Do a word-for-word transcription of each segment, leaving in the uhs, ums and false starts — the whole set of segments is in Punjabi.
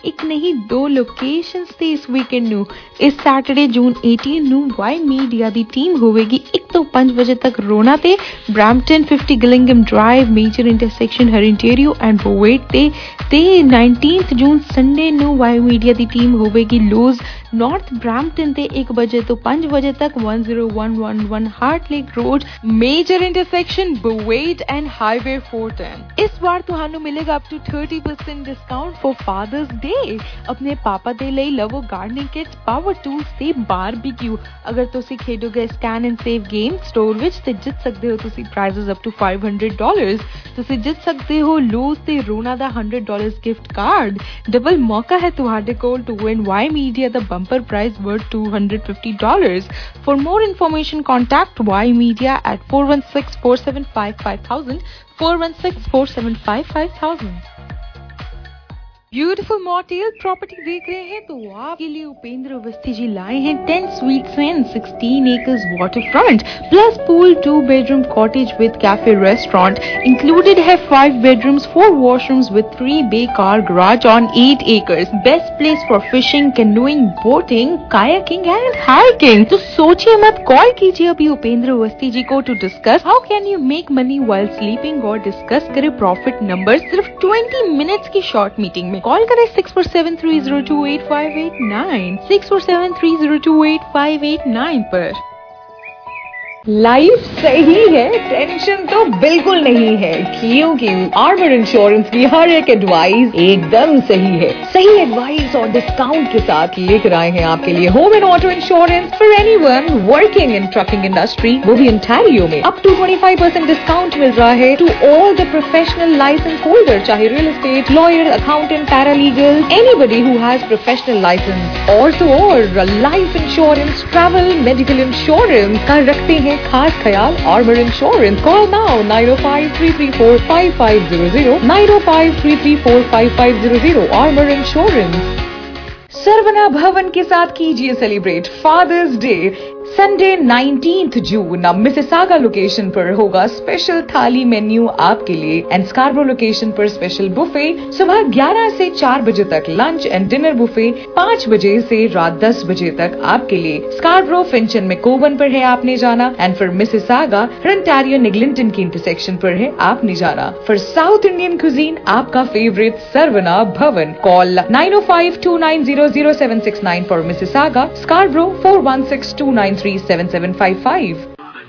ਇੱਕ ਨਹੀਂ ਦੋ ਲੋਕੇਸ਼ਨਸ ਤੇ ਇਸ ਵੀਕਐਂਡ ਨੂੰ ਇਸ ਸੈਟਰਡੇ ਜੂਨ ਅਠਾਰਹ ਨੂੰ ਵਾਈ ਮੀਡੀਆ ਦੀ ਟੀਮ ਹੋਵੇਗੀ ਇੱਕ ਤੋਂ ਪੰਜ ਵਜੇ ਤੱਕ ਰੋਣਾ ਤੇ ਬ੍ਰੈਂਪਟਨ ਫਿਫਟੀ ਗਿਲਿੰਗਮ Drive major intersection Hurontario and Bovaird ਤੇ ਤੇ ਉਨਤਾਲੀਸ ਜੂਨ ਸੰਡੇ ਨੂੰ ਵਾਈ ਮੀਡੀਆ ਦੀ ਟੀਮ ਹੋਵੇਗੀ ਲੂਜ਼ ਨਾਰਥ ਬ੍ਰੈਂਪਟਨ ਤੇ ਇੱਕ ਵਜੇ ਤੋਂ ਪੰਜ ਵਜੇ ਤੱਕ one zero one one one Heart Lake Road major intersection Bovaird and highway four ten ਇਸ ਵਾਰ ਤੁਹਾਨੂੰ ਮਿਲੇਗਾ up to thirty percent discount for Father's Day ਆਪਣੇ ਪਾਪਾ ਦੇ ਲਈ ਲਵੋ ਗਾਰਡਨਿੰਗ ਕਿਟਸ ਪਾਵਰ ਟੂਲਸ ਤੇ ਬਾਰਬੀਕਿਊ ਅਗਰ ਤੁਸੀਂ ਖੇਡੋਗੇ scan and save game store ਵਿੱਚ ਤੇ ਜਿੱਤ ਸਕਦੇ ਹੋ ਤੁਸੀਂ prizes up to five hundred dollars ਤੁਸੀਂ ਜਿੱਤ ਸਕਦੇ ਹੋ ਲੂਜ਼ ਤੇ ਰੋਨਾ ਦਾ one hundred dollars gift card double ਮੌਕਾ ਹੈ ਤੁਹਾਡੇ ਕੋਲ ਟੂ ਵਿਨ ਵਾਈ ਮੀਡੀਆ ਦਾ bumper prize worth two hundred fifty dollars for more information contact Y Media at four one six four seven five five thousand four one six four seven five five thousand beautiful motel property देख रहे हैं तो आपके लिए उपेंद्र अवस्थी जी लाए हैं ten suites and sixteen acres waterfront plus pool two bedroom cottage with cafe restaurant included है five bedrooms four washrooms with three bay car garage on eight acres best place for fishing canoeing boating kayaking and hiking तो सोचिए मत कॉल कीजिए अभी उपेंद्र अवस्थी जी को to discuss how can you make money while sleeping और discuss करें profit numbers सिर्फ twenty minutes की short meeting में कॉल करें six four seven three zero two eight five eight nine six four seven three zero two eight five eight nine पर। लाइफ सही है टेंशन तो बिल्कुल नहीं है क्योंकि आर्मर इंश्योरेंस की हर एक एडवाइस एकदम सही है सही एडवाइस और डिस्काउंट के साथ लेकर आए हैं आपके लिए home and auto insurance for anyone working in trucking industry वो भी ओंटारियो में up to twenty-five percent discount मिल रहा है to all the professional license holder चाहे real estate lawyer accountant paralegal anybody who has professional license और तो और life insurance travel medical insurance का रखते हैं खास ख्याल Armour insurance call now nine oh five three three four five five zero zero nine oh five three three four five five zero zero Armour insurance. Saravana Bhavan के साथ कीजिए celebrate Father's Day Sunday nineteenth June Mississauga location पर होगा स्पेशल थाली मेन्यू आपके लिए एंड स्कार्बरो लोकेशन पर स्पेशल बुफे सुबह ग्यारह से चार बजे तक लंच एंड डिनर बुफे पाँच बजे से रात दस बजे तक आपके लिए स्कार्बरो फिंचन में कोवन पर है आपने जाना एंड फिर मिसिसागा रंटारियो निगलिंटन की इंटरसेक्शन पर है आपने जाना फिर साउथ इंडियन कुजीन आपका favourite Saravana Bhavan call nine oh five two nine zero zero seven six nine for Mississauga Scarborough four one six two nine three seven seven five five।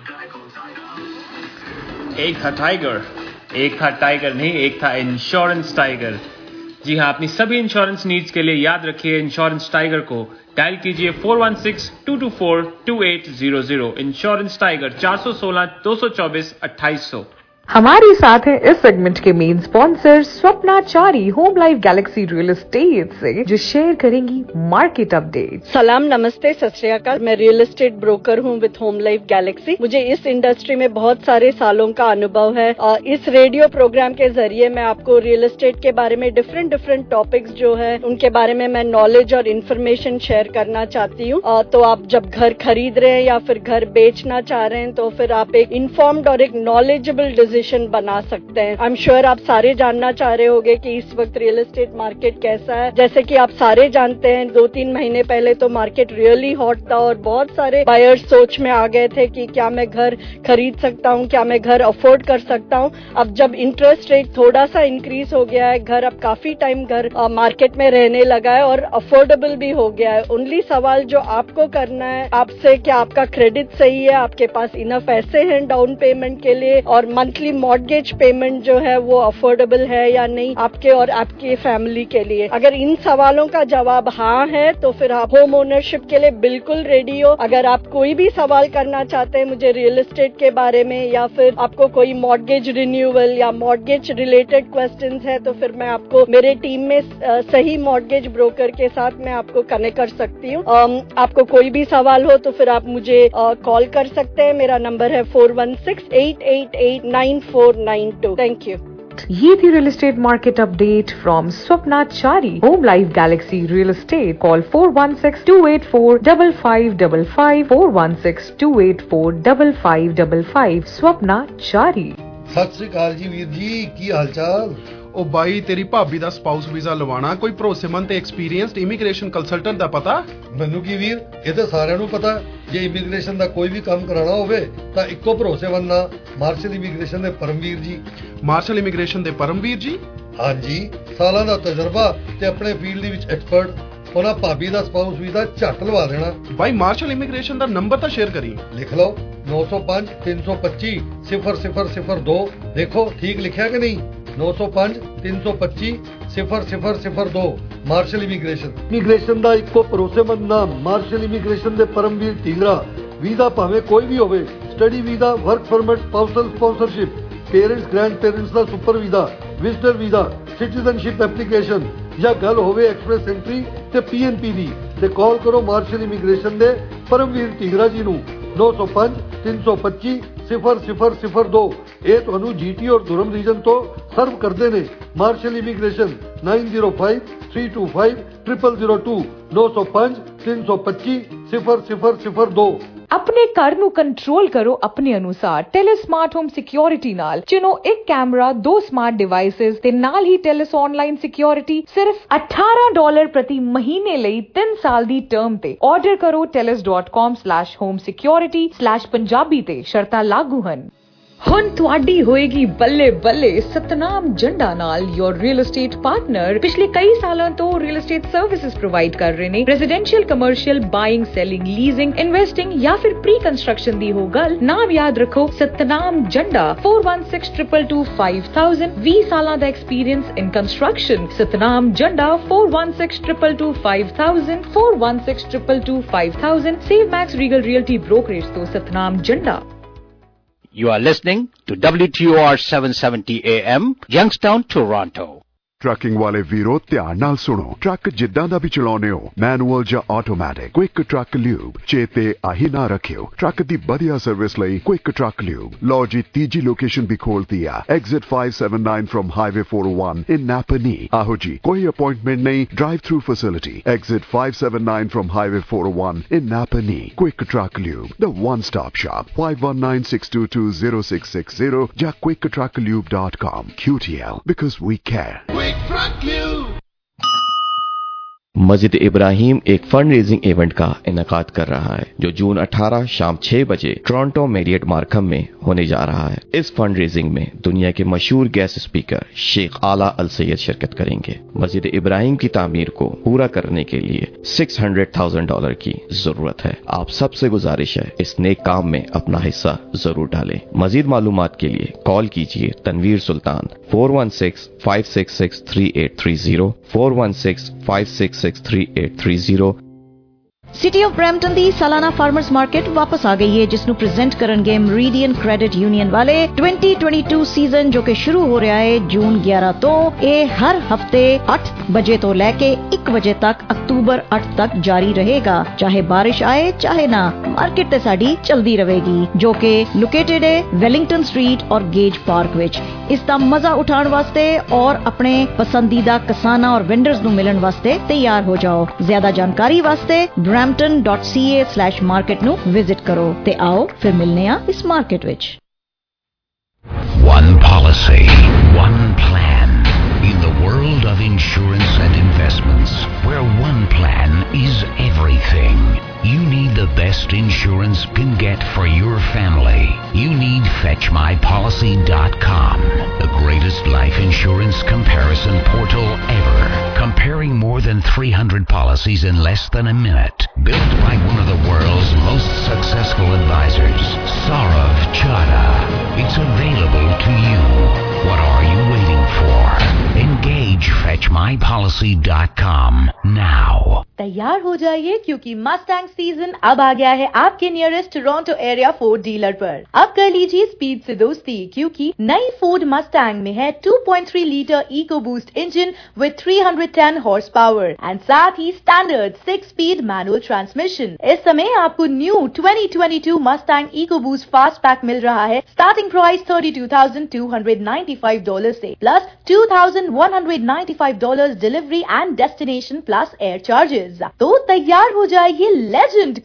एक था टाइगर एक था टाइगर नहीं एक था इंश्योरेंस टाइगर। जी हाँ अपनी सभी इंश्योरेंस नीड्स के लिए याद रखिए इंश्योरेंस टाइगर को डायल कीजिए four one six two two four two eight zero zero Insurance Tiger चार सौ सोलह दो सौ चौबीस अट्ठाईस सौ। हमारे साथ हैं इस सेगमेंट के main sponsor Swapna Chari Home Life Galaxy real estate से जो शेयर करेंगी मार्केट अपडेट। सलाम नमस्ते सत श्री अकाल मैं रियल एस्टेट ब्रोकर हूं विद होम लाइफ गैलेक्सी। मुझे इस इंडस्ट्री में बहुत सारे सालों का अनुभव है। इस रेडियो प्रोग्राम के जरिए मैं आपको रियल एस्टेट के बारे में डिफरेंट डिफरेंट टॉपिक्स जो है उनके बारे में मैं नॉलेज और इन्फॉर्मेशन शेयर करना चाहती हूँ। तो आप जब घर खरीद रहे हैं या फिर घर बेचना चाह रहे हैं तो फिर आप एक इन्फॉर्म्ड और एक नॉलेजेबल डिसीजन बना सकते हैं। आई एम श्योर आप सारे जानना चाह रहे होंगे कि इस वक्त रियल एस्टेट मार्केट कैसा है। जैसे कि आप सारे जानते हैं दो तीन महीने पहले तो मार्केट रियली हॉट था और बहुत सारे बायर्स सोच में आ गए थे कि क्या मैं घर खरीद सकता हूँ क्या मैं घर अफोर्ड कर सकता हूँ। अब जब इंटरेस्ट रेट थोड़ा सा इंक्रीज हो गया है घर अब काफी टाइम घर मार्केट में रहने लगा है और अफोर्डेबल भी हो गया है। ओनली सवाल जो आपको करना है आपसे क्या आपका क्रेडिट सही है आपके पास इनफ पैसे हैं डाउन पेमेंट के लिए और मंथली मॉर्गेज पेमेंट जो है वो अफोर्डेबल है या नहीं आपके और आपकी फैमिली के लिए। अगर इन सवालों का जवाब हाँ है तो फिर आप होम ओनरशिप के लिए बिल्कुल रेडी हो। अगर आप कोई भी सवाल करना चाहते हैं मुझे रियल एस्टेट के बारे में या फिर आपको कोई मॉर्गेज रिन्यूअल या मॉर्गेज रिलेटेड क्वेश्चंस है तो फिर मैं आपको मेरे टीम में सही मॉर्गेज ब्रोकर के साथ मैं आपको कनेक्ट कर सकती हूँ। आपको कोई भी सवाल हो तो फिर आप मुझे कॉल कर सकते हैं। मेरा नंबर है four one six eight eight eight nine four nine two। Thank you. ये थी real estate market update from Swapna Chari Home Life Galaxy real estate call four one six two eight four five five five five four one six two eight four five five five five Swapna Chari. सत श्री अकाल जी वीर जी की हाल चाल। ਉਹ ਬਾਈ ਤੇਰੀ ਭਾਬੀ ਦਾ ਸਪਾਊਸ ਵੀਜ਼ਾ ਲਵਾਣਾ ਕੋਈ ਭਰੋਸੇਮੰਦ ਤੇ ਐਕਸਪੀਰੀਐਂਸਡ ਇਮੀਗ੍ਰੇਸ਼ਨ ਕੰਸਲਟੈਂਟ ਦਾ ਪਤਾ? ਮੈਨੂੰ ਕੀ ਵੀਰ, ਇਹ ਤਾਂ ਸਾਰਿਆਂ ਨੂੰ ਪਤਾ। ਜੇ ਇਮੀਗ੍ਰੇਸ਼ਨ ਦਾ ਕੋਈ ਵੀ ਕੰਮ ਕਰਾਉਣਾ ਹੋਵੇ ਤਾਂ ਇੱਕੋ ਭਰੋਸੇਮੰਦ ਨਾ ਮਾਰਸ਼ਲ ਇਮੀਗ੍ਰੇਸ਼ਨ ਦੇ ਪਰਮਵੀਰ ਜੀ। ਮਾਰਸ਼ਲ ਇਮੀਗ੍ਰੇਸ਼ਨ ਦੇ ਪਰਮਵੀਰ ਜੀ? ਹਾਂਜੀ, ਸਾਲਾਂ ਦਾ ਤਜਰਬਾ ਤੇ ਆਪਣੇ ਫੀਲਡ ਦੇ ਵਿੱਚ ਐਕਸਪਰਟ। ਉਹਨਾਂ ਭਾਬੀ ਦਾ ਸਪਾਊਸ ਵੀਜ਼ਾ ਝੱਟ ਲਵਾ ਦੇਣਾ। ਬਾਈ ਮਾਰਸ਼ਲ ਇਮੀਗ੍ਰੇਸ਼ਨ ਦਾ ਨੰਬਰ ਤਾਂ ਸ਼ੇਅਰ ਕਰੀ। ਲਿਖ ਲਓ ਨੌ ਸੌ ਪੰਜ ਤਿੰਨ ਸੌ ਪੱਚੀ ਸਿਫਰ ਸਿਫਰ ਸਿਫਰ ਦੋ। ਦੇਖੋ ਠੀਕ ਲਿਖਿਆ ਕਿ ਨਹੀਂ? ਨੌ ਸੌ ਪੰਜ ਤਿੰਨ ਸੌ ਪੱਚੀ ਸਿਫਰ ਸਿਫਰ ਸਿਫਰ ਦੋ। Martial immigration. ਇਮੀਗ੍ਰੇਸ਼ਨ ਦਾ ਇੱਕੋ ਭਰੋਸੇਮੰਦ ਨਾਮ ਮਾਰਸ਼ਲ ਇਮੀਗ੍ਰੇਸ਼ਨ ਦੇ ਪਰਮਵੀਰ ਢੀਂਗਰਾ। ਵੀਜ਼ਾ ਭਾਵੇਂ ਕੋਈ ਵੀ ਹੋਵੇ, study visa, work permit, spousal sponsorship, parents grandparents ਦਾ super visa, visitor visa, citizenship application ਜਾਂ ਗੱਲ ਹੋਵੇ ਐਕਸਪ੍ਰੈਸ ਐਂਟਰੀ ਤੇ ਪੀਐਨਪੀ ਦੀ, ਤੇ ਕਾਲ ਕਰੋ ਮਾਰਸ਼ਲ ਇਮੀਗ੍ਰੇਸ਼ਨ ਦੇ ਪਰਮਵੀਰ ਢੀਂਗਰਾ ਜੀ ਨੂੰ ਨੌ ਸੌ ਪੰਜ ਤਿੰਨ ਸੌ ਪੱਚੀ ਸਿਫਰ ਸਿਫਰ ਸਿਫਰ ਦੋ। ਇਹ ਤੁਹਾਨੂੰ ਜੀਟੀ ਔਰ ਦੁਰਮ ਰੀਜਨ ਤੋਂ ਸਰਵ ਕਰਦੇ ਨੇ। Marshall immigration nine zero five three two five triple zero two नौ सौ पाँच तीन सौ पच्चीस सिफर सिफर सिफर दो। ਆਪਣੇ ਘਰ ਨੂੰ ਕੰਟਰੋਲ ਕਰੋ ਆਪਣੇ ਅਨੁਸਾਰ ਟੈਲੇ ਸਮਾਰਟ ਹੋਮ ਸਿਕਿਉਰਿਟੀ ਨਾਲ। ਚੁਣੋ ਇੱਕ ਕੈਮਰਾ, ਦੋ ਸਮਾਰਟ ਡਿਵਾਈਸਸ ਤੇ ਨਾਲ ਹੀ ਟੈਲਿਸ ਆਨਲਾਈਨ ਸਿਕਿਉਰਿਟੀ ਸਿਰਫ ਅਠਾਰਾਂ ਡਾਲਰ ਪ੍ਰਤੀ ਮਹੀਨੇ ਲਈ ਤਿੰਨ ਸਾਲ ਦੀ ਟਰਮ ਤੇ। ਆਰਡਰ ਕਰੋ Telus dot com slash home security slash Punjabi ਤੇ। ਸ਼ਰਤਾਂ ਲਾਗੂ ਹਨ। ਹੁਣ ਤੁਹਾਡੀ ਹੋਏਗੀ ਬੱਲੇ ਬੱਲੇ ਸਤਨਾਮ ਜੰਡਾ ਨਾਲ ਯੋਰ ਰੀਅਲ ਏਸਟੇਟ ਪਾਰਟਨਰ। ਪਿਛਲੇ ਕਈ ਸਾਲਾਂ ਤੋਂ ਰੀਅਲ ਏਸਟੇਟ ਸਰਵਿਸਿਜ਼ ਪ੍ਰੋਵਾਈਡ ਕਰ ਰਹੇ ਨੇ। Residential, commercial, buying, selling, leasing, investing ਜਾਂ ਫਿਰ ਪ੍ਰੀ ਕੰਸਟਰਕਸ਼ਨ ਦੀ ਹੋ ਗੱਲ। ਨਾਮ ਯਾਦ ਰੱਖੋ, Satnam Janda. Four one six two two two five thousand ਵੀਹ ਸਾਲਾਂ ਦਾ experience in construction. Satnam Janda four one six two two two five thousand four one six two two two five thousand. Save max regal realty brokerage तो सतनाम जंडा। You are listening to W T O R seven seventy A M, Youngstown, Toronto. Trucking ਵਾਲੇ ਵੀਰੋ ਧਿਆਨ ਨਾਲ ਸੁਣੋ। ਟਰੱਕ ਜਿੱਦਾਂ ਦਾ ਵੀ ਚਲਾਉਨੇ ਹੋ, ਮੈਨੂਅਲ ਜਾਂ ਆਟੋਮੈਟਿਕ, ਕੁਇਕ ਟਰੱਕ ਲਿਊਬ ਚੇਤੇ ਆਹੀ ਨਾ ਰੱਖਿਓ। ਟਰੱਕ ਦੀ ਵਧੀਆ ਸਰਵਿਸ ਲਈ ਕੁਇਕ ਟਰੱਕ ਲਿਊਬ। ਲਓ ਜੀ, ਤੀਜੀ ਲੋਕੇਸ਼ਨ ਵੀ ਖੋਲਤੀ ਆ, exit five seven nine from Highway four oh one in Napa Knee। ਆਹੋ ਜੀ, ਕੋਈ ਅਪਾਇੰਟਮੈਂਟ ਨਹੀਂ, drive through facility. Exit five seven nine from Highway four oh one in Napa Knee। Quick truck lube, the one stop shop। five one nine six two two zero six six zero ਜਾਂ quick truck lube dot com। Q T L, because we care। मस्जिद इब्राहिम एक फंड रेजिंग इवेंट का इनेकाद कर रहा है जो जून अठारह शाम छह बजे टोरंटो मैरियट मार्कम में होने जा रहा है। इस फंड रेजिंग में दुनिया के मशहूर गेस्ट स्पीकर शेख आला अल सैयद शिरकत करेंगे। मस्जिद इब्राहिम की तामीर को पूरा करने के लिए सिक्स हंड्रेड थाउजेंड डॉलर की जरूरत है। आप सबसे गुजारिश है इस नेक काम में अपना हिस्सा जरूर डालें। मजीद मालूमात के लिए कॉल कीजिए Tanveer Sultan four one six five six six three eight three zero four one six five six six three eight three zero. City of Brampton ਦੀ ਸਾਲਾਨਾ ਫਾਰਮਰਸ ਮਾਰਕੀਟ ਵਾਪਸ ਆ ਗਈ ਹੈ, ਜਿਸ ਨੂੰ ਪ੍ਰੈਜ਼ੈਂਟ ਕਰਨਗੇ ਮਰੀਡੀਅਨ ਕ੍ਰੈਡਿਟ ਯੂਨੀਅਨ ਵਾਲੇ। twenty twenty-two ਸੀਜ਼ਨ ਜੋ ਕਿ ਸ਼ੁਰੂ ਹੋ ਰਿਹਾ ਹੈ ਜੂਨ ਗਿਆਰਾਂ ਤੋਂ। ਇਹ ਹਰ ਹਫਤੇ ਅੱਠ ਵਜੇ ਤੋਂ ਲੈ ਕੇ ਇੱਕ ਵਜੇ ਤੱਕ ਅਕਤੂਬਰ ਅੱਠ ਤੱਕ ਜਾਰੀ ਰਹੇਗਾ। ਚਾਹੇ ਬਾਰਿਸ਼ ਆਏ ਚਾਹੇ ਨਾ, ਮਾਰਕੀਟ ਤੇ ਸਾਡੀ ਚਲਦੀ ਰਹੇਗੀ, ਜੋ ਕਿ ਲੋਕੇਟਡ ਹੈ ਵੈਲਿੰਗਟਨ ਸਟਰੀਟ ਔਰ ਗੇਜ ਪਾਰਕ ਵਿੱਚ। ਇਸ ਦਾ ਮਜ਼ਾ ਉਠਾਉਣ ਵਾਸਤੇ ਔਰ ਆਪਣੇ ਪਸੰਦੀਦਾ ਕਿਸਾਨਾਂ ਔਰ ਵੈਂਡਰਸ ਨੂੰ ਮਿਲਣ ਵਾਸਤੇ ਤਿਆਰ ਹੋ ਜਾਓ। ਜ਼ਿਆਦਾ ਜਾਣਕਾਰੀ ਵਾਸਤੇ brampton dot c a slash market ਨੂੰ ਵਿਜ਼ਿਟ ਕਰੋ ਤੇ ਆਓ ਫਿਰ ਮਿਲਨੇ ਆ ਇਸ ਮਾਰਕੀਟ ਵਿੱਚ। One policy, one plan. In the world of insurance and investments, where one plan is everything, you need the best insurance can get for your family. You need fetch my policy dot com, the greatest life insurance comparison portal ever. Comparing more than three hundred policies in less than a minute. Built by one of the world's most successful advisors, Saurav Chada. It's available to you. What are you waiting for? Engage fetch my policy dot com now. तैयार हो जाइए क्योंकि मस्टैंग सीजन अब आ गया है आपके nearest Toronto area Ford dealer पर। अब कर लीजिए स्पीड से दोस्ती, क्योंकि नई फोर्ड मस्टैंग में है two point three litre EcoBoost engine with three hundred ten horsepower and साथ ही standard six speed manual transmission. इस समय आपको new twenty twenty two Mustang EcoBoost fast pack मिल रहा है starting price thirty two thousand two hundred ninety five dollar से, plus two thousand one hundred ninety five dollar delivery and destination plus air charges. तो तैयार हो जाइए लेजेंड को ड्राइव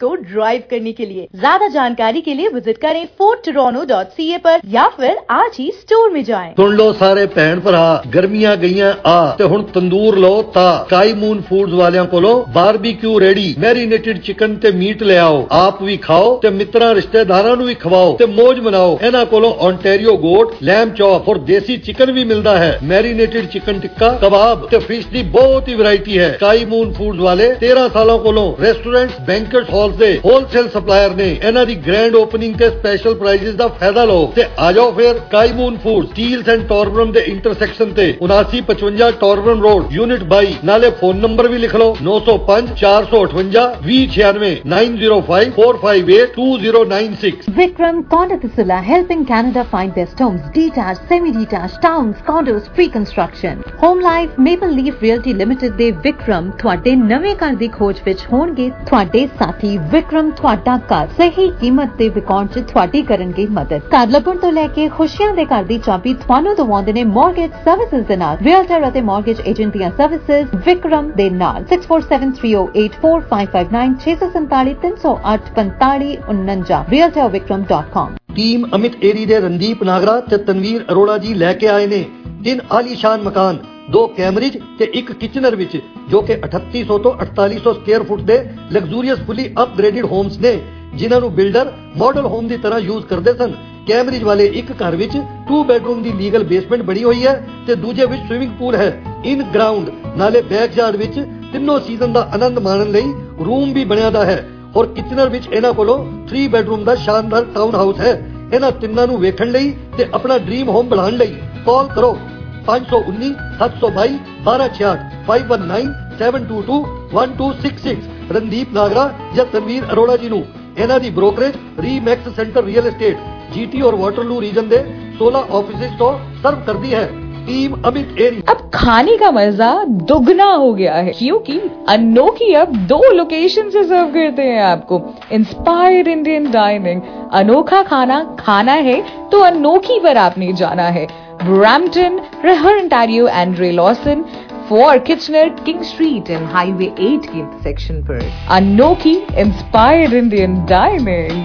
ड्राइव करने के लिए। ज्यादा जानकारी के लिए विजिट करें Ford Toronto dot C A पर या फिर आज ही स्टोर में जाएं। सुन लो सारे भैन भरा, गर्मियां गईयां आ ते हुण तंदूर लो ता स्काई मून फूड्स वालियां कोलों बारबीक्यू रेडी मैरीनेटेड चिकन ते मीट ले आओ। आप भी खाओ ते मित्रां रिश्तेदारां नूं भी खवाओ ते मौज मनाओ। इन्हां कोलों ओंटारियो गोट, लैम चॉप और देसी चिकन भी मिलदा है। मैरीनेटेड चिकन टिक्का, कबाब ते फिश दी बहुत ही वैरायटी है। स्काई मून फूड्स वाले तेरह सालों कोलों रेस्टोरेंट्स, बैंकेट हॉल दे होलसेल सप्लायर ने। इन्हां दी ग्रैंड ओपनिंग ते स्पेशल प्राइजेस दा फायदा लो ते आ जाओ फिर Sky Moon Food Steeles and Torbram दे इंटरसेक्शन ते उनासी पचवंजा टॉरबरम रोड यूनिट बाई। नाले फोन नंबर भी लिख लो नौ सौ पांच चार सौ अठवंजा वी छियानवे nine zero five four five eight to zero nine six. Vikram Kondathasula, helping Canada find best homes, detached, semi-detached, towns, condos, pre-construction. Home Life Maple Leaf Realty Limited ਦੇ ਵਿਕਰਮ ਤੁਹਾਡੇ ਨਵੇਂ ਘਰ ਦੀ ਖੋਜ ਵਿੱਚ ਹੋਣਗੇ ਤੁਹਾਡੇ ਸਾਥੀ। ਵਿਕਰਮ ਤੁਹਾਡਾ ਘਰ ਸਹੀ ਕੀਮਤ ਤੇ ਵਿਕਾਉਣ 'ਚ ਤੁਹਾਡੀ ਕਰਨਗੇ ਮਦਦ। ਘਰ ਲੱਭਣ ਤੋਂ ਲੈ ਕੇ ਖੁਸ਼ੀਆਂ ਦੇ ਘਰ ਦੀ ਚਾਬੀ ਤੁਹਾਨੂੰ ਦਿਵਾਉਂਦੇ ਨੇ ਮਾਰਗੇਜ ਸਰਵਿਸਿਜ਼ ਦੇ ਨਾਲ। ਰੀਅਲਟਰ ਅਤੇ ਮਾਰਗੇਜ ਏਜੰਟ ਦੀਆਂ ਸਰਵਿਸਿਜ਼ ਵਿਕਰਮ ਦੇ ਨਾਲ। Six four seven three O eight four five five nine ਛੇ ਸੌ ਸੰਤਾਲੀ ਤਿੰਨ ਸੌ ਅੱਠ ਪੰਤਾਲੀ ਉਨੰਜਾ realtor vikram dot com। Team Amit एरी दे रणदीप नागरा ते तनवीर अरोड़ा जी लैके आए ने तीन आलीशान मकान, दो कैमरिज ते एक किचनर विच जो कि अठत्ती सौ तो अड़ताली सौ स्क्वेयर फुट दे लग्जूरीअस फुली अपग्रेडेड होम्स ने जिन्हां नूं बिल्डर मॉडल होम दी तरह यूज करदे सन। कैमरिज वाले एक घर विच टू बेडरूम दी लीगल बेसमेंट बनी हुई है ते दूजे विच स्विमिंग पूल है। इन ग्राउंड नाले बैकयार्ड विच तीनों सीजन दा आनंद माणन लई रूम भी बनिया दा है और किचनर विच इन्हां कोलों थ्री बेडरूम दा शानदार टाउन हाउस है। इन्हां तिन्नां नूं वेखण लई ते अपना ड्रीम होम बनाउण लई कॉल करो पाँच सौ उन्नीस सात सौ बाई बारह छियाठ five one nine seven two two one two six six. Randeep Nagra या तनवीर अरोड़ा जी नूं इन्हां दी brokerage REMAX centre real estate जीटी और वाटरलू रीजन दे सोलह ऑफिसेज तो सर्व करती है टीम अमित एरी। अब खाने का मजा दुगना हो गया है क्योंकि अनोखी अब दो लोकेशन से सर्व करते हैं आपको। इंस्पायर्ड इंडियन डाइनिंग, अनोखा खाना खाना है तो अनोखी पर आपने जाना है। Brampton, Hurontario and Ray Lawson for Kitchener, King Street and highway eight के इंटरसेक्शन पर। अनोखी इंस्पायर्ड इंडियन डाइनिंग।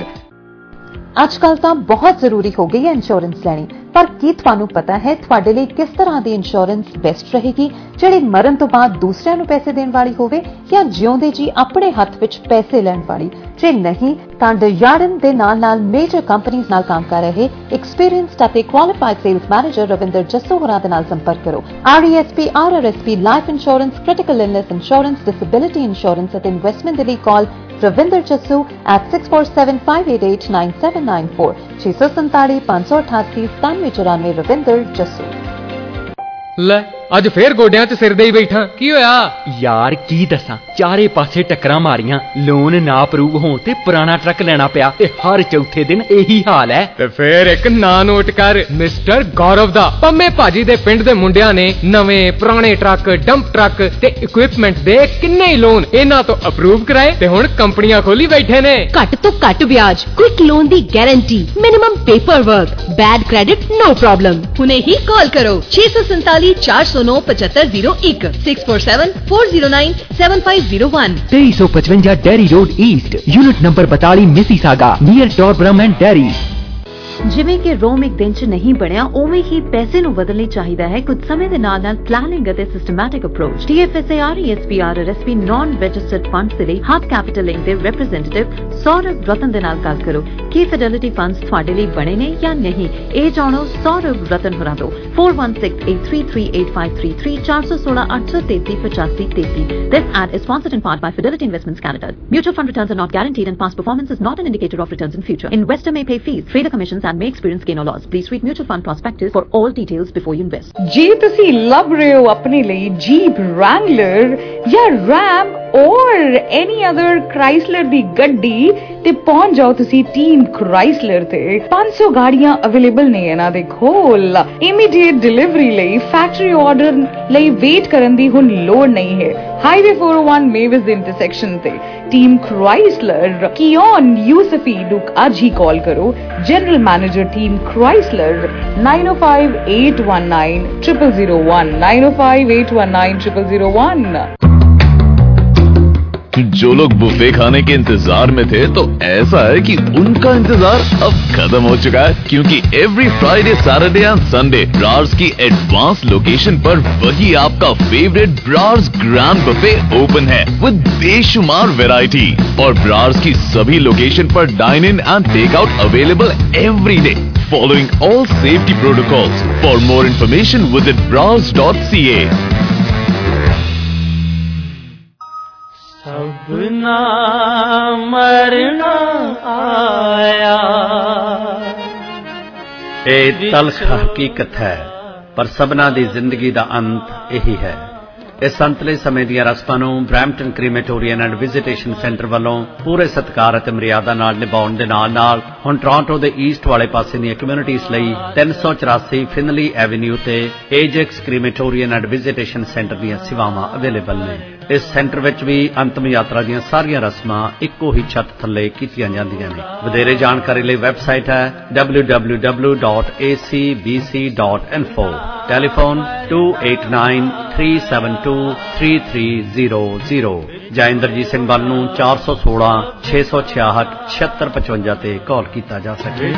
ਅੱਜਕੱਲ ਤਾਂ ਬਹੁਤ ਜ਼ਰੂਰੀ ਹੋ ਗਈ ਹੈ ਇੰਸ਼ੋਰੈਂਸ ਲੈਣੀ, ਪਰ ਕੀ ਤੁਹਾਨੂੰ ਪਤਾ ਹੈ ਤੁਹਾਡੇ ਲਈ ਕਿਸ ਤਰ੍ਹਾਂ ਦੀ ਇੰਸ਼ੋਰੈਂਸ ਬੈਸਟ ਰਹੇਗੀ, ਜਿਹੜੀ ਮਰਨ ਤੋਂ ਬਾਅਦ ਦੂਸਰਿਆਂ ਨੂੰ ਪੈਸੇ ਦੇਣ ਵਾਲੀ ਹੋਵੇ ਜਾਂ ਜਿਉਂਦੇ ਜੀ ਆਪਣੇ ਹੱਥ ਵਿੱਚ ਪੈਸੇ ਲੈਣ ਵਾਲੀ? ਜੇ ਨਹੀਂ ਤਾਂ ਡਿਜ਼ਾਰਡਨ ਦੇ ਨਾਲ ਨਾਲ ਮੇਜਰ ਕੰਪਨੀਆਂ ਨਾਲ ਕੰਮ ਕਰ ਰਹੇ ਐਕਸਪੀਰੀਅੰਸਡ ਅਤੇ qualified sales manager Ravinder Jassu ਹੋਰਾਂ ਦੇ ਨਾਲ ਸੰਪਰਕ ਕਰੋ। R E S P, R R S P, life insurance, critical illness insurance, disability insurance ਅਤੇ ਇਨਵੈਸਟਮੈਂਟ ਦੇ ਲਈ ਕਾਲ Ravinder Jassu at six four seven five eight eight nine seven nine four छह सौ संताली पांच सौ अठासी सतानवे चौरानवे। रविंदर जस्सू। ਲੈ ਅੱਜ ਫੇਰ ਗੋਡਿਆਂ 'ਚ ਸਿਰ ਦੇ ਹੀ ਬੈਠਾ, ਕੀ ਹੋਇਆ ਯਾਰ? ਕੀ ਦੱਸਾਂ, ਚਾਰੇ ਪਾਸੇ ਟੱਕਰਾਂ ਮਾਰੀਆਂ, ਲੋਨ ਨਾ ਅਪਰੂਵ ਹੋਣ ਤੇ ਪੁਰਾਣਾ ਟਰੱਕ ਲੈਣਾ ਪਿਆ ਤੇ ਹਰ ਚੌਥੇ ਦਿਨ ਇਹੀ ਹਾਲ ਹੈ। ਤੇ ਫੇਰ ਇੱਕ ਨਾਂ ਨੋਟ ਕਰ, ਮਿਸਟਰ ਗੌਰਵ ਦਾ। ਪੰਮੇ ਭਾਜੀ ਦੇ ਪਿੰਡ ਦੇ ਮੁੰਡਿਆਂ ਨੇ ਨਵੇਂ ਪੁਰਾਣੇ ਟਰੱਕ, ਡੰਪ ਟਰੱਕ ਤੇ ਇਕਵਿਪਮੈਂਟ ਦੇ ਕਿੰਨੇ ਹੀ ਲੋਨ ਇਹਨਾਂ ਤੋਂ ਅਪਰੂਵ ਕਰਾਏ ਤੇ ਹੁਣ ਕੰਪਨੀਆਂ ਖੋਲੀ ਬੈਠੇ ਨੇ। ਘੱਟ ਤੋਂ ਘੱਟ ਵਿਆਜ, ਕੁਇਕ ਲੋਨ ਦੀ guarantee, minimum paper work, bad credit no problem. हुने ही कॉल करो छह सौ संताली चार सौ नौ पचहत्तर जीरो एक six four seven four zero nine seven five zero one. तेईस सौ पचवंजा Derry road east, unit number बताली Mississauga near Torbram and Derry. ਜਿਵੇਂ ਕਿ ਰੋਮ ਇੱਕ ਦਿਨ 'ਚ ਨਹੀਂ ਬਣਿਆ, ਉਵੇਂ ਹੀ ਪੈਸੇ ਨੂੰ ਬਦਲਣੀ ਚਾਹੀਦਾ ਹੈ ਕੁਝ ਸਮੇਂ ਦੇ ਨਾਲ ਨਾਲ ਪਲਾਨਿੰਗ ਅਤੇ systematic approach. T F S A, R E S P, R R S P non registered funds ਦੇ ਲਈ ਹੱਥ ਕੈਪੀਟਲ ਲਿੰਕ ਦੇ ਰਿਪਰੈਜ਼ੈਂਟੇਟਿਵ ਸੌਰਵ ਰਤਨ ਦੇ ਨਾਲ ਗੱਲ ਕਰੋ ਕਿ ਫਿਡੈਲਿਟੀ ਫੰਡਸ ਤੁਹਾਡੇ ਲਈ ਬਣੇ ਨੇ ਜਾਂ ਨਹੀਂ। ਇਹ ਜਾਣੋ ਸੌਰਵ ਰਤਨ ਹੋਰਾਂ ਤੋਂ। four one six eight three three eight five three three four one six eight three three eight five three three. This ad is sponsored in part by Fidelity Investments Canada. Mutual fund returns are not guaranteed and past performance is not an indicator of returns in future. Investor may pay fees, trader commissions and may experience gain or loss. Please read mutual fund prospectus for all details before you invest. ਜੇ ਤੁਸੀਂ ਲੱਭ ਰਹੇ ਹੋ ਆਪਣੇ ਲਈ ਜੀਪ ਰੈਂਗਲਰ ਜਾਂ ਰੈਮ और any other Chrysler ਦੀ ਗੱਡੀ ਤੇ ਪਹੁੰਚ ਜਾਓ ਤੁਸੀਂ ਟੀਮ Chrysler ਤੇ। पाँच सौ ਗਾੜੀਆਂ ਅਵੇਲੇਬਲ ਨੇ ਇਹਨਾਂ ਦੇ ਕੋਲ। ਇਮੀਡੀਏਟ ਡਿਲੀਵਰੀ ਲਈ ਫੈਕਟਰੀ ਆਰਡਰ ਲਈ ਵੇਟ ਕਰਨ ਦੀ ਹੁਣ ਲੋੜ ਨਹੀਂ ਹੈ। Highway four oh one Mavis ਦੇ ਇੰਟਰਸੈਕਸ਼ਨ ਤੇ ਟੀਮ Chrysler ਕਿਓਨ ਯੂਸਫੀ ਨੂੰ ਅੱਜ ਹੀ ਕਾਲ ਕਰੋ। General manager team Chrysler nine oh five eight one nine zero zero zero one nine oh five eight one nine zero zero zero one। जो लोग बुफे खाने के इंतजार में थे, तो ऐसा है कि उनका इंतजार अब खत्म हो चुका है, क्योंकि every Friday, Saturday and Sunday Brar's की एडवांस लोकेशन पर वही आपका favourite Brar's grand buffet open है विद बेशुमार वैरायटी। और ब्रार्स की सभी लोकेशन पर dine in and take out available every day, following all safety protocols. For more information, visit browse dot c a. सबना मरना आया। ਇਹ ਤਲਖ ਹਕੀਕਤ ਹੈ, ਪਰ ਸਭਨਾ ਦੀ ਜ਼ਿੰਦਗੀ ਦਾ ਅੰਤ ਇਹੀ ਹੈ। ਇਸ ਅੰਤਲੇ ਸਮੇਂ ਦੀਆਂ ਰਸਮਾਂ ਨੂੰ Brampton crematorium and visitation centre ਵੱਲੋਂ ਪੂਰੇ ਸਤਿਕਾਰ ਅਤੇ ਮਰਿਆਦਾ ਨਾਲ ਨਿਭਾਉਣ ਦੇ ਨਾਲ ਨਾਲ ਹੁਣ ਟੋਰਾਂਟੋ ਦੇ ਈਸਟ ਵਾਲੇ ਪਾਸੇ ਦੀਆਂ ਕਮਿਊਨਿਟੀਜ਼ ਲਈ ਤਿੰਨ ਸੌ ਚੁਰਾਸੀ ਫਿਨਲੀ ਐਵਨਿਊ ਤੇ Ajax crematorium and visitation centre ਦੀਆਂ ਸੇਵਾਵਾਂ ਅਵੇਲੇਬਲ ਨੇ। ਇਸ ਸੈਂਟਰ ਵਿੱਚ ਵੀ ਅੰਤਮ ਯਾਤਰਾ ਦੀਆਂ ਸਾਰੀਆਂ ਰਸਮਾਂ ਇੱਕੋ ਹੀ ਛੱਤ ਥੱਲੇ ਕੀਤੀਆਂ ਜਾਂਦੀਆਂ ਨੇ। ਵਧੇਰੇ ਜਾਣਕਾਰੀ ਲਈ ਵੈਬਸਾਈਟ ਹੈ W W W dot A C B C dot info. Telephone two eight nine three seven two three three zero zero ਜਾਂ ਇੰਦਰਜੀਤ ਸਿੰਘ ਬੱਲ ਨੂੰ ਚਾਰ ਸੌ ਸੋਲਾਂ ਛੇ ਸੌ ਛਿਆਹਠ ਛਿਅੱਤਰ ਪਚਵੰਜਾ ਤੇ ਕਾਲ ਕੀਤਾ ਜਾ ਸਕੇ।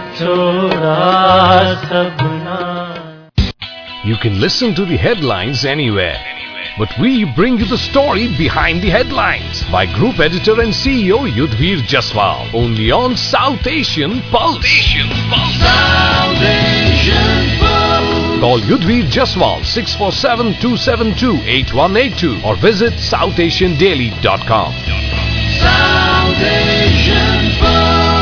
You can listen to the headlines anywhere, but we bring you the story behind the headlines by Group Editor and C E O Yudhvir Jaswal, only on South Asian Pulse. Asian Pulse. South Asian Pulse. Call Yudhvir Jaswal six four seven, two seven two, eight one eight two or visit south asian daily dot com. South Asian Pulse.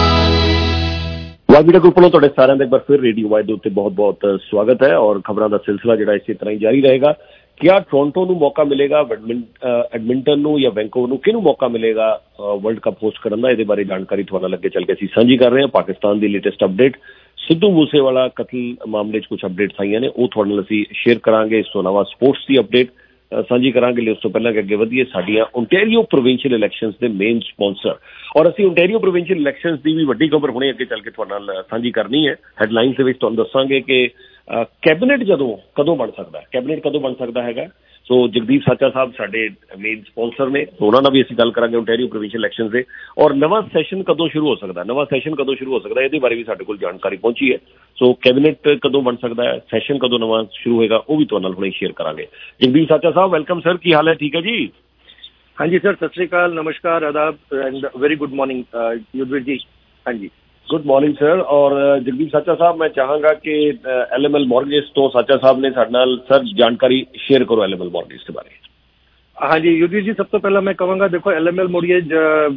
ਵਾਈਬੀਡਾ ਗਰੁੱਪ ਵੱਲੋਂ ਤੁਹਾਡੇ ਸਾਰਿਆਂ ਦਾ ਇੱਕ ਵਾਰ ਫਿਰ ਰੇਡੀਓ ਵਾਈਡ ਦੇ ਉੱਤੇ ਬਹੁਤ-ਬਹੁਤ ਸਵਾਗਤ ਹੈ ਔਰ ਖਬਰਾਂ ਦਾ ਸਿਲਸਿਲਾ ਜਿਹੜਾ ਇਸੇ ਤਰ੍ਹਾਂ ਹੀ ਜਾਰੀ ਰਹੇਗਾ। क्या टोरंटो ਨੂੰ ਮੌਕਾ ਮਿਲੇਗਾ ਐਡਮਿੰਟਨ ਨੂੰ ਜਾਂ ਵੈਂਕੂਵਰ ਨੂੰ ਕਿਹਨੂੰ ਮੌਕਾ ਮਿਲੇਗਾ ਵਰਲਡ ਕੱਪ ਹੋਸਟ ਕਰਨ ਦਾ? ਇਹਦੇ ਬਾਰੇ ਜਾਣਕਾਰੀ ਤੁਹਾਡੇ ਨਾਲ ਅੱਗੇ ਚੱਲ ਕੇ ਅਸੀਂ ਸਾਂਝੀ ਕਰ ਰਹੇ ਹਾਂ। ਪਾਕਿਸਤਾਨ ਦੀ ਲੇਟੈਸਟ ਅਪਡੇਟ, ਸਿੱਧੂ ਮੂਸੇਵਾਲਾ ਕਤਲ ਮਾਮਲੇ 'ਚ ਕੁਝ ਅਪਡੇਟਸ ਆਈਆਂ ਨੇ, ਉਹ ਤੁਹਾਡੇ ਨਾਲ ਅਸੀਂ ਸ਼ੇਅਰ ਕਰਾਂਗੇ। ਇਸ ਤੋਂ ਇਲਾਵਾ ਸਪੋਰਟਸ ਦੀ ਅਪਡੇਟ ਸਾਂਝੀ ਕਰਾਂਗੇ। ਲਈ ਉਸ ਤੋਂ ਪਹਿਲਾਂ ਕਿ ਅੱਗੇ ਵਧੀਏ, ਸਾਡੀਆਂ ਓਨਟਾਰੀਓ ਪ੍ਰੋਵਿੰਸ਼ੀਅਲ ਇਲੈਕਸ਼ਨਸ ਦੇ ਮੇਨ ਸਪਾਂਸਰ ਔਰ ਅਸੀਂ ਓਨਟਾਰੀਓ ਪ੍ਰੋਵਿੰਸ਼ੀਅਲ ਇਲੈਕਸ਼ਨਸ ਦੀ ਵੀ ਵੱਡੀ ਖਬਰ ਹੁਣੇ ਅੱਗੇ ਚੱਲ ਕੇ ਤੁਹਾਡੇ ਨਾਲ ਸਾਂਝੀ ਕਰਨੀ ਹੈ। ਹੈਡਲਾਈਨਸ ਦੇ ਵਿੱਚ ਤੁਹਾਨੂੰ ਦੱਸਾਂਗੇ ਕਿ ਕੈਬਨਿਟ ਜਦੋਂ ਕਦੋਂ ਬਣ ਸਕਦਾ, ਕੈਬਨਿਟ ਕਦੋਂ ਬਣ ਸਕਦਾ ਹੈਗਾ। ਸੋ ਜਗਦੀਪ ਸਾਚਾ ਸਾਹਿਬ ਸਾਡੇ ਮੇਨ ਸਪਾਂਸਰ ਨੇ, ਉਹਨਾਂ ਨਾਲ ਵੀ ਅਸੀਂ ਗੱਲ ਕਰਾਂਗੇ ਓਨਟਾਰੀਓ ਪ੍ਰੋਵਿੰਸ਼ੀਅਲ ਇਲੈਕਸ਼ਨਸ ਦੇ। ਔਰ ਨਵਾਂ ਸੈਸ਼ਨ ਕਦੋਂ ਸ਼ੁਰੂ ਹੋ ਸਕਦਾ, ਨਵਾਂ ਸੈਸ਼ਨ ਕਦੋਂ ਸ਼ੁਰੂ ਹੋ ਸਕਦਾ, ਇਹਦੇ ਬਾਰੇ ਵੀ ਸਾਡੇ ਕੋਲ ਜਾਣਕਾਰੀ ਪਹੁੰਚੀ ਹੈ। ਸੋ ਕੈਬਨਿਟ ਕਦੋਂ ਬਣ ਸਕਦਾ ਹੈ, ਸੈਸ਼ਨ ਕਦੋਂ ਨਵਾਂ ਸ਼ੁਰੂ ਹੋਏਗਾ, ਉਹ ਵੀ ਤੁਹਾਡੇ ਨਾਲ ਹੁਣੇ ਸ਼ੇਅਰ ਕਰਾਂਗੇ। ਜਗਦੀਪ ਸਾਚਾ ਸਾਹਿਬ ਵੈਲਕਮ ਸਰ, ਕੀ ਹਾਲ ਹੈ? ਠੀਕ ਹੈ ਜੀ। हाँ जी सर, सत श्री अकाल, नमस्कार, आदाब and very good morning Yudhvir ji. हाँ जी गुड मॉर्निंग सर। और जगदीप साचा साहब मैं चाहांगा कि एल एम एल मॉर्गेज तो साचा साहब ने साडे नाल सर जानकारी शेयर करो एल एम एल मॉर्गेज के बारे। हाँ जी युद्धवीर जी, सब तो पहला मैं कहूँगा देखो एल एम एल मॉर्गेज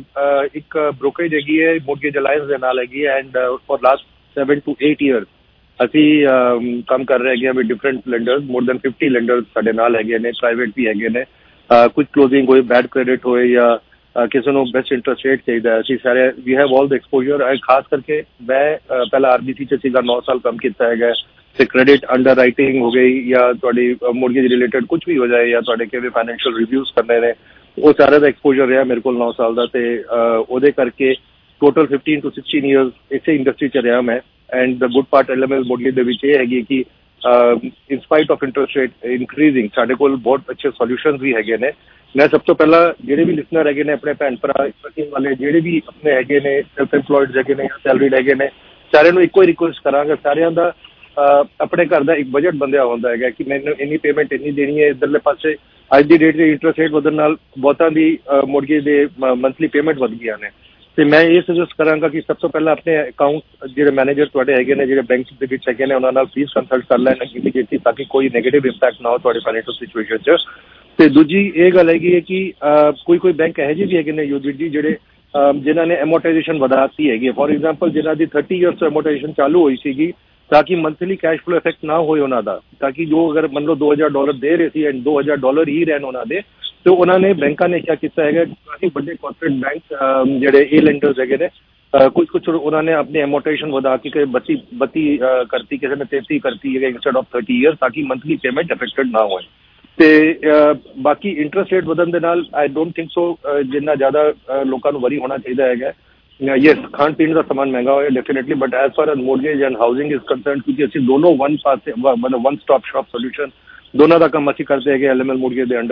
एक ब्रोकरेज हैगी है, मॉर्गेज अलायंस के नाल हैगी है and for last seven to eight years ਅਸੀਂ ਕੰਮ ਕਰ ਰਹੇ ਹੈਗੇ with different lenders, more than fifty lenders ਸਾਡੇ ਨਾਲ ਹੈਗੇ ਨੇ, ਪ੍ਰਾਈਵੇਟ ਵੀ ਹੈਗੇ ਨੇ। ਕੁਝ ਕਲੋਜ਼ਿੰਗ ਹੋਏ, ਬੈਡ ਕ੍ਰੈਡਿਟ ਹੋਏ ਜਾਂ ਕਿਸੇ ਨੂੰ ਬੈਸਟ ਇੰਟਰਸਟ ਰੇਟ ਚਾਹੀਦਾ, ਅਸੀਂ ਸਾਰੇ we have all the exposure. ਖਾਸ ਕਰਕੇ ਮੈਂ ਪਹਿਲਾਂ ਆਰ ਬੀ ਸੀ 'ਚ ਸੀਗਾ, ਨੌ ਸਾਲ ਕੰਮ ਕੀਤਾ ਹੈਗਾ ਤੇ ਕ੍ਰੈਡਿਟ ਅੰਡਰ ਰਾਈਟਿੰਗ ਹੋ ਗਈ ਜਾਂ ਤੁਹਾਡੀ ਮੋਰਗੇਜ ਰਿਲੇਟਡ ਕੁਝ ਵੀ ਹੋ ਜਾਏ ਜਾਂ ਤੁਹਾਡੇ ਕਿਵੇਂ ਫਾਈਨੈਂਸ਼ੀਅਲ ਰਿਵਿਊਜ਼ ਕਰਨੇ ਨੇ, ਉਹ ਸਾਰੇ ਦਾ ਐਕਸਪੋਜ਼ਰ ਰਿਹਾ ਮੇਰੇ ਕੋਲ ਨੌ ਸਾਲ ਦਾ। ਤੇ ਉਹਦੇ ਕਰਕੇ total fifteen to sixteen years ਇਸੇ ਇੰਡਸਟਰੀ 'ਚ ਰਿਹਾ ਮੈਂ। And the good part L M L mortgage ਦੇ ਵਿੱਚ ਇਹ ਹੈਗੀ ਕਿ in spite of interest rate increasing ਸਾਡੇ ਕੋਲ ਬਹੁਤ ਅੱਛੇ ਸੋਲਿਊਸ਼ਨਸ ਵੀ ਹੈਗੇ ਨੇ। ਮੈਂ ਸਭ ਤੋਂ ਪਹਿਲਾਂ ਜਿਹੜੇ ਵੀ ਲਿਸਨਰ ਹੈਗੇ ਨੇ, ਆਪਣੇ ਭੈਣ ਭਰਾ ਵਰਕਿੰਗ ਵਾਲੇ ਜਿਹੜੇ ਵੀ ਆਪਣੇ ਹੈਗੇ ਨੇ, ਸੈਲਫ ਇੰਪਲੋਇਡ ਹੈਗੇ ਨੇ ਜਾਂ ਸੈਲਰੀਡ ਹੈਗੇ ਨੇ, ਸਾਰਿਆਂ ਨੂੰ ਇੱਕੋ ਹੀ ਰਿਕੁਐਸਟ ਕਰਾਂਗਾ, ਸਾਰਿਆਂ ਦਾ ਆਪਣੇ ਘਰ ਦਾ ਇੱਕ ਬਜਟ ਬੰਦਿਆ ਹੁੰਦਾ ਹੈਗਾ ਕਿ ਮੈਨੂੰ ਇੰਨੀ ਪੇਮੈਂਟ ਇੰਨੀ ਦੇਣੀ ਹੈ। ਇੱਧਰਲੇ ਪਾਸੇ ਅੱਜ ਦੀ ਡੇਟ 'ਚ ਇੰਟਰਸਟ ਰੇਟ ਵਧਣ ਨਾਲ ਬਹੁਤਾਂ ਦੀ ਮੋਰਗੇਜ ਦੇ ਮੰਥਲੀ ਪੇਮੈਂਟ ਵਧ ਗਈਆਂ ਨੇ। ਤੇ ਮੈਂ ਇਹ ਸੁਜੈਸਟ ਕਰਾਂਗਾ ਕਿ ਸਭ ਤੋਂ ਪਹਿਲਾਂ ਆਪਣੇ ਅਕਾਊਂਟ ਜਿਹੜੇ ਮੈਨੇਜਰ ਤੁਹਾਡੇ ਹੈਗੇ ਨੇ, ਜਿਹੜੇ ਬੈਂਕ ਦੇ ਵਿੱਚ ਹੈਗੇ ਨੇ, ਉਹਨਾਂ ਨਾਲ ਪਲੀਜ਼ ਕੰਸਲਟ ਕਰ ਲੈਣ ਇਮੀਡੀਏਟਲੀ, ਤਾਂ ਕਿ ਕੋਈ ਨੈਗੇਟਿਵ ਇੰਪੈਕਟ ਨਾ ਹੋ ਤੁਹਾਡੇ ਫਾਈਨੈਂਸ਼ੀਅਲ ਸਿਚੁਏਸ਼ਨ 'ਚ। ਤੇ ਦੂਜੀ ਇਹ ਗੱਲ ਹੈਗੀ ਹੈ ਕਿ ਕੋਈ ਕੋਈ ਬੈਂਕ ਇਹੋ ਜਿਹੇ ਵੀ ਹੈਗੇ ਨੇ ਯੂਜੀਟ ਜੀ ਜਿਹੜੇ ਜਿਨ੍ਹਾਂ ਨੇ ਐਮੋਰਟਾਈਜੇਸ਼ਨ ਵਧਾਤੀ ਹੈਗੀ ਹੈ। ਫੋਰ ਐਗਜ਼ਾਮਪਲ ਜਿਨ੍ਹਾਂ ਦੀ ਥਰਟੀ ਈਅਰਸ ਤੋਂ ਐਮੋਰਟਾਈਜੇਸ਼ਨ ਚਾਲੂ ਹੋਈ ਸੀਗੀ, ਤਾਂ ਕਿ ਮੰਥਲੀ ਕੈਸ਼ ਫਲੋ ਇਫੈਕਟ ਨਾ ਹੋਏ ਉਹਨਾਂ ਦਾ, ਤਾਂ ਕਿ ਜੋ ਅਗਰ ਮੰਨ ਲਓ ਦੋ ਹਜ਼ਾਰ ਡਾਲਰ ਦੇ ਰਹੇ ਸੀ ਐਂਡ ਦੋ ਹਜ਼ਾਰ ਡਾਲਰ ਹੀ ਰਹਿਣ ਉਹਨਾਂ ਦੇ, ਤੇ ਉਹਨਾਂ ਨੇ ਬੈਂਕਾਂ ਨੇ ਕੀ ਕੀਤਾ ਹੈਗਾ, ਕਾਫੀ ਵੱਡੇ ਕਾਰਪੋਰੇਟ ਬੈਂਕ ਜਿਹੜੇ ਏ ਲੈਂਡਰਸ ਹੈਗੇ ਨੇ, ਕੁਝ ਕੁਝ ਉਹਨਾਂ ਨੇ ਆਪਣੀ ਐਮੋਰਟਾਈਜੇਸ਼ਨ ਵਧਾ ਕੇ ਬੱਤੀ ਬੱਤੀ ਕਰਤੀ, ਕਿਸੇ ਨੇ ਤੇਤੀ ਕਰਤੀ ਹੈ ਇੰਸਟੈਡ ਆਫ ਥਰਟੀ ਈਅਰਸ, ਤਾਂ ਕਿ ਮੰਥਲੀ ਪੇਮੈਂਟ ਅਫੈਕਟਡ ਨਾ ਹੋਏ। ਤੇ ਬਾਕੀ ਇੰਟਰਸਟ ਰੇਟ ਵਧਣ ਦੇ ਨਾਲ ਆਈ ਡੋਂਟ ਥਿੰਕ ਸੋ ਜਿੰਨਾ ਜ਼ਿਆਦਾ ਲੋਕਾਂ ਨੂੰ ਵਰੀ ਹੋਣਾ ਚਾਹੀਦਾ ਹੈਗਾ। ਯੈਸ, ਖਾਣ ਪੀਣ ਦਾ ਸਮਾਨ ਮਹਿੰਗਾ ਹੋਇਆ definitely, but as far as mortgage and housing is concerned, ਕਿਉਂਕਿ ਅਸੀਂ ਦੋਨੋਂ ਵਨ ਪਾਸੇ ਮਤਲਬ ਵਨ ਸਟਾਪ ਸ਼ਾਪ ਸੋਲਿਊਸ਼ਨ ਦੋਨਾਂ ਦਾ ਕੰਮ ਅਸੀਂ ਕਰਦੇ ਹੈਗੇ ਐਲ ਐਮ ਐਲ ਮੋਰਗੇਜ ਦੇ ਅੰਡਰ।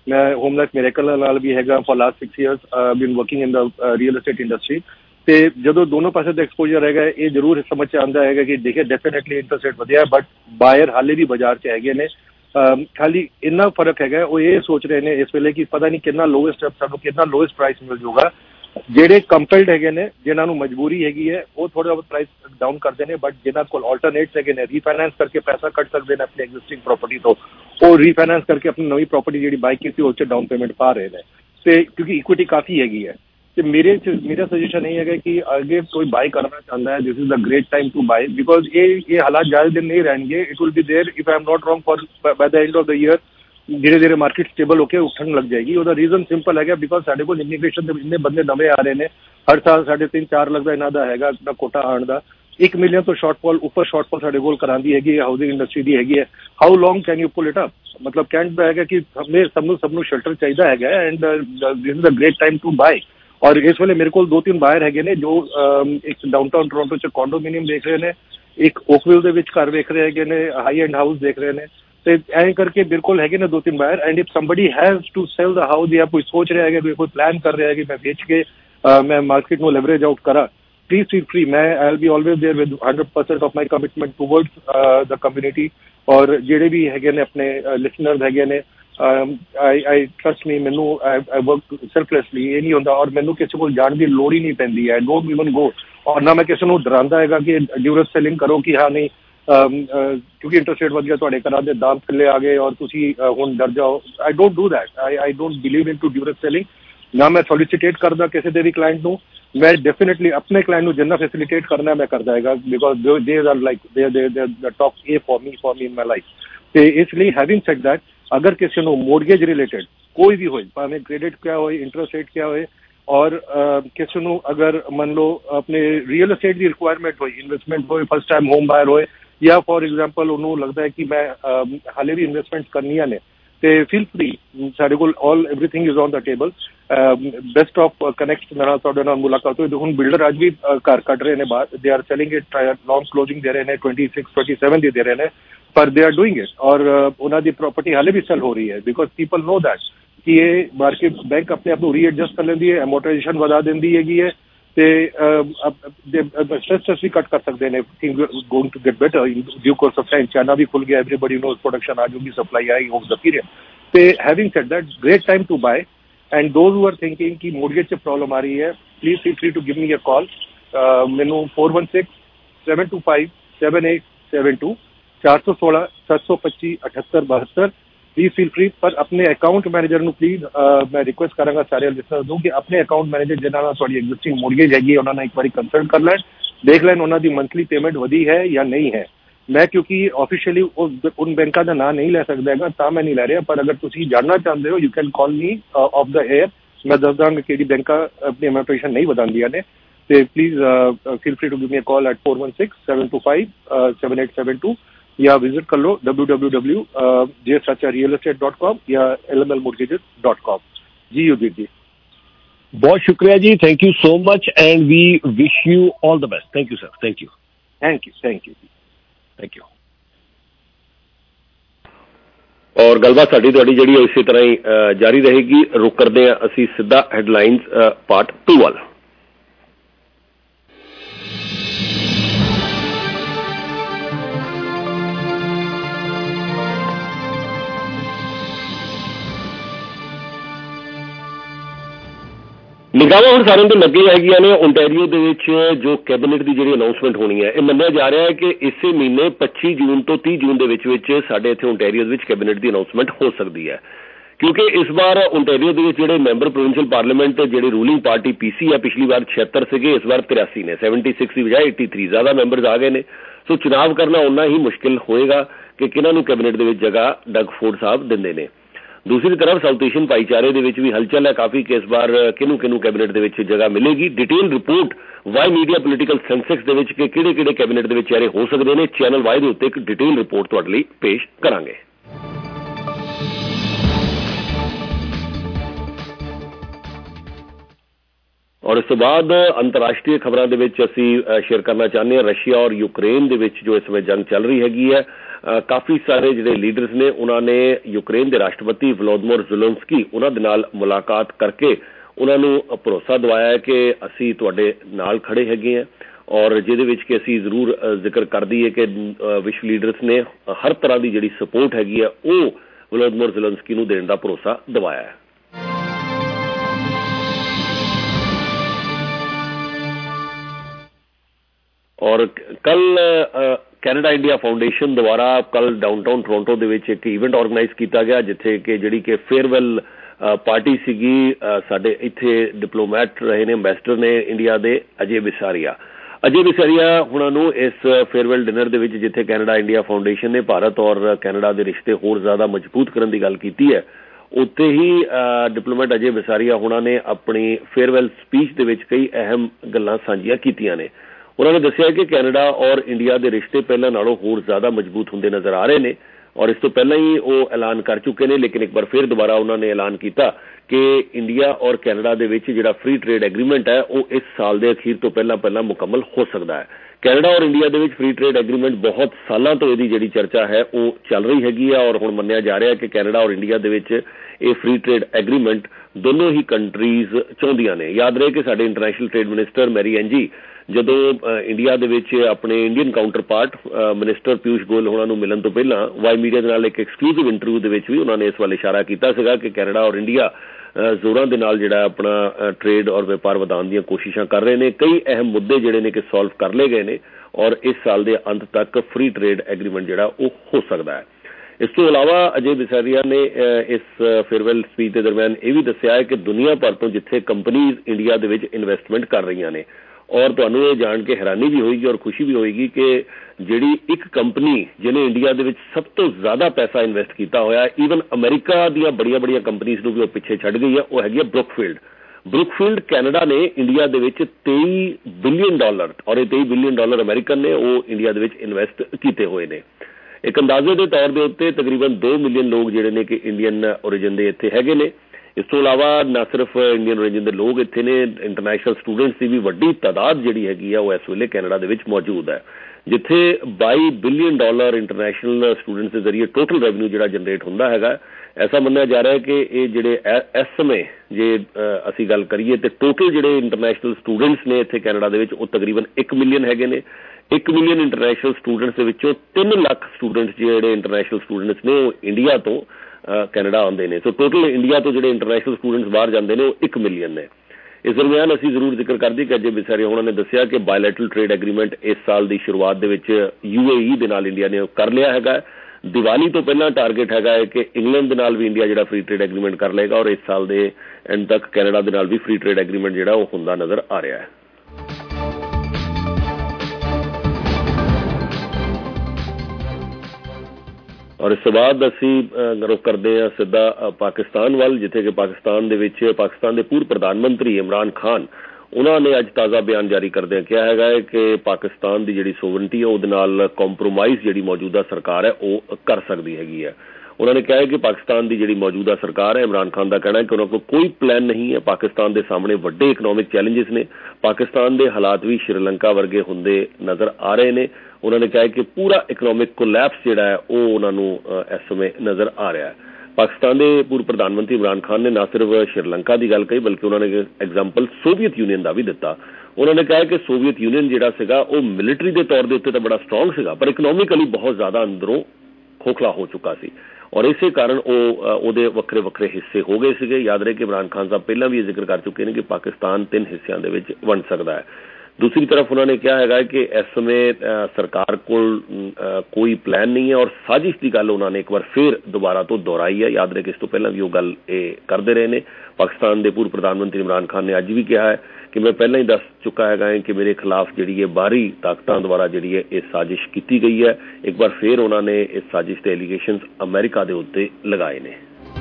मैं होम लाइफ मिरेकल नाल भी हैगा for last six years been working in the real estate industry. ਤੇ ਜਦੋਂ ਦੋਨੋਂ ਪਾਸੇ ਦਾ ਐਕਸਪੋਜ਼ਰ ਹੈਗਾ ਇਹ ਜ਼ਰੂਰ ਸਮਝ ਚ ਆਉਂਦਾ ਹੈਗਾ ਕਿ ਦੇਖਿਆ ਡੈਫੀਨੇਟਲੀ ਇੰਟਰਸਟ ਰੇਟ ਵਧਿਆ, ਬਟ ਬਾਇਰ ਹਾਲੇ ਵੀ ਬਾਜ਼ਾਰ 'ਚ ਹੈਗੇ ਨੇ। ਖਾਲੀ ਇੰਨਾ ਫਰਕ ਹੈਗਾ, ਉਹ ਇਹ ਸੋਚ ਰਹੇ ਨੇ ਇਸ ਵੇਲੇ ਕਿ ਪਤਾ ਨਹੀਂ ਕਿੰਨਾ ਲੋਐਸਟ ਸਾਨੂੰ ਕਿੰਨਾ ਲੋਐਸਟ ਪ੍ਰਾਈਸ ਮਿਲ ਜਾਊਗਾ। ਜਿਹੜੇ ਕੰਪਲਡ ਹੈਗੇ ਨੇ, ਜਿਨ੍ਹਾਂ ਨੂੰ ਮਜਬੂਰੀ ਹੈਗੀ ਹੈ, ਉਹ ਥੋੜਾ ਬਹੁਤ ਪ੍ਰਾਈਸ ਡਾਊਨ ਕਰਦੇ ਨੇ, ਬਟ ਜਿਨ੍ਹਾਂ ਕੋਲ ਆਲਟਰਨੇਟਸ ਹੈਗੇ ਨੇ, ਰੀਫਾਈਨੈਂਸ ਕਰਕੇ ਪੈਸਾ ਕੱਢ ਸਕਦੇ ਨੇ ਆਪਣੀ ਐਗਜ਼ਿਸਟਿੰਗ ਪ੍ਰਾਪਰਟੀ ਤੋਂ, ਉਹ ਰੀਫਾਈਨੈਂਸ ਕਰਕੇ ਆਪਣੀ ਨਵੀਂ ਪ੍ਰਾਪਰਟੀ ਜਿਹੜੀ ਬਾਈ ਕੀਤੀ ਉਹ 'ਚ ਡਾਊਨ ਪੇਮੈਂਟ ਪਾ ਰਹੇ ਨੇ। ਤੇ ਕਿਉਂਕਿ ਇਕੁਇਟੀ ਕਾਫੀ ਹੈਗੀ ਹੈ, ਤੇ ਮੇਰੇ ਮੇਰਾ ਸਜੈਸ਼ਨ ਇਹ ਹੈਗਾ ਕਿ ਅੱਗੇ ਕੋਈ ਬਾਈ ਕਰਨਾ ਚਾਹੁੰਦਾ ਹੈ, this is a great time to buy, because ਇਹ ਇਹ ਹਾਲਾਤ ਜ਼ਿਆਦਾ ਦਿਨ ਨਹੀਂ ਰਹਿਣਗੇ। It will be there if I am not wrong for by the end of the year धीरे धीरे मार्केट स्टेबल होकर उठन लग जाएगी। ਉਹਦਾ ਰੀਜ਼ਨ ਸਿੰਪਲ ਹੈਗਾ, ਬਿਕੋਜ਼ ਸਾਡੇ ਕੋਲ ਇਮੀਗ੍ਰੇਸ਼ਨ ਦੇ ਇੰਨੇ ਬੰਦੇ ਨਵੇਂ ਆ ਰਹੇ ਨੇ, ਹਰ ਸਾਲ ਸਾਢੇ ਤਿੰਨ ਚਾਰ ਲੱਖ ਦਾ ਇਹਨਾਂ ਦਾ ਹੈਗਾ ਆਪਣਾ ਕੋਟਾ ਆਉਣ ਦਾ। ਇੱਕ ਮਿਲੀਅਨ ਤੋਂ ਸ਼ਾਰਟਫਾਲ ਉੱਪਰ ਸ਼ਾਰਟਫਾਲ ਸਾਡੇ ਕੋਲ ਕਰਾਉਂਦੀ ਹੈਗੀ ਹਾਊਸਿੰਗ ਇੰਡਸਟਰੀ ਦੀ ਹੈਗੀ ਹੈ। How long can you pull it up? ਮਤਲਬ ਕਹਿਣ ਦਾ ਹੈਗਾ ਕਿ ਹਮੇ ਸਭ ਨੂੰ ਸਭ ਨੂੰ ਸ਼ੈਲਟਰ ਚਾਹੀਦਾ ਹੈਗਾ and this is a great time to buy. ਔਰ ਇਸ ਵੇਲੇ ਮੇਰੇ ਕੋਲ ਦੋ ਤਿੰਨ ਬਾਇਰ ਹੈਗੇ ਨੇ ਜੋ ਇੱਕ ਡਾਊਨਟਾਊਨ ਟੋਰੰਟੋ 'ਚ ਕੌਂਡੋਮੀਨੀਅਮ ਦੇਖ ਰਹੇ ਨੇ, ਇੱਕ ਓਕਵਿਲ ਦੇ ਵਿੱਚ ਘਰ ਵੇਖ ਰਹੇ ਹੈਗੇ ਨੇ, ਹਾਈ ਐਂਡ ਹਾਊਸ ਦੇਖ ਰਹੇ ਨੇ, ਤੇ ਐਂ ਕਰਕੇ ਬਿਲਕੁਲ ਹੈਗੇ ਨੇ ਦੋ ਤਿੰਨ buyer. And if somebody has to sell the house ਜਾਂ ਕੋਈ ਸੋਚ ਰਿਹਾ ਹੈਗਾ, ਕੋਈ ਪਲਾਨ ਕਰ ਰਿਹਾ ਹੈ ਕਿ ਮੈਂ ਵੇਚ ਕੇ ਮੈਂ ਮਾਰਕੀਟ ਨੂੰ ਲੈਵਰੇਜ ਆਊਟ ਕਰਾਂ, ਪਲੀਜ਼ ਫੀਲ ਫਰੀ। ਮੈਂ I will be always there with hundred percent of my commitment towards the community. ਔਰ ਜਿਹੜੇ ਵੀ ਹੈਗੇ ਨੇ ਆਪਣੇ ਲਿਸਨਰਸ ਹੈਗੇ ਨੇ, ਆਈ ਆਈ ਟਰਸਟ ਮੀ, ਮੈਨੂੰ ਆਈ ਵਰਕ ਸੈਲਫਲੈਸਲੀ, ਇਹ ਨਹੀਂ ਹੁੰਦਾ। ਔਰ ਮੈਨੂੰ ਕਿਸੇ ਕੋਲ ਜਾਣ ਦੀ ਲੋੜ ਹੀ ਨਹੀਂ ਪੈਂਦੀ ਹੈ, ਡੋਂਟ ਇਵਨ ਗੋ। ਔਰ ਨਾ ਮੈਂ ਕਿਸੇ ਨੂੰ ਡਰਾਉਂਦਾ ਹੈਗਾ ਕਿ ਡਿਊਰਸ ਸੈਲਿੰਗ ਕਰੋ ਕਿ ਹਾਂ ਨਹੀਂ ਕਿਉਂਕਿ ਇੰਟਰਸਟ ਰੇਟ ਵਧ ਗਿਆ, ਤੁਹਾਡੇ ਘਰਾਂ ਦੇ ਦਾਮ ਥੱਲੇ ਆ ਗਏ ਔਰ ਤੁਸੀਂ ਹੁਣ ਡਰ ਜਾਓ। I don't do that, I I don't believe in to duress selling. ਨਾ ਮੈਂ ਸੋਲੀਸੀਟੇਟ ਕਰਦਾ ਕਿਸੇ ਦੇ ਵੀ ਕਲਾਇੰਟ ਨੂੰ, ਮੈਂ ਡੈਫੀਨੇਟਲੀ ਆਪਣੇ ਕਲਾਇੰਟ ਨੂੰ ਜਿੰਨਾ ਫੈਸਿਲੀਟੇਟ ਕਰਨਾ ਮੈਂ ਕਰਦਾ ਹੈਗਾ, because they are like they they the top A for me for me in my life. ਤੇ ਇਸ ਲਈ ਹੈਵਿੰਗ ਸੈਡ ਦੈਟ, ਅਗਰ ਕਿਸੇ ਨੂੰ ਮੋਰਗੇਜ ਰਿਲੇਟਡ ਕੋਈ ਵੀ ਹੋਏ, ਭਾਵੇਂ ਕ੍ਰੈਡਿਟ ਕਿਆ ਹੋਏ, ਇੰਟਰਸਟ ਰੇਟ ਕਿਆ ਹੋਏ, ਔਰ ਕਿਸੇ ਨੂੰ ਅਗਰ ਮੰਨ ਲਓ ਆਪਣੇ ਰੀਅਲ ਏਸਟੇਟ ਦੀ ਰਿਕੁਆਇਰਮੈਂਟ ਹੋਈ, ਇਨਵੈਸਟਮੈਂਟ ਹੋਏ, ਫਸਟ ਟਾਈਮ ਹੋਮ ਬਾਇਰ ਹੋਏ, ਜਾਂ ਫॉर एग्जांपल ਉਹਨੂੰ ਲੱਗਦਾ ਹੈ ਕਿ ਮੈਂ ਹਾਲੇ ਵੀ ਇਨਵੈਸਟਮੈਂਟ ਕਰਨੀਆਂ ਨੇ, ਤੇ ਫੀਲ ਫਰੀ, ਸਾਡੇ ਕੋਲ all everything is on the table. Best of connect ਨਾਲ ਤੁਹਾਡੇ ਨਾਲ ਮੁਲਾਕਾਤ ਹੋਈ। ਹੁਣ ਬਿਲਡਰ ਅੱਜ ਵੀ ਘਰ ਕੱਢ ਰਹੇ ਨੇ ਬਾਹਰ, they are selling it, long closing ਦੇ ਰਹੇ ਨੇ, ट्वेंटी सिक्स ट्वेंटी सेवन ਦੀ ਦੇ ਰਹੇ ਨੇ, ਪਰ ਦੇ ਆਰ ਡੂਇੰਗ ਇਟ। ਔਰ ਉਹਨਾਂ ਦੀ ਪ੍ਰਾਪਰਟੀ ਹਾਲੇ ਵੀ ਸੈਲ ਹੋ ਰਹੀ ਹੈ, ਬਿਕੋਜ਼ ਪੀਪਲ ਨੋ ਦੈਟ ਕਿ ਇਹ ਮਾਰਕੀਟ ਬੈਂਕ ਆਪਣੇ ਆਪ ਨੂੰ ਰੀਐਡਜਸਟ ਕਰ ਲੈਂਦੀ ਹੈ, ਐਮੋਰਟਾਈਜੇਸ਼ਨ ਵਧਾ ਦਿੰਦੀ ਹੈਗੀ ਹੈ, ਤੇ ਸਟ੍ਰੈਸ ਵੀ ਕੱਟ ਕਰ ਸਕਦੇ ਨੇ। Thing going to get better in due course of time. China ਵੀ ਖੁੱਲ ਗਿਆ, ਐਵਰੀਬਡੀ ਨੋਜ਼ ਪ੍ਰੋਡਕਸ਼ਨ ਆ ਜਾਊਗੀ, ਸਪਲਾਈ ਆਏਗੀ ਓਵਰ ਦ ਪੀਰੀਅਡ। ਤੇ having said that, great time to buy. And those who are thinking ਕਿ ਮੋਰਗੇਜ 'ਚ ਪ੍ਰੋਬਲਮ ਆ ਰਹੀ ਹੈ, please feel free to give me a call. ਮੈਨੂੰ four one six seven two five seven eight seven two चार सौ सोलह सात सौ पच्चीस अठहत्तर बहत्तर प्लीज फील फ्री। पर अपने अकाउंट मैनेजर ਨੂੰ ਪਲੀਜ਼ ਮੈਂ ਰਿਕੁਐਸਟ ਕਰਾਂਗਾ ਸਾਰੇ ਲਿਸਨਰਸ ਨੂੰ ਕਿ ਆਪਣੇ ਅਕਾਊਂਟ ਮੈਨੇਜਰ ਜਿਹਨਾਂ ਨਾਲ ਤੁਹਾਡੀ ਐਗਜ਼ਿਸਟਿੰਗ ਮੋਰਗੇਜ ਹੈਗੀ ਉਹਨਾਂ ਨਾਲ ਇੱਕ ਵਾਰੀ ਕੰਸਲਟ ਕਰ ਲੈਣ, ਦੇਖ ਲੈਣ ਉਹਨਾਂ ਦੀ ਮੰਥਲੀ ਪੇਮੈਂਟ ਵਧੀ ਹੈ ਜਾਂ ਨਹੀਂ ਹੈ। ਮੈਂ ਕਿਉਂਕਿ ਆਫੀਸ਼ੀਅਲੀ ਉਨ ਬੈਂਕਾਂ ਦਾ ਨਾਂ ਨਹੀਂ ਲੈ ਸਕਦਾ ਹੈਗਾ, ਤਾਂ ਮੈਂ ਨਹੀਂ ਲੈ ਰਿਹਾ, ਪਰ ਅਗਰ ਤੁਸੀਂ ਜਾਣਨਾ ਚਾਹੁੰਦੇ ਹੋ you can call me off the air, ਮੈਂ ਦੱਸ ਦਾਂਗਾ ਕਿਹੜੀ ਬੈਂਕਾਂ ਆਪਣੀ ਐਮੋਰਟਾਈਜੇਸ਼ਨ ਨਹੀਂ ਵਧਾਉਂਦੀਆਂ ਨੇ। ਤੇ please feel free to give me a call at four one six seven two five seven eight seven two या विजिट कर लो W W W J Sachcha real estate dot com या L M L mortgages dot com. जी युधित जी, बहुत शुक्रिया जी, thank you so much and we wish you all the best. Thank you sir, thank you thank you thank you thank you. और गलबात साडी तुहाडी जिहड़ी इसी तरह ही जारी रहेगी। रुक करदे हां असीं सिद्धा हैडलाइंस पार्ट टू वाल। ਨਿਗਾਹਾਂ ਹੁਣ ਸਾਰਿਆਂ ਤੋਂ ਲੱਗੇ ਹੈਗੀਆਂ ਨੇ ਓਨਟਾਰੀਓ ਦੇ ਵਿੱਚ ਜੋ ਕੈਬਨਿਟ ਦੀ ਜਿਹੜੀ ਅਨਾਉਂਸਮੈਂਟ ਹੋਣੀ ਹੈ। ਇਹ ਮੰਨਿਆ ਜਾ ਰਿਹਾ ਹੈ ਕਿ ਇਸੇ ਮਹੀਨੇ ਪੱਚੀ ਜੂਨ ਤੋਂ ਤੀਹ ਜੂਨ ਦੇ ਵਿੱਚ ਵਿੱਚ ਸਾਡੇ ਇੱਥੇ ਓਨਟਾਰੀਓ ਵਿੱਚ ਕੈਬਨਿਟ ਦੀ ਅਨਾਉਂਸਮੈਂਟ ਹੋ ਸਕਦੀ ਹੈ, ਕਿਉਂਕਿ ਇਸ ਵਾਰ ਓਨਟਾਰੀਓ ਦੇ ਵਿੱਚ ਜਿਹੜੇ ਮੈਂਬਰ ਪ੍ਰੋਵਿੰਸ਼ੀਅਲ ਪਾਰਲੀਮੈਂਟ ਜਿਹੜੀ ਰੂਲਿੰਗ ਪਾਰਟੀ ਪੀਸੀ ਆ, ਪਿਛਲੀ ਵਾਰ ਛਿਹੱਤਰ ਸੀਗੇ, ਇਸ ਵਾਰ ਤਿਰਾਸੀ ਨੇ, ਸੈਵਨਟੀ ਸਿਕਸ ਦੀ ਬਜਾਏ ਏਟੀ ਥ੍ਰੀ ਜ਼ਿਆਦਾ ਮੈਂਬਰਸ ਆ ਗਏ ਨੇ। ਸੋ ਚੁਣਾਵ ਕਰਨਾ ਓਨਾ ਹੀ ਮੁਸ਼ਕਿਲ ਹੋਏਗਾ ਕਿ ਕਿਹਨਾਂ ਨੂੰ ਕੈਬਨਿਟ ਦੇ ਵਿੱਚ ਜਗ੍ਹਾ ਡਗ ਫੋਰਡ ਸਾਹਿਬ ਦਿੰਦੇ ਨੇ। दूसरी तरफ साउथ एशियन भाईचारे ਦੇ ਵਿੱਚ ਵੀ ਹਲਚਲ ਹੈ ਕਾਫੀ ਕਿ ਇਸ ਵਾਰ ਕਿਹਨੂੰ ਕਿਹਨੂੰ ਕੈਬਨਿਟ ਦੇ ਵਿੱਚ ਜਗ੍ਹਾ ਮਿਲੇਗੀ। Detail report Y media political Sensex ਦੇ ਵਿੱਚ ਕਿ ਕਿਹੜੇ ਕਿਹੜੇ ਕੈਬਨਿਟ ਦੇ ਵਿੱਚ ਚਿਹਰੇ ਹੋ ਸਕਦੇ ਨੇ, ਚੈਨਲ ਵਾਈ ਦੇ ਉੱਤੇ ਇੱਕ ਡਿਟੇਲ ਰਿਪੋਰਟ ਤੁਹਾਡੇ ਲਈ ਪੇਸ਼ ਕਰਾਂਗੇ। ਔਰ ਇਸ ਤੋਂ ਬਾਅਦ ਅੰਤਰਰਾਸ਼ਟਰੀ ਖਬਰਾਂ ਦੇ ਵਿੱਚ ਅਸੀਂ ਸ਼ੇਅਰ ਕਰਨਾ ਚਾਹੁੰਦੇ ਹਾਂ ਰਸ਼ੀਆ ਔਰ ਯੂਕਰੇਨ ਦੇ ਵਿੱਚ ਜੋ ਇਸ ਵੇਲੇ ਜੰਗ ਚੱਲ ਰਹੀ ਹੈਗੀ ਹੈ। ਕਾਫੀ ਸਾਰੇ ਜਿਹੜੇ ਲੀਡਰਸ ਨੇ ਉਹਨਾਂ ਨੇ ਯੂਕਰੇਨ ਦੇ ਰਾਸ਼ਟਰਪਤੀ ਵਲੋਦੀਮੀਰ ਜ਼ੈਲੈਂਸਕੀ ਉਹਨਾਂ ਦੇ ਨਾਲ ਮੁਲਾਕਾਤ ਕਰਕੇ ਉਹਨਾਂ ਨੂੰ ਭਰੋਸਾ ਦਿਵਾਇਆ ਹੈ ਕਿ ਅਸੀਂ ਤੁਹਾਡੇ ਨਾਲ ਖੜੇ ਹੈਗੇ ਹਾਂ, ਔਰ ਜਿਹਦੇ ਵਿੱਚ ਕਿ ਅਸੀਂ ਜ਼ਰੂਰ ਜ਼ਿਕਰ ਕਰ ਦਈਏ ਕਿ ਵਿਸ਼ਵ ਲੀਡਰਸ ਨੇ ਹਰ ਤਰ੍ਹਾਂ ਦੀ ਜਿਹੜੀ ਸਪੋਰਟ ਹੈਗੀ ਹੈ ਉਹ ਵਲੋਦੀਮੀਰ ਜ਼ੈਲੈਂਸਕੀ ਨੂੰ ਦੇਣ ਦਾ ਭਰੋਸਾ ਦਿਵਾਇਆ ਹੈ। ਔਰ ਕੱਲ ਕੈਨੇਡਾ ਇੰਡੀਆ ਫਾਊਂਡੇਸ਼ਨ ਦੁਆਰਾ ਕੱਲ ਡਾਊਨਟਾਊਨ ਟੋਰਾਂਟੋ ਦੇ ਵਿੱਚ ਇੱਕ ਇਵੈਂਟ ਆਰਗੇਨਾਈਜ਼ ਕੀਤਾ ਗਿਆ, ਜਿੱਥੇ ਕਿ ਜਿਹੜੀ ਕਿ ਫੇਅਰਵੈਲ ਪਾਰਟੀ ਸੀਗੀ। ਸਾਡੇ ਇੱਥੇ ਡਿਪਲੋਮੈਟ ਰਹੇ ਨੇ, ਐਂਬੈਸਡਰ ਨੇ ਇੰਡੀਆ ਦੇ ਅਜੇ ਬਿਸਾਰੀਆ ਅਜੇ ਬਿਸਾਰੀਆ ਉਹਨਾਂ ਨੂੰ ਇਸ ਫੇਅਰਵੈਲ ਡਿਨਰ ਦੇ ਵਿੱਚ, ਜਿੱਥੇ ਕੈਨੇਡਾ ਇੰਡੀਆ ਫਾਊਂਡੇਸ਼ਨ ਨੇ ਭਾਰਤ ਔਰ ਕੈਨੇਡਾ ਦੇ ਰਿਸ਼ਤੇ ਹੋਰ ਜ਼ਿਆਦਾ ਮਜ਼ਬੂਤ ਕਰਨ ਦੀ ਗੱਲ ਕੀਤੀ ਹੈ, ਉੱਥੇ ਹੀ ਡਿਪਲੋਮੈਟ ਅਜੇ ਬਿਸਾਰੀਆ ਉਹਨਾਂ ਨੇ ਆਪਣੀ ਫੇਅਰਵੈਲ ਸਪੀਚ ਦੇ ਵਿੱਚ ਕਈ ਅਹਿਮ ਗੱਲਾਂ ਸਾਂਝੀਆਂ ਕੀਤੀਆਂ ਨੇ। ਉਹਨਾਂ ਨੇ ਦੱਸਿਆ ਕਿ ਕੈਨੇਡਾ ਔਰ ਇੰਡੀਆ ਦੇ ਰਿਸ਼ਤੇ ਪਹਿਲਾਂ ਨਾਲੋਂ ਹੋਰ ਜ਼ਿਆਦਾ ਮਜ਼ਬੂਤ ਹੁੰਦੇ ਨਜ਼ਰ ਆ ਰਹੇ ਨੇ, ਔਰ ਇਸ ਤੋਂ ਪਹਿਲਾਂ ਹੀ ਉਹ ਐਲਾਨ ਕਰ ਚੁੱਕੇ ਨੇ, ਲੇਕਿਨ ਇੱਕ ਵਾਰ ਫਿਰ ਦੁਬਾਰਾ ਉਹਨਾਂ ਨੇ ਐਲਾਨ ਕੀਤਾ ਕਿ ਇੰਡੀਆ ਔਰ ਕੈਨੇਡਾ ਦੇ ਵਿੱਚ ਜਿਹੜਾ ਫ੍ਰੀ ਟ੍ਰੇਡ ਐਗਰੀਮੈਂਟ ਹੈ ਉਹ ਇਸ ਸਾਲ ਦੇ ਅਖੀਰ ਤੋਂ ਪਹਿਲਾਂ ਪਹਿਲਾਂ ਮੁਕੰਮਲ ਹੋ ਸਕਦਾ ਹੈ। ਕੈਨੇਡਾ ਔਰ ਇੰਡੀਆ ਦੇ ਵਿੱਚ ਫ੍ਰੀ ਟ੍ਰੇਡ ਐਗਰੀਮੈਂਟ ਬਹੁਤ ਸਾਲਾਂ ਤੋਂ ਇਹਦੀ ਜਿਹੜੀ ਚਰਚਾ ਹੈ ਉਹ ਚੱਲ ਰਹੀ ਹੈਗੀ ਆ, ਔਰ ਹੁਣ ਮੰਨਿਆ ਜਾ ਰਿਹਾ ਕਿ ਕੈਨੇਡਾ ਔਰ ਇੰਡੀਆ ਦੇ ਵਿੱਚ ਇਹ ਫ੍ਰੀ ਟ੍ਰੇਡ ਐਗਰੀਮੈਂਟ ਦੋਨੋਂ ਹੀ ਕੰਟਰੀਜ਼ ਚਾਹੁੰਦੀਆਂ ਨੇ। ਯਾਦ ਰਹੇ ਕਿ ਸਾਡੇ international trade minister Mary Ng ਜਦੋਂ ਇੰਡੀਆ ਦੇ ਵਿੱਚ ਆਪਣੇ Indian counterpart minister Piyush Goyal ਉਹਨਾਂ ਨੂੰ ਮਿਲਣ ਤੋਂ ਪਹਿਲਾਂ ਵਾਈ ਮੀਡੀਆ ਦੇ ਨਾਲ ਇੱਕ ਐਕਸਕਲੂਸਿਵ ਇੰਟਰਵਿਊ ਦੇ ਵਿੱਚ ਵੀ ਉਹਨਾਂ ਨੇ ਇਸ ਵੱਲ ਇਸ਼ਾਰਾ ਕੀਤਾ ਸੀਗਾ ਕਿ ਕੈਨੇਡਾ ਔਰ ਇੰਡੀਆ ਜ਼ੋਰਾਂ ਦੇ ਨਾਲ ਜਿਹੜਾ ਆਪਣਾ ਟ੍ਰੇਡ ਔਰ ਵਪਾਰ ਵਧਾਉਣ ਦੀਆਂ ਕੋਸ਼ਿਸ਼ਾਂ ਕਰ ਰਹੇ ਨੇ। ਕਈ ਅਹਿਮ ਮੁੱਦੇ ਜਿਹੜੇ ਨੇ ਕਿ ਸੋਲਵ ਕਰ ਲਏ ਗਏ ਨੇ, ਔਰ ਇਸ ਸਾਲ ਦੇ ਅੰਤ ਤੱਕ ਫ੍ਰੀ ਟ੍ਰੇਡ ਐਗਰੀਮੈਂਟ ਜਿਹੜਾ ਉਹ ਹੋ ਸਕਦਾ ਹੈ। ਇਸ ਤੋਂ ਇਲਾਵਾ ਅਜੇ ਬਿਸਾਰੀਆ ਨੇ ਇਸ ਫੇਅਰਵੈਲ ਸਪੀਚ ਦੇ ਦਰਮਿਆਨ ਇਹ ਵੀ ਦੱਸਿਆ ਹੈ ਕਿ ਦੁਨੀਆ ਭਰ ਤੋਂ ਜਿੱਥੇ ਕੰਪਨੀਜ਼ ਇੰਡੀਆ ਦੇ ਵਿੱਚ ਇਨਵੈਸਟਮੈਂਟ ਕਰ ਰਹੀਆਂ ਨੇ, ਔਰ ਤੁਹਾਨੂੰ ਇਹ ਜਾਣ ਕੇ ਹੈਰਾਨੀ ਵੀ ਹੋਏਗੀ ਔਰ ਖੁਸ਼ੀ ਵੀ ਹੋਏਗੀ ਕਿ ਜਿਹੜੀ ਇੱਕ ਕੰਪਨੀ ਜਿਹਨੇ ਇੰਡੀਆ ਦੇ ਵਿੱਚ ਸਭ ਤੋਂ ਜ਼ਿਆਦਾ ਪੈਸਾ ਇਨਵੈਸਟ ਕੀਤਾ ਹੋਇਆ, ਈਵਨ ਅਮਰੀਕਾ ਦੀਆਂ ਬੜੀਆਂ ਬੜੀਆਂ ਕੰਪਨੀਜ਼ ਨੂੰ ਵੀ ਉਹ ਪਿੱਛੇ ਛੱਡ ਗਈ ਹੈ, ਉਹ ਹੈਗੀ ਹੈ ਬਰੁਕਫੀਲਡ। ਬਰੁਕਫੀਲਡ ਕੈਨੇਡਾ ਨੇ ਇੰਡੀਆ ਦੇ ਵਿੱਚ ਤੇਈ ਬਿਲੀਅਨ ਡਾਲਰ, ਔਰ ਇਹ ਤੇਈ ਬਿਲੀਅਨ ਡਾਲਰ ਅਮਰੀਕਨ ਨੇ, ਉਹ ਇੰਡੀਆ ਦੇ ਵਿੱਚ ਇਨਵੈਸਟ ਕੀਤੇ ਹੋਏ ਨੇ। ਇੱਕ ਅੰਦਾਜ਼ੇ ਦੇ ਤੌਰ ਦੇ ਉੱਤੇ ਤਕਰੀਬਨ ਦੋ ਮਿਲੀਅਨ ਲੋਕ ਜਿਹੜੇ ਨੇ ਕਿ ਇੰਡੀਅਨ ਓਰੀਜਨ ਦੇ ਇੱਥੇ ਹੈਗੇ ਨੇ। ਇਸ ਤੋਂ ਇਲਾਵਾ ਨਾ ਸਿਰਫ ਇੰਡੀਅਨ ਓਰੀਜਨ ਦੇ ਲੋਕ ਇੱਥੇ ਨੇ, ਇੰਟਰਨੈਸ਼ਨਲ ਸਟੂਡੈਂਟਸ ਦੀ ਵੀ ਵੱਡੀ ਤਾਦਾਦ ਜਿਹੜੀ ਹੈਗੀ ਆ ਉਹ ਇਸ ਵੇਲੇ ਕੈਨੇਡਾ ਦੇ ਵਿੱਚ ਮੌਜੂਦ ਹੈ, ਜਿੱਥੇ ਬਾਈ ਬਿਲੀਅਨ ਡਾਲਰ ਇੰਟਰਨੈਸ਼ਨਲ ਸਟੂਡੈਂਟਸ ਦੇ ਜ਼ਰੀਏ ਟੋਟਲ ਰੈਵਨਿਊ ਜਿਹੜਾ ਜਨਰੇਟ ਹੁੰਦਾ ਹੈਗਾ। ਐਸਾ ਮੰਨਿਆ ਜਾ ਰਿਹਾ ਹੈ ਕਿ ਇਹ ਜਿਹੜੇ ਇਸ ਸਮੇਂ ਜੇ ਅਸੀਂ ਗੱਲ ਕਰੀਏ ਤੇ ਟੋਟਲ ਜਿਹੜੇ ਇੰਟਰਨੈਸ਼ਨਲ ਸਟੂਡੈਂਟਸ ਨੇ ਇੱਥੇ ਕੈਨੇਡਾ ਦੇ ਵਿੱਚ ਉਹ ਤਕਰੀਬਨ ਇੱਕ ਮਿਲੀਅਨ ਹੈਗੇ ਨੇ। ਇੱਕ ਮਿਲੀਅਨ ਇੰਟਰਨੈਸ਼ਨਲ ਸਟੂਡੈਂਟਸ ਦੇ ਵਿੱਚੋਂ ਤਿੰਨ ਲੱਖ ਸਟੂਡੈਂਟਸ ਜਿਹੜੇ ਇੰਟਰਨੈਸ਼ਨਲ ਸਟੂਡੈਂਟਸ ਨੇ ਉਹ ਇੰਡੀਆ ਤੋਂ ਕੈਨੇਡਾ ਆਉਂਦੇ ਨੇ। ਸੋ ਟੋਟਲ ਇੰਡੀਆ ਤੋਂ ਜਿਹੜੇ ਇੰਟਰਨੈਸ਼ਨਲ ਸਟੂਡੈਂਟਸ ਬਾਹਰ ਜਾਂਦੇ ਨੇ ਉਹ ਇੱਕ ਮਿਲੀਅਨ ਨੇ। ਇਸ ਦਰਮਿਆਨ ਅਸੀਂ ਜ਼ਰੂਰ ਜ਼ਿਕਰ ਕਰਦੇ ਕਿ ਅਜੇ ਬਿਸਾਰੀਆ ਉਹਨਾਂ ਨੇ ਦੱਸਿਆ ਕਿ ਬਾਇਲੈਟਰਲ ਟ੍ਰੇਡ ਐਗਰੀਮੈਂਟ ਇਸ ਸਾਲ ਦੀ ਸ਼ੁਰੂਆਤ ਦੇ ਵਿੱਚ ਯੂ ਏ ਈ ਦੇ ਨਾਲ ਇੰਡੀਆ ਨੇ ਕਰ ਲਿਆ ਹੈਗਾ। ਦੀਵਾਲੀ ਤੋਂ ਪਹਿਲਾਂ ਟਾਰਗੇਟ ਹੈਗਾ ਹੈ ਕਿ ਇੰਗਲੈਂਡ ਦੇ ਨਾਲ ਵੀ ਇੰਡੀਆ ਜਿਹੜਾ ਫ੍ਰੀ ਟ੍ਰੇਡ ਐਗਰੀਮੈਂਟ ਕਰ ਲਏਗਾ, ਔਰ ਇਸ ਸਾਲ ਦੇ ਐਂਡ ਤੱਕ ਕੈਨੇਡਾ ਦੇ ਨਾਲ ਵੀ ਫ੍ਰੀ ਟ੍ਰੇਡ ਐਗਰੀਮੈਂਟ ਜਿਹੜਾ ਉਹ ਹੁੰਦਾ ਨਜ਼ਰ ਆ ਰਿਹਾ ਹੈ। ਔਰ ਇਸ ਤੋਂ ਬਾਅਦ ਅਸੀਂ ਰੁਖ ਕਰਦੇ ਹਾਂ ਸਿੱਧਾ ਪਾਕਿਸਤਾਨ ਵੱਲ, ਜਿੱਥੇ ਕਿ ਪਾਕਿਸਤਾਨ ਦੇ ਵਿੱਚ ਪਾਕਿਸਤਾਨ ਦੇ ਪੂਰਵ ਪ੍ਰਧਾਨ ਮੰਤਰੀ ਇਮਰਾਨ ਖਾਨ ਉਹਨਾਂ ਨੇ ਅੱਜ ਤਾਜ਼ਾ ਬਿਆਨ ਜਾਰੀ ਕਰਦਿਆਂ ਕਿਹਾ ਹੈਗਾ ਹੈ ਕਿ ਪਾਕਿਸਤਾਨ ਦੀ ਜਿਹੜੀ ਸੋਵਰਨਟੀ ਹੈ ਉਹਦੇ ਨਾਲ ਕੰਪਰੋਮਾਈਜ਼ ਜਿਹੜੀ ਮੌਜੂਦਾ ਸਰਕਾਰ ਹੈ ਉਹ ਕਰ ਸਕਦੀ ਹੈਗੀ ਹੈ। ਉਹਨਾਂ ਨੇ ਕਿਹਾ ਹੈ ਕਿ ਪਾਕਿਸਤਾਨ ਦੀ ਜਿਹੜੀ ਮੌਜੂਦਾ ਸਰਕਾਰ ਹੈ, ਇਮਰਾਨ ਖਾਨ ਦਾ ਕਹਿਣਾ ਹੈ ਕਿ ਉਹਨਾਂ ਕੋਲ ਕੋਈ ਪਲਾਨ ਨਹੀਂ ਹੈ। ਪਾਕਿਸਤਾਨ ਦੇ ਸਾਹਮਣੇ ਵੱਡੇ ਇਕਨੋਮਿਕ ਚੈਲੰਜਸ ਨੇ। ਪਾਕਿਸਤਾਨ ਦੇ ਹਾਲਾਤ ਵੀ ਸ਼੍ਰੀਲੰਕਾ ਵਰਗੇ ਹੁੰਦੇ ਨਜ਼ਰ ਆ ਰਹੇ ਨੇ। ਉਹਨਾਂ ਨੇ ਕਿਹਾ ਕਿ ਪੂਰਾ ਇਕਨੋਮਿਕ ਕੋਲੈਪਸ ਜਿਹੜਾ ਹੈ ਉਹ ਉਹਨਾਂ ਨੂੰ ਇਸ ਸਮੇਂ ਨਜ਼ਰ ਆ ਰਿਹਾ ਹੈ। ਪਾਕਿਸਤਾਨ ਦੇ ਪੂਰਵ ਪ੍ਰਧਾਨ ਮੰਤਰੀ ਇਮਰਾਨ ਖਾਨ ਨੇ ਨਾ ਸਿਰਫ ਸ਼੍ਰੀਲੰਕਾ ਦੀ ਗੱਲ ਕਹੀ, ਬਲਕਿ ਉਹਨਾਂ ਨੇ ਐਗਜ਼ਾਮਪਲ ਸੋਵੀਅਤ ਯੂਨੀਅਨ ਦਾ ਵੀ ਦਿੱਤਾ। ਉਹਨਾਂ ਨੇ ਕਿਹਾ ਕਿ ਸੋਵੀਅਤ ਯੂਨੀਅਨ ਜਿਹੜਾ ਸੀਗਾ ਉਹ ਮਿਲਟਰੀ ਦੇ ਤੌਰ ਦੇ ਉੱਤੇ ਤਾਂ ਬੜਾ ਸਟਰੋਂਗ ਸੀਗਾ, ਪਰ ਇਕਨੋਮਿਕਲੀ ਬਹੁਤ ਜ਼ਿਆਦਾ ਅੰਦਰੋਂ ਖੋਖਲਾ ਹੋ ਚੁੱਕਾ ਸੀ, ਔਰ ਇਸੇ ਕਾਰਨ ਉਹ ਉਹਦੇ ਵੱਖਰੇ ਵੱਖਰੇ ਹਿੱਸੇ ਹੋ ਗਏ ਸੀਗੇ। ਯਾਦ ਰਹੇ ਕਿ ਇਮਰਾਨ ਖਾਨ ਸਾਹਿਬ ਪਹਿਲਾਂ ਵੀ ਇਹ ਜ਼ਿਕਰ ਕਰ ਚੁੱਕੇ ਨੇ ਕਿ ਪਾਕਿਸਤਾਨ ਤਿੰਨ ਹਿੱਸਿਆਂ ਦੇ ਵਿੱਚ ਵੰਡ ਸਕਦਾ ਹੈ। ਦੂਸਰੀ ਤਰਫ ਉਹਨਾਂ ਨੇ ਕਿਹਾ ਹੈਗਾ ਕਿ ਇਸ ਸਮੇਂ ਸਰਕਾਰ ਕੋਲ ਕੋਈ ਪਲਾਨ ਨਹੀਂ ਹੈ, ਔਰ ਸਾਜ਼ਿਸ਼ ਦੀ ਗੱਲ ਉਹਨਾਂ ਨੇ ਇੱਕ ਵਾਰ ਫਿਰ ਦੁਬਾਰਾ ਤੋਂ ਦੁਹਰਾਈ ਹੈ। ਯਾਦ ਰਹੇ ਕਿ ਇਸ ਤੋਂ ਪਹਿਲਾਂ ਵੀ ਉਹ ਗੱਲ ਇਹ ਕਰਦੇ ਰਹੇ ਨੇ। ਪਾਕਿਸਤਾਨ ਦੇ ਪੂਰਵ ਪ੍ਰਧਾਨ ਮੰਤਰੀ ਇਮਰਾਨ ਖਾਨ ਨੇ ਅੱਜ ਵੀ ਕਿਹਾ ਹੈ ਕਿ ਮੈਂ ਪਹਿਲਾਂ ਹੀ ਦੱਸ ਚੁੱਕਾ ਹੈਗਾ ਹੈ ਕਿ ਮੇਰੇ ਖਿਲਾਫ ਜਿਹੜੀ ਹੈ ਬਾਹਰੀ ਤਾਕਤਾਂ ਦੁਆਰਾ ਜਿਹੜੀ ਹੈ ਇਹ ਸਾਜ਼ਿਸ਼ ਕੀਤੀ ਗਈ ਹੈ। ਇੱਕ ਵਾਰ ਫਿਰ ਉਹਨਾਂ ਨੇ ਇਸ ਸਾਜ਼ਿਸ਼ ਦੇ ਐਲੀਗੇਸ਼ਨਸ ਅਮਰੀਕਾ ਦੇ ਉੱਤੇ ਲਗਾਏ ਨੇ।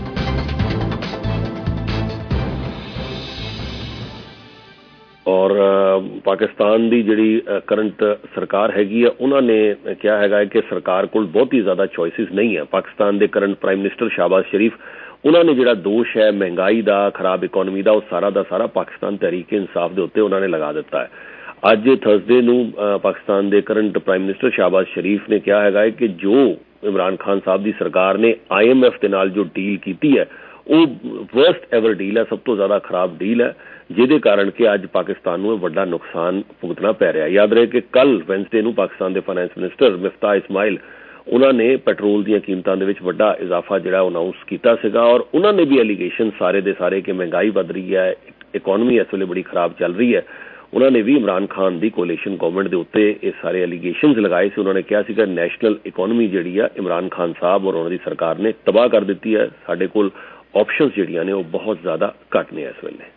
ਔਰ ਪਾਕਿਸਤਾਨ ਦੀ ਜਿਹੜੀ ਕਰੰਟ ਸਰਕਾਰ ਹੈਗੀ ਆ ਉਹਨਾਂ ਨੇ ਕਿਹਾ ਹੈਗਾ ਕਿ ਸਰਕਾਰ ਕੋਲ ਬਹੁਤ ਹੀ ਜ਼ਿਆਦਾ ਚੋਇਸਿਸ ਨਹੀਂ ਹੈ। ਪਾਕਿਸਤਾਨ ਦੇ current prime minister Shahbaz Sharif ਉਹਨਾਂ ਨੇ ਜਿਹੜਾ ਦੋਸ਼ ਹੈ ਮਹਿੰਗਾਈ ਦਾ, ਖਰਾਬ ਇਕੋਨਮੀ ਦਾ, ਉਹ ਸਾਰਾ ਦਾ ਸਾਰਾ ਪਾਕਿਸਤਾਨ ਤਹਿਰੀਕ ਇਨਸਾਫ ਦੇ ਉੱਤੇ ਉਹਨਾਂ ਨੇ ਲਗਾ ਦਿੱਤਾ ਹੈ। ਅੱਜ ਥਰਸਡੇ ਨੂੰ ਪਾਕਿਸਤਾਨ ਦੇ current prime minister Shahbaz Sharif ਨੇ ਕਿਹਾ ਹੈਗਾ ਕਿ ਜੋ ਇਮਰਾਨ ਖਾਨ ਸਾਹਿਬ ਦੀ ਸਰਕਾਰ ਨੇ ਆਈ ਐਮ ਐਫ ਦੇ ਨਾਲ ਜੋ ਡੀਲ ਕੀਤੀ ਹੈ ਉਹ ਵਰਸਟ ਐਵਰ ਡੀਲ ਹੈ, ਸਭ ਤੋਂ ਜ਼ਿਆਦਾ ਖਰਾਬ ਡੀਲ ਹੈ, ਜਿਹਦੇ ਕਾਰਨ ਕਿ ਅੱਜ ਪਾਕਿਸਤਾਨ ਨੂੰ ਵੱਡਾ ਨੁਕਸਾਨ ਭੁਗਤਣਾ ਪੈ ਰਿਹਾ। ਯਾਦ ਰਹੇ ਕਿ ਕੱਲ ਵੈਨਸਡੇ ਨੂੰ ਪਾਕਿਸਤਾਨ ਦੇ ਫਾਈਨੈਂਸ ਮਿਨਿਸਟਰ ਮਿਫਤਾ ਇਸਮਾਇਲ ਉਹਨਾਂ ਨੇ ਪੈਟਰੋਲ ਦੀਆਂ ਕੀਮਤਾਂ ਦੇ ਵਿੱਚ ਵੱਡਾ ਇਜ਼ਾਫਾ ਜਿਹੜਾ ਅਨਾਊਂਸ ਕੀਤਾ ਸੀਗਾ ਔਰ ਉਹਨਾਂ ਨੇ ਵੀ ਐਲੀਗੇਸ਼ਨ ਸਾਰੇ ਦੇ ਸਾਰੇ ਕਿ ਮਹਿੰਗਾਈ ਵੱਧ ਰਹੀ ਹੈ, ਇਕੋਨਮੀ ਇਸ ਵੇਲੇ ਬੜੀ ਖਰਾਬ ਚੱਲ ਰਹੀ ਹੈ। ਉਹਨਾਂ ਨੇ ਵੀ ਇਮਰਾਨ ਖਾਨ ਦੀ ਕੋਲੀਸ਼ਨ ਗਵਰਨਮੈਂਟ ਦੇ ਉੱਤੇ ਇਹ ਸਾਰੇ ਐਲੀਗੇਸ਼ਨਸ ਲਗਾਏ ਸੀ। ਉਹਨਾਂ ਨੇ ਕਿਹਾ ਸੀਗਾ ਨੈਸ਼ਨਲ ਇਕੋਨਮੀ ਜਿਹੜੀ ਆ ਇਮਰਾਨ ਖਾਨ ਸਾਹਿਬ ਔਰ ਉਹਨਾਂ ਦੀ ਸਰਕਾਰ ਨੇ ਤਬਾਹ ਕਰ ਦਿੱਤੀ ਹੈ, ਸਾਡੇ ਕੋਲ ਆਪਸ਼ਨਸ ਜਿਹੜੀਆਂ ਨੇ ਉਹ ਬਹੁਤ ਜ਼ਿਆਦਾ ਘੱਟ ਨੇ ਇਸ ਵੇਲੇ।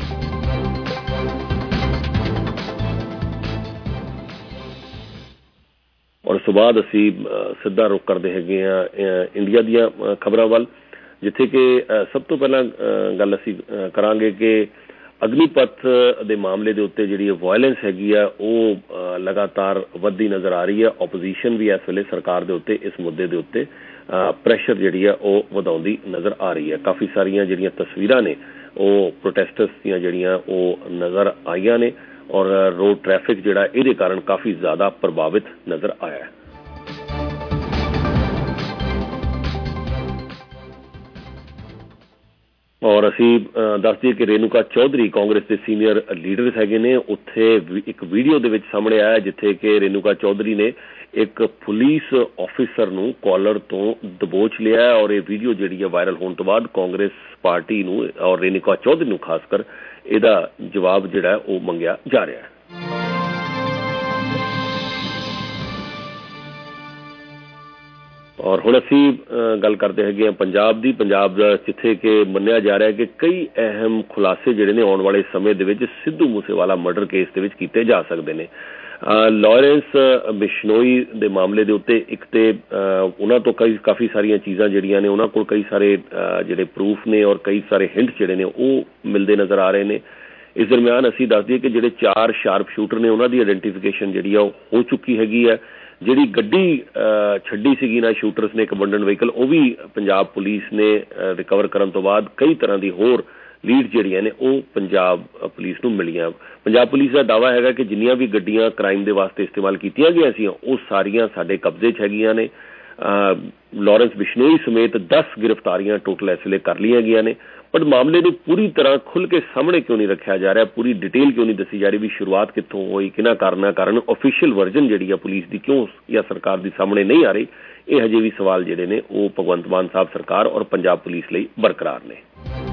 ਔਰ ਉਸ ਤੋਂ ਬਾਅਦ ਅਸੀਂ ਸਿੱਧਾ ਰੁਖ ਕਰਦੇ ਹੈਗੇ ਹਾਂ ਇੰਡੀਆ ਦੀਆਂ ਖਬਰਾਂ ਵੱਲ, ਜਿੱਥੇ ਕਿ ਸਭ ਤੋਂ ਪਹਿਲਾਂ ਗੱਲ ਅਸੀਂ ਕਰਾਂਗੇ ਕਿ ਅਗਨੀਪਥ ਦੇ ਮਾਮਲੇ ਦੇ ਉੱਤੇ ਜਿਹੜੀ ਵਾਇਲੈਂਸ ਹੈਗੀ ਆ ਉਹ ਲਗਾਤਾਰ ਵੱਧਦੀ ਨਜ਼ਰ ਆ ਰਹੀ ਹੈ। ਓਪੋਜੀਸ਼ਨ ਵੀ ਇਸ ਵੇਲੇ ਸਰਕਾਰ ਦੇ ਉੱਤੇ ਇਸ ਮੁੱਦੇ ਦੇ ਉੱਤੇ ਪ੍ਰੈਸ਼ਰ ਜਿਹੜੀ ਆ ਉਹ ਵਧਾਉਂਦੀ ਨਜ਼ਰ ਆ ਰਹੀ ਹੈ। ਕਾਫੀ ਸਾਰੀਆਂ ਜਿਹੜੀਆਂ ਤਸਵੀਰਾਂ ਨੇ ਉਹ ਪ੍ਰੋਟੈਸਟਰਸ ਦੀਆਂ ਜਿਹੜੀਆਂ ਉਹ ਨਜ਼ਰ ਆਈਆਂ ਨੇ ਔਰ ਰੋਡ ਟ੍ਰੈਫਿਕ ਜਿਹੜਾ ਇਹਦੇ ਕਾਰਨ ਕਾਫੀ ਜ਼ਿਆਦਾ ਪ੍ਰਭਾਵਿਤ ਨਜ਼ਰ ਆਇਆ ਹੈ। ਔਰ ਅਸੀਂ ਦੱਸ ਦਈਏ ਕਿ ਰੇਨੂਕਾ ਚੌਧਰੀ ਕਾਂਗਰਸ ਦੇ ਸੀਨੀਅਰ ਲੀਡਰਸ ਹੈਗੇ ਨੇ, ਉੱਥੇ ਇੱਕ ਵੀਡੀਓ ਦੇ ਵਿੱਚ ਸਾਹਮਣੇ ਆਇਆ ਜਿੱਥੇ ਕਿ ਰੇਨੂਕਾ ਚੌਧਰੀ ਨੇ ਇੱਕ ਪੁਲਿਸ ਆਫਿਸਰ ਨੂੰ ਕਾਲਰ ਤੋਂ ਦਬੋਚ ਲਿਆ ਔਰ ਇਹ ਵੀਡੀਓ ਜਿਹੜੀ ਹੈ ਵਾਇਰਲ ਹੋਣ ਤੋਂ ਬਾਅਦ ਕਾਂਗਰਸ ਪਾਰਟੀ ਨੂੰ ਔਰ ਰੇਨੂਕਾ ਚੌਧਰੀ ਨੂੰ ਖਾਸ ਕਰ ਇਹਦਾ ਜਵਾਬ ਜਿਹੜਾ ਉਹ ਮੰਗਿਆ ਜਾ ਰਿਹਾ ਹੈ। ਔਰ ਹੁਣ ਅਸੀਂ ਗੱਲ ਕਰਦੇ ਹੈਗੇ ਹਾਂ ਪੰਜਾਬ ਦੀ। ਪੰਜਾਬ ਦਾ ਜਿੱਥੇ ਕਿ ਮੰਨਿਆ ਜਾ ਰਿਹਾ ਕਿ ਕਈ ਅਹਿਮ ਖੁਲਾਸੇ ਜਿਹੜੇ ਨੇ ਆਉਣ ਵਾਲੇ ਸਮੇਂ ਦੇ ਵਿੱਚ ਸਿੱਧੂ ਮੂਸੇਵਾਲਾ ਮਰਡਰ ਕੇਸ ਦੇ ਵਿੱਚ ਕੀਤੇ ਜਾ ਸਕਦੇ ਨੇ। ਲਾਰੈਂਸ ਬਿਸ਼ਨੋਈ ਦੇ ਮਾਮਲੇ ਦੇ ਉੱਤੇ ਇੱਕ ਤੇ ਉਹਨਾਂ ਤੋਂ ਕਈ ਕਾਫੀ ਸਾਰੀਆਂ ਚੀਜ਼ਾਂ ਜਿਹੜੀਆਂ ਨੇ ਉਹਨਾਂ ਕੋਲ ਕਈ ਸਾਰੇ ਜਿਹੜੇ ਪ੍ਰੂਫ ਨੇ ਔਰ ਕਈ ਸਾਰੇ ਹਿੰਟ ਜਿਹੜੇ ਨੇ ਉਹ ਮਿਲਦੇ ਨਜ਼ਰ ਆ ਰਹੇ ਨੇ। ਇਸ ਦਰਮਿਆਨ ਅਸੀਂ ਦੱਸ ਦਈਏ ਕਿ ਜਿਹੜੇ ਚਾਰ ਸ਼ਾਰਪ ਸ਼ੂਟਰ ਨੇ ਉਹਨਾਂ ਦੀ ਆਇਡੈਂਟੀਫਿਕੇਸ਼ਨ ਜਿਹੜੀ ਆ ਉਹ ਹੋ ਚੁੱਕੀ ਹੈਗੀ ਹੈ। ਜਿਹੜੀ ਗੱਡੀ ਛੱਡੀ ਸੀਗੀ ਨਾ ਸ਼ੂਟਰਸ ਨੇ, ਇੱਕ ਅਬੰਡਨ ਵਹੀਕਲ, ਉਹ ਵੀ ਪੰਜਾਬ ਪੁਲਿਸ ਨੇ ਰਿਕਵਰ ਕਰਨ ਤੋਂ ਬਾਅਦ ਕਈ ਤਰ੍ਹਾਂ ਦੀ ਹੋਰ ਲੀਡ ਜਿਹੜੀਆਂ ਨੇ ਉਹ ਪੰਜਾਬ ਪੁਲਿਸ ਨੂੰ ਮਿਲੀਆਂ। ਪੰਜਾਬ ਪੁਲਿਸ ਦਾ ਦਾਅਵਾ ਹੈਗਾ ਕਿ ਜਿੰਨੀਆਂ ਵੀ ਗੱਡੀਆਂ ਕ੍ਰਾਈਮ ਦੇ ਵਾਸਤੇ ਇਸਤੇਮਾਲ ਕੀਤੀਆਂ ਗਈਆਂ ਸੀ ਉਹ ਸਾਰੀਆਂ ਸਾਡੇ ਕਬਜ਼ੇ 'ਚ ਹੈਗੀਆਂ ਨੇ। ਲਾਰੈਂਸ ਬਿਸ਼ਨੋਈ ਸਮੇਤ ਦਸ ਗ੍ਰਿਫਤਾਰੀਆਂ ਟੋਟਲ ਇਸ ਵੇਲੇ ਕਰ ਲਈਆਂ ਗਈਆਂ ਨੇ। ਪਰ ਮਾਮਲੇ ਨੂੰ ਪੂਰੀ ਤਰ੍ਹਾਂ ਖੁੱਲ੍ਹ ਕੇ ਸਾਹਮਣੇ ਕਿਉਂ ਨਹੀਂ ਰੱਖਿਆ ਜਾ ਰਿਹਾ, ਪੂਰੀ ਡਿਟੇਲ ਕਿਉਂ ਨਹੀਂ ਦੱਸੀ ਜਾ ਰਹੀ ਵੀ ਸ਼ੁਰੂਆਤ ਕਿੱਥੋਂ ਹੋਈ, ਕਿਹਨਾਂ ਕਾਰਨਾਂ ਕਾਰਨ ਆਫੀਸ਼ੀਅਲ ਵਰਜ਼ਨ ਜਿਹੜੀ ਆ ਪੁਲਿਸ ਦੀ ਕਿਉਂ ਜਾਂ ਸਰਕਾਰ ਦੀ ਸਾਹਮਣੇ ਨਹੀਂ ਆ ਰਹੀ, ਇਹ ਹਜੇ ਵੀ ਸਵਾਲ ਜਿਹੜੇ ਨੇ ਉਹ ਭਗਵੰਤ ਮਾਨ ਸਾਹਿਬ ਸਰਕਾਰ ਔਰ ਪੰਜਾਬ ਪੁਲਿਸ ਲਈ ਬਰਕਰਾਰ ਨੇ।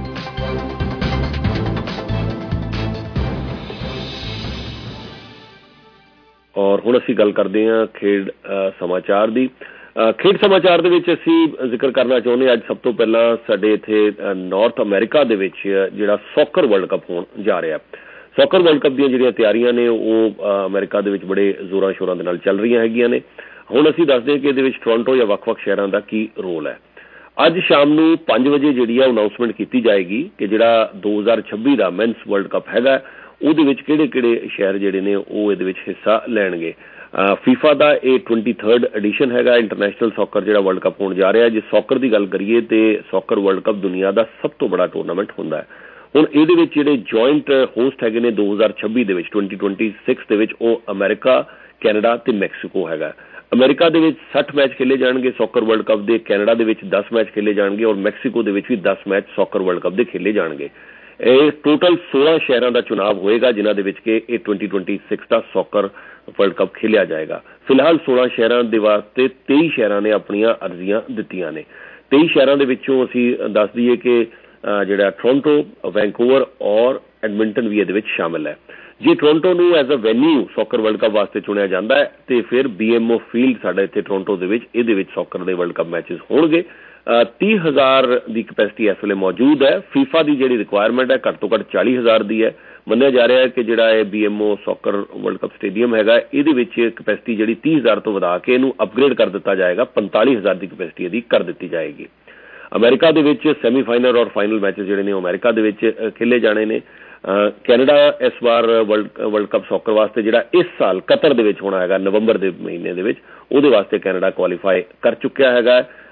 ਔਰ ਹੁਣ ਅਸੀਂ ਗੱਲ ਕਰਦੇ ਹਾਂ ਖੇਡ ਸਮਾਚਾਰ ਦੀ। ਖੇਡ ਸਮਾਚਾਰ ਦੇ ਵਿੱਚ ਅਸੀਂ ਜ਼ਿਕਰ ਕਰਨਾ ਚਾਹੁੰਦੇ ਹਾਂ ਅੱਜ ਸਭ ਤੋਂ ਪਹਿਲਾਂ ਸਾਡੇ ਇੱਥੇ ਨਾਰਥ ਅਮਰੀਕਾ ਦੇ ਵਿੱਚ ਜਿਹੜਾ ਸੌਕਰ ਵਰਲਡ ਕੱਪ ਹੋਣ ਜਾ ਰਿਹਾ। ਸੌਕਰ ਵਰਲਡ ਕੱਪ ਦੀਆਂ ਜਿਹੜੀਆਂ ਤਿਆਰੀਆਂ ਨੇ ਉਹ ਅਮਰੀਕਾ ਦੇ ਵਿੱਚ ਬੜੇ ਜ਼ੋਰਾਂ ਸ਼ੋਰਾਂ ਦੇ ਨਾਲ ਚੱਲ ਰਹੀਆਂ ਹੈਗੀਆਂ ਨੇ। ਹੁਣ ਅਸੀਂ ਦੱਸਦੇ ਹਾਂ ਕਿ ਇਹਦੇ ਵਿੱਚ ਟੋਰਾਂਟੋ ਜਾਂ ਵੱਖ-ਵੱਖ ਸ਼ਹਿਰਾਂ ਦਾ ਕੀ ਰੋਲ ਹੈ। ਅੱਜ ਸ਼ਾਮ ਨੂੰ ਪੰਜ ਵਜੇ ਜਿਹੜੀ ਆ ਅਨਾਊਂਸਮੈਂਟ ਕੀਤੀ ਜਾਏਗੀ ਕਿ ਜਿਹੜਾ ਦੋ ਹਜ਼ਾਰ ਛੱਬੀ ਦਾ ਮੈਨਸ ਵਰਲਡ ਕੱਪ ਹੈਗਾ ਉਹਦੇ ਵਿੱਚ ਕਿਹੜੇ ਕਿਹੜੇ ਸ਼ਹਿਰ ਜਿਹੜੇ ਨੇ ਉਹ ਇਹਦੇ ਵਿੱਚ ਹਿੱਸਾ ਲੈਣਗੇ। ਫੀਫਾ ਦਾ ਇਹ ਟਵੈਂਟੀ ਥਰਡ ਐਡੀਸ਼ਨ ਹੈਗਾ ਇੰਟਰਨੈਸ਼ਨਲ ਸੌਕਰ ਜਿਹੜਾ ਵਰਲਡ ਕੱਪ ਹੋਣ ਜਾ ਰਿਹਾ। ਜੇ ਸੌਕਰ ਦੀ ਗੱਲ ਕਰੀਏ ਤੇ ਸੌਕਰ ਵਰਲਡ ਕੱਪ ਦੁਨੀਆ ਦਾ ਸਭ ਤੋਂ ਬੜਾ ਟੂਰਨਾਮੈਂਟ ਹੁੰਦਾ ਹੈ। ਹੁਣ ਇਹਦੇ ਵਿੱਚ ਜਿਹੜੇ ਜੁਆਇੰਟ ਹੋਸਟ ਹੈਗੇ ਨੇ ਦੋ ਹਜ਼ਾਰ ਛੱਬੀ ਦੇ ਵਿੱਚ ਟਵੈਂਟੀ ਟਵੈਂਟੀ ਸਿਕਸ ਦੇ ਵਿੱਚ ਉਹ ਅਮਰੀਕਾ, ਕੈਨੇਡਾ ਤੇ ਮੈਕਸੀਕੋ ਹੈਗਾ। ਅਮਰੀਕਾ ਦੇ ਵਿੱਚ ਸੱਠ ਮੈਚ ਖੇਲੇ ਜਾਣਗੇ ਸੌਕਰ ਵਰਲਡ ਕੱਪ ਦੇ, ਕੈਨੇਡਾ ਦੇ ਵਿੱਚ ਦਸ ਮੈਚ ਖੇਲੇ ਜਾਣਗੇ ਔਰ ਮੈਕਸੀਕੋ ਦੇ ਵਿੱਚ ਵੀ ਦਸ ਮੈਚ ਸੌਕਰ ਵਰਲਡ ਕੱਪ ਦੇ ਖੇਲੇ ਜਾਣਗੇ। ਇਹ ਟੋਟਲ ਸੋਲਾਂ ਸ਼ਹਿਰਾਂ ਦਾ ਚੁਣਾਵ ਹੋਏਗਾ ਜਿਨ੍ਹਾਂ ਦੇ ਵਿੱਚ ਕਿ ਇਹ ਟਵੈਂਟੀ ਟਵੈਂਟੀ ਸਿਕਸ ਦਾ ਸੌਕਰ ਵਰਲਡ ਕੱਪ ਖੇਲਿਆ ਜਾਏਗਾ। ਫਿਲਹਾਲ ਸੋਲਾਂ ਸ਼ਹਿਰਾਂ ਦੇ ਵਾਸਤੇ ਤੇਈ ਸ਼ਹਿਰਾਂ ਨੇ ਆਪਣੀਆਂ ਅਰਜ਼ੀਆਂ ਦਿੱਤੀਆਂ ਨੇ। ਤੇਈ ਸ਼ਹਿਰਾਂ ਦੇ ਵਿੱਚੋਂ ਅਸੀਂ ਦੱਸ ਦਈਏ ਕਿ ਜਿਹੜਾ ਟੋਰਾਂਟੋ, ਵੈਨਕੂਵਰ ਔਰ ਐਡਮਿੰਟਨ ਵੀ ਇਹਦੇ ਵਿੱਚ ਸ਼ਾਮਿਲ ਹੈ। ਜੇ ਟੋਰਾਂਟੋ ਨੂੰ as a venue soccer world cup ਵਾਸਤੇ ਚੁਣਿਆ ਜਾਂਦਾ ਹੈ ਤੇ ਫਿਰ ਬੀ ਐਮ ਓ ਫੀਲਡ ਸਾਡਾ ਇੱਥੇ ਟੋਰਾਂਟੋ ਦੇ ਵਿੱਚ ਇਹਦੇ ਵਿੱਚ ਸੌਕਰ ਦੇ ਵਰਲਡ ਕੱਪ ਮੈਚਸ ਹੋਣਗੇ। ਤੀਹ ਹਜ਼ਾਰ ਦੀ ਕੈਪੈਸਿਟੀ ਇਸ ਵੇਲੇ ਮੌਜੂਦ ਹੈ। ਫੀਫਾ ਦੀ ਜਿਹੜੀ ਰਿਕੁਆਇਰਮੈਂਟ ਹੈ ਘੱਟ ਤੋਂ ਘੱਟ ਚਾਲੀ ਹਜ਼ਾਰ ਦੀ ਹੈ। ਮੰਨਿਆ ਜਾ ਰਿਹਾ ਹੈ ਕਿ ਜਿਹੜਾ ਇਹ B M O soccer world cup stadium ਹੈਗਾ ਇਹਦੇ ਵਿੱਚ ਕੈਪੈਸਿਟੀ ਜਿਹੜੀ ਤੀਹ ਹਜ਼ਾਰ ਤੋਂ ਵਧਾ ਕੇ ਇਹਨੂੰ ਅਪਗ੍ਰੇਡ ਕਰ ਦਿੱਤਾ ਜਾਏਗਾ, ਪੰਤਾਲੀ ਹਜ਼ਾਰ ਦੀ ਕੈਪੈਸਿਟੀ ਇਹਦੀ ਕਰ ਦਿੱਤੀ ਜਾਏਗੀ। ਅਮਰੀਕਾ ਦੇ ਵਿੱਚ ਸੈਮੀਫਾਈਨਲ ਔਰ ਫਾਈਨਲ ਮੈਚਸ ਜਿਹੜੇ ਨੇ ਉਹ ਅਮਰੀਕਾ ਦੇ ਵਿੱਚ ਖੇਲੇ ਜਾਣੇ ਨੇ। ਕੈਨੇਡਾ ਇਸ ਵਾਰ ਵਰਲਡ ਵਰਲਡ ਕੱਪ ਸੌਕਰ ਵਾਸਤੇ ਜਿਹੜਾ ਇਸ ਸਾਲ ਕਤਰ ਦੇ ਵਿੱਚ ਹੋਣਾ ਹੈਗਾ ਨਵੰਬਰ ਦੇ ਮਹੀਨੇ ਦੇ ਵਿੱਚ, ਉਹਦੇ ਵਾਸਤੇ ਕੈਨੇਡਾ ਕੁਆਲੀਫਾਈ ਕਰ ਚੁੱਕਿਆ ਹੈਗਾ।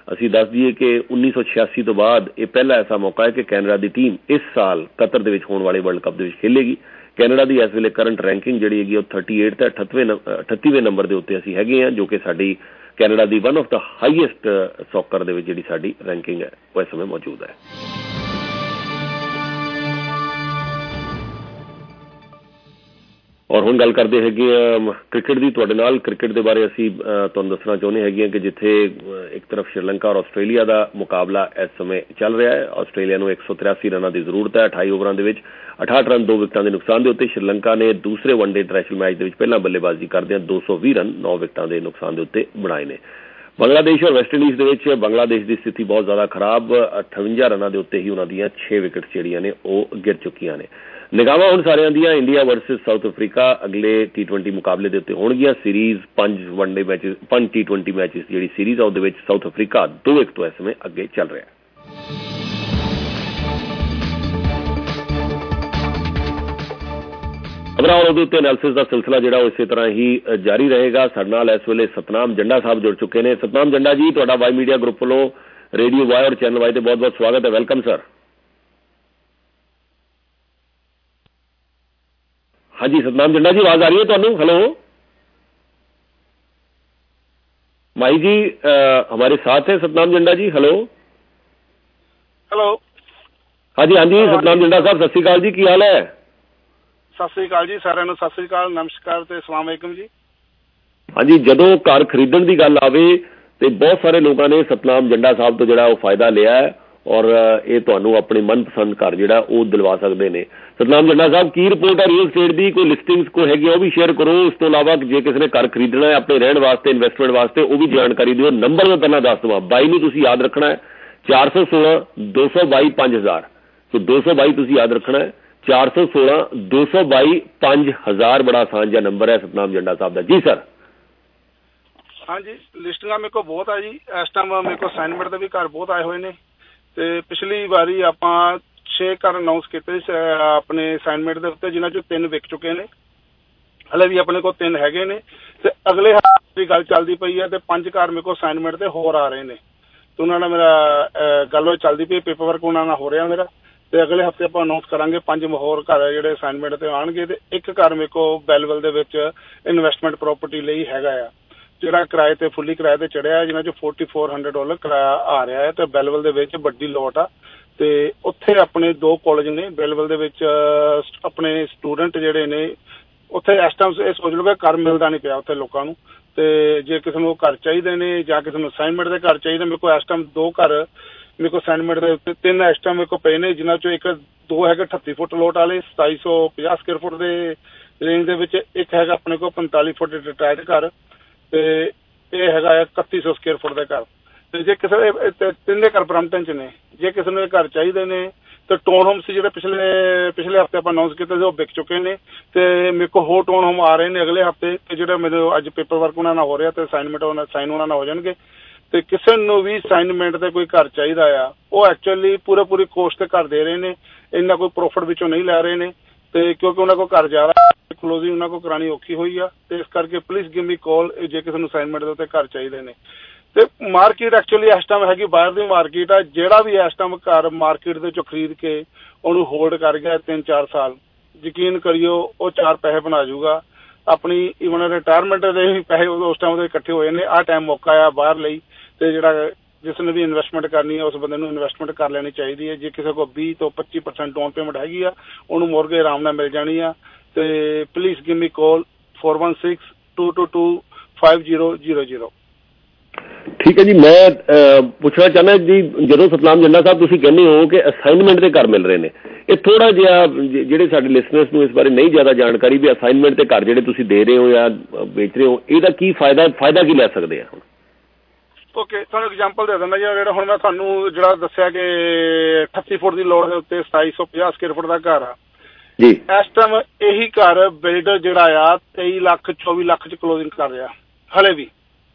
ਅਸੀਂ ਦੱਸ ਦਈਏ ਕਿ ਉੱਨੀ ਸੌ ਛਿਆਸੀ ਤੋਂ ਬਾਅਦ ਇਹ ਪਹਿਲਾ ਐਸਾ ਮੌਕਾ ਹੈ ਕਿ ਕੈਨੇਡਾ ਦੀ ਟੀਮ ਇਸ ਸਾਲ ਕਤਰ ਦੇ ਵਿੱਚ ਹੋਣ ਵਾਲੇ ਵਰਲਡ ਕੱਪ ਦੇ ਵਿੱਚ ਖੇਲੇਗੀ। ਕੈਨੇਡਾ ਦੀ ਇਸ ਵੇਲੇ ਕਰੰਟ ਰੈਂਕਿੰਗ ਜਿਹੜੀ ਹੈਗੀ ਉਹ ਥਰਟੀ ਏਟ ਤੇ ਅਠੱਤਵੇਂ ਅਠੱਤੀਵੇਂ ਨੰਬਰ ਦੇ ਉੱਤੇ ਅਸੀਂ ਹੈਗੇ ਹਾਂ, ਜੋ ਕਿ ਸਾਡੀ ਕੈਨੇਡਾ ਦੀ one of the highest soccer ਦੇ ਵਿੱਚ ਜਿਹੜੀ ਸਾਡੀ ਰੈਂਕਿੰਗ ਹੈ ਉਹ ਇਸ ਸਮੇਂ ਮੌਜੂਦ ਹੈ। ਔਰ ਹੁਣ ਗੱਲ ਕਰਦੇ ਹੈਗੇ ਆ ਕ੍ਰਿਕਟ ਦੀ ਤੁਹਾਡੇ ਨਾਲ। ਕ੍ਰਿਕਟ ਦੇ ਬਾਰੇ ਅਸੀਂ ਤੁਹਾਨੂੰ ਦੱਸਣਾ ਚਾਹੁੰਦੇ ਹੈਗੇ ਹਾਂ ਕਿ ਜਿੱਥੇ ਇੱਕ ਤਰਫ ਸ਼੍ਰੀਲੰਕਾ ਔਰ ਆਸਟ੍ਰੇਲੀਆ ਦਾ ਮੁਕਾਬਲਾ ਇਸ ਸਮੇਂ ਚੱਲ ਰਿਹਾ ਹੈ। ਆਸਟ੍ਰੇਲੀਆ ਨੂੰ ਇੱਕ ਸੌ ਤਿਰਾਸੀ ਰਨਾਂ ਦੀ ਜ਼ਰੂਰਤ ਹੈ ਅਠਾਈ ਓਵਰਾਂ ਦੇ ਵਿੱਚ, ਅਠਾਹਠ ਰਨ ਦੋ ਵਿਕਟਾਂ ਦੇ ਨੁਕਸਾਨ ਦੇ ਉੱਤੇ। ਸ਼੍ਰੀਲੰਕਾ ਨੇ ਦੂਸਰੇ ਵਨਡੇ ਇੰਟਰਨੈਸ਼ਨਲ ਮੈਚ ਦੇ ਵਿੱਚ ਪਹਿਲਾਂ ਬੱਲੇਬਾਜ਼ੀ ਕਰਦਿਆਂ ਦੋ ਸੌ ਵੀਹ ਰਨ ਨੌ ਵਿਕਟਾਂ ਦੇ ਨੁਕਸਾਨ ਦੇ ਉੱਤੇ ਬਣਾਏ ਨੇ। ਬੰਗਲਾਦੇਸ਼ ਔਰ ਵੈਸਟ ਇੰਡੀਜ਼ ਦੇ ਵਿੱਚ ਬੰਗਲਾਦੇਸ਼ ਦੀ ਸਥਿਤੀ ਬਹੁਤ ਜ਼ਿਆਦਾ ਖਰਾਬ, ਅਠਵੰਜਾ ਰਨਾਂ ਦੇ ਉੱਤੇ ਹੀ ਉਹਨਾਂ ਦੀਆਂ ਛੇ ਵਿਕਟ ਜਿਹੜੀਆਂ ਨੇ ਉਹ ਗਿਰ ਚੁੱਕੀਆਂ ਨੇ। ਨਿਗਾਹਾਂ ਹੁਣ ਸਾਰਿਆਂ ਦੀਆਂ ਇੰਡੀਆ ਵਰਸਸ ਸਾਊਥ ਅਫਰੀਕਾ ਅਗਲੇ ਟੀ ਟਵੈਂਟੀ ਮੁਕਾਬਲੇ ਦੇ ਉੱਤੇ ਹੋਣਗੀਆਂ। ਸੀਰੀਜ਼ ਪੰਜ ਵਨਡੇ ਮੈਚਿਸ ਪੰਜ ਟੀ ਟਵੈਂਟੀ ਮੈਚਿਸ ਜਿਹੜੀ ਸੀਰੀਜ਼ ਆ ਉਹਦੇ ਵਿੱਚ ਸਾਊਥ ਅਫਰੀਕਾ ਦੋ ਇੱਕ ਤੋਂ ਇਸ ਸਮੇਂ ਅੱਗੇ ਚੱਲ ਰਿਹਾ ਹੈ। ਖਬਰਾਂ ਉਹਦੇ ਉੱਤੇ ਐਨਾਲਿਸਿਸ ਦਾ ਸਿਲਸਿਲਾ ਜਿਹੜਾ ਉਹ ਇਸੇ ਤਰ੍ਹਾਂ ਹੀ ਜਾਰੀ ਰਹੇਗਾ। ਸਾਡੇ ਨਾਲ ਇਸ ਵੇਲੇ ਸਤਨਾਮ ਜੰਡਾ ਸਾਹਿਬ ਜੁੜ ਚੁੱਕੇ ਨੇ। ਸਤਨਾਮ ਜੰਡਾ ਜੀ, ਤੁਹਾਡਾ ਵਾਈ ਮੀਡੀਆ ਗਰੁੱਪ ਵੱਲੋਂ ਰੇਡੀਓ ਵਾਈ ਔਰ ਚੈਨਲ ਵਾਈ ਤੇ ਬਹੁਤ ਬਹੁਤ ਸਵਾਗਤ ਹੈ। Welcome sir. ਹਾਂਜੀ सतनाम जंडा जी, आवाज आ रही है ਤੁਹਾਨੂੰ? हेलो माई जी, आ, हमारे साथ है सतनाम जंडा जी। हेलो हेलो हाँ जी हाँ जी सतनाम जंडा साहब, सत श्री अकाल जी, की हाल है? सत श्री अकाल जी साਰਿਆਂ ਨੂੰ, सत श्री अकाल, नमस्कार ਤੇ अस्सलाम वालेकुम जी। हाँ जी, ਜਦੋਂ ਘਰ ਖਰੀਦਣ ਦੀ ਗੱਲ ਆਵੇ ਤੇ ਬਹੁਤ ਸਾਰੇ ਲੋਕਾਂ ਨੇ ਸਤਨਾਮ ਜੰਡਾ ਸਾਹਿਬ ਤੋਂ ਜਿਹੜਾ ਉਹ ਫਾਇਦਾ ਲਿਆ ਹੈ ਔਰ ਇਹ ਤੁਹਾਨੂੰ ਆਪਣੇ ਮਨਪਸੰਦ ਘਰ ਜਿਹੜਾ ਉਹ ਦਿਲਵਾ ਸਕਦੇ ਨੇ। ਸਤਨਾਮ ਜੰਡਾ ਸਾਹਿਬ, ਕੀ ਰਿਪੋਰਟ ਹੈ ਰੀਅਲ ਸਟੇਟ ਦੀ? ਕੋਈ ਲਿਸਟਿੰਗਸ ਕੋਈ ਹੈਗੀ ਉਹ ਵੀ ਸ਼ੇਅਰ ਕਰੋ। ਉਸ ਤੋਂ ਇਲਾਵਾ ਜੇ ਕਿਸੇ ਨੇ ਘਰ ਖਰੀਦਣਾ ਹੈ ਆਪਣੇ ਰਹਿਣ ਵਾਸਤੇ, ਇਨਵੈਸਟਮੈਂਟ ਵਾਸਤੇ, ਉਹ ਵੀ ਜਾਣਕਾਰੀ ਦਿਓ। ਨੰਬਰ ਮੈਂ ਪਹਿਲਾਂ ਦੱਸ ਦਵਾਂ, ਬਾਈ ਨੂੰ ਤੁਸੀਂ ਯਾਦ ਰੱਖਣਾ ਹੈ ਚਾਰ ਸੌ ਸੋਲਾਂ ਦੋ ਸੌ ਬਾਈ ਪੰਜ ਹਜ਼ਾਰ। ਸੋ ਦੋ ਸੌ ਬਾਈ ਤੁਸੀਂ ਯਾਦ ਰੱਖਣਾ ਹੈ, ਚਾਰ ਸੌ ਸੋਲਾਂ ਦੋ ਸੌ ਬਾਈ ਪੰਜ ਹਜ਼ਾਰ। ਬੜਾ ਆਸਾਨ ਜਿਹਾ ਨੰਬਰ ਹੈ ਸਤਨਾਮ ਜੰਡਾ ਸਾਹਿਬ ਦਾ। ਜੀ ਸਰ। हाँ जी, लिस्टिंगां मेरे को बहुत है जी। इस टाइम मेरे को असाइनमेंट के भी घर बहुत आए हुए ने ते पिछली बारी आपां छे घर अनाउंस किए अपने असाइनमेंट के उत्ते, जिन्हां चों तीन विक चुके ने, हले भी अपने को तीन हैगे ने ते अगले हफ्ते की गल चलदी पई है ते पंज घर मेरे को असाइनमेंट ते होर आ रहे ने। तो उन्हां नाल मेरा गल चलदी पई, पेपर वर्क उन्हां नाल हो रहा मेरा ते अगले हफ्ते आपां अनाउंस करांगे पंज होर घर जिहड़े असाइनमेंट ते आउणगे ते एक घर मेरे को बैलवल दे विच इन्वेस्टमेंट प्रॉपर्टी लई हैगा आ, ਜਿਹੜਾ ਕਿਰਾਏ ਤੇ ਫੁੱਲੀ ਕਿਰਾਏ ਤੇ ਚੜਿਆ, ਜਿਨ੍ਹਾਂ ਚ ਚੌਦਾਂ ਹਜ਼ਾਰ ਡਾਲਰ ਕਿਰਾਇਆ ਆ ਰਿਹਾ ਹੈ ਤੇ ਬੈਲਵਲ ਦੇ ਵਿੱਚ ਵੱਡੀ ਲੋਟ ਆ ਤੇ ਉੱਥੇ ਆਪਣੇ ਦੋ ਕਾਲਜ ਨੇ। ਬੈਲਵਲ ਦੇ ਵਿੱਚ ਆਪਣੇ ਸਟੂਡੈਂਟ ਜਿਹੜੇ ਨੇ ਉੱਥੇ ਇਸ ਟਾਈਮ ਇਹ ਸੋਚ ਲਓ ਕਿ ਘਰ ਮਿਲਦਾ ਨਹੀਂ ਪਿਆ ਉੱਥੇ ਲੋਕਾਂ ਨੂੰ, ਤੇ ਜੇ ਕਿਸੇ ਨੂੰ ਘਰ ਚਾਹੀਦੇ ਨੇ ਜਾਂ ਕਿਸੇ ਨੂੰ ਅਸਾਈਨਮੈਂਟ ਦੇ ਘਰ ਚਾਹੀਦੇ, ਮੇਰੇ ਕੋਲ ਇਸ ਟਾਈਮ ਦੋ ਘਰ ਮੇਰੇ ਕੋਲ ਅਸਾਈਨਮੈਂਟ ਦੇ ਉੱਤੇ ਤਿੰਨ ਇਸ ਟਾਈਮ ਮੇਰੇ ਕੋਲ ਪਏ ਨੇ, ਜਿਨ੍ਹਾਂ ਚੋਂ ਇੱਕ ਦੋ ਹੈਗੇ ਅਠੱਤੀ ਫੁੱਟ ਲੋਟ ਵਾਲੇ ਸਤਾਈ ਸੌ ਪੰਜਾਹ ਸਕੁਅਰ ਫੁੱਟ ਦੇ ਰੇਂਜ ਦੇ ਵਿੱਚ, ਇੱਕ ਹੈਗਾ ਆਪਣੇ ਕੋਲ ਪੰਤਾਲੀ ਫੁੱਟ ਰਿਟਾਇਰਡ ਘਰ ਤੇ ਇਹ ਹੈਗਾ ਇਕੱਤੀ ਸੌ ਸਕੁਅਰ ਫੁੱਟ ਦੇ ਘਰ। ਤੇ ਜੇ ਕਿਸੇ ਤਿੰਨੇ ਘਰ ਬਰੰਪਟਨ ਚ ਨੇ, ਜੇ ਕਿਸੇ ਨੂੰ ਇਹ ਘਰ ਚਾਹੀਦੇ ਨੇ ਤੇ ਟਾਊਨ ਹੋਮਸ ਜਿਹੜੇ ਪਿਛਲੇ ਪਿਛਲੇ ਹਫ਼ਤੇ ਆਪਾਂ ਅਨਾਊਂਸ ਕੀਤੇ ਸੀ ਉਹ ਵਿਕ ਚੁੱਕੇ ਨੇ ਤੇ ਮੇਰੇ ਕੋਲ ਹੋਰ ਟਾਊਨ ਹੋਮ ਆ ਰਹੇ ਨੇ ਅਗਲੇ ਹਫ਼ਤੇ ਤੇ ਜਿਹੜੇ ਮੈਨੂੰ ਅੱਜ ਪੇਪਰ ਵਰਕ ਉਹਨਾਂ ਨਾਲ ਹੋ ਰਿਹਾ ਤੇ ਅਸਾਈਨਮੈਂਟ ਉਹਨਾਂ ਸਾਈਨ ਉਹਨਾਂ ਨਾਲ ਹੋ ਜਾਣਗੇ। ਤੇ ਕਿਸੇ ਨੂੰ ਵੀ ਅਸਾਈਨਮੈਂਟ ਤੇ ਕੋਈ ਘਰ ਚਾਹੀਦਾ ਆ, ਉਹ ਐਕਚੁਅਲੀ ਪੂਰੇ ਪੂਰੀ ਕੋਸਟ ਤੇ ਘਰ ਦੇ ਰਹੇ ਨੇ, ਇੰਨਾ ਕੋਈ ਪ੍ਰੋਫਿਟ ਵਿੱਚੋਂ ਨਹੀਂ ਲੈ ਰਹੇ ਨੇ ਤੇ ਕਿਉਂਕਿ ਉਹਨਾਂ ਕੋਲ ਘਰ ਜ਼ਿਆਦਾ ਕਲੋਜ਼ਿੰਗ ਉਹਨਾਂ ਕੋਲ ਕਰਾਉਣੀ ਔਖੀ ਹੋਈ ਆ ਤੇ ਇਸ ਕਰਕੇ ਪਲੀਜ਼ ਗਿਵ ਮੀ ਕਾਲ ਜੇ ਕਿਸੇ ਨੂੰ ਅਸਾਈਨਮੈਂਟ ਦੇ ਉੱਤੇ ਘਰ ਚਾਹੀਦੇ ਨੇ। ਤੇ ਮਾਰਕੀਟ ਐਕਚੁਅਲੀ ਇਸ ਟਾਈਮ ਹੈਗੀ ਬਾਹਰ ਦੀ ਮਾਰਕੀਟ ਆ, ਜਿਹੜਾ ਵੀ ਇਸ ਟਾਈਮ ਘਰ ਮਾਰਕੀਟ ਦੇ ਚੋਂ ਖਰੀਦ ਕੇ ਉਹਨੂੰ ਹੋਲਡ ਕਰ ਗਿਆ ਤਿੰਨ ਚਾਰ ਸਾਲ, ਯਕੀਨ ਕਰਿਓ ਉਹ ਚਾਰ ਪੈਸੇ ਬਣਾ ਜੂਗਾ ਆਪਣੀ। ਇਵਨ ਰਿਟਾਇਰਮੈਂਟ ਦੇ ਵੀ ਪੈਸੇ ਉਸ ਟਾਈਮ ਦੇ ਇਕੱਠੇ ਹੋਏ ਨੇ। ਆਹ ਟਾਈਮ ਮੌਕਾ ਆ ਬਾਹਰ ਲਈ ਤੇ ਜਿਹੜਾ ਜਿਸ ਨੇ ਵੀ ਇਨਵੈਸਟਮੈਂਟ ਕਰਨੀ ਹੈ ਉਸ ਬੰਦੇ ਨੂੰ ਇਨਵੈਸਟਮੈਂਟ ਕਰ ਲੈਣੀ ਚਾਹੀਦੀ ਹੈ। ਜੇ ਕਿਸੇ ਕੋਲ ਵੀਹ ਤੋਂ ਪੱਚੀ ਪਰਸੈਂਟ ਡਾਊਨ ਪੇਮੈਂਟ ਹੈਗੀ ਆ ਉਹਨੂੰ ਮੋਰਗੇਜ ਆਰਾਮ ਨਾਲ ਮਿਲ ਜਾਣੀ ਆ। ਤੇ please give me call four one six two two two five zero zero zero. ਠੀਕ ਹੈ ਜੀ, ਮੈਂ ਪੁੱਛਣਾ ਚਾਹੁੰਦਾ ਜੀ, ਜਦੋਂ ਸਤਨਾਮ ਜੰਡਾ ਸਾਹਿਬ ਤੁਸੀਂ ਕਹਿੰਦੇ ਹੋ ਕਿ ਅਸਾਈਨਮੈਂਟ ਦੇ ਘਰ ਮਿਲ ਰਹੇ ਨੇ, ਇਹ ਥੋੜਾ ਜਿਹਾ ਜਿਹੜੇ ਸਾਡੇ ਲਿਸਨਰਸ ਨੂੰ ਇਸ ਬਾਰੇ ਨਹੀਂ ਜ਼ਿਆਦਾ ਜਾਣਕਾਰੀ ਵੀ ਅਸਾਈਨਮੈਂਟ ਦੇ ਘਰ ਜਿਹੜੇ ਤੁਸੀਂ ਦੇ ਰਹੇ ਹੋ ਜਾਂ ਵੇਚ ਰਹੇ ਹੋ, ਇਹਦਾ ਕੀ ਫਾਇਦਾ ਫਾਇਦਾ ਕੀ ਲੈ ਸਕਦੇ ਆ? ਹੁਣ ਓਕੇ, ਤੁਹਾਨੂੰ ਐਗਜ਼ਾਮਪਲ ਦੇ ਦਿੰਦਾ ਜੀ। ਜਿਹੜਾ ਹੁਣ ਮੈਂ ਤੁਹਾਨੂੰ ਜਿਹੜਾ ਦੱਸਿਆ ਕਿ ਅਠੱਤੀ ਫੁੱਟ ਦੀ ਲੋੜ ਦੇ ਉੱਤੇ ਸਤਾਈ ਸੌ ਪੰਜਾਹ ਸਕੁਅਰ ਫੁੱਟ ਦਾ ਘਰ ਆ ਜੀ, ਇਸ ਟਾਈਮ ਇਹੀ ਘਰ ਬਿਲਡਰ ਜਿਹੜਾ ਆ ਤੇਈ ਲੱਖ ਚੌਵੀ ਲੱਖ ਚ ਕਲੋਜ਼ਿੰਗ ਕਰ ਰਿਹਾ ਹਲੇ ਵੀ।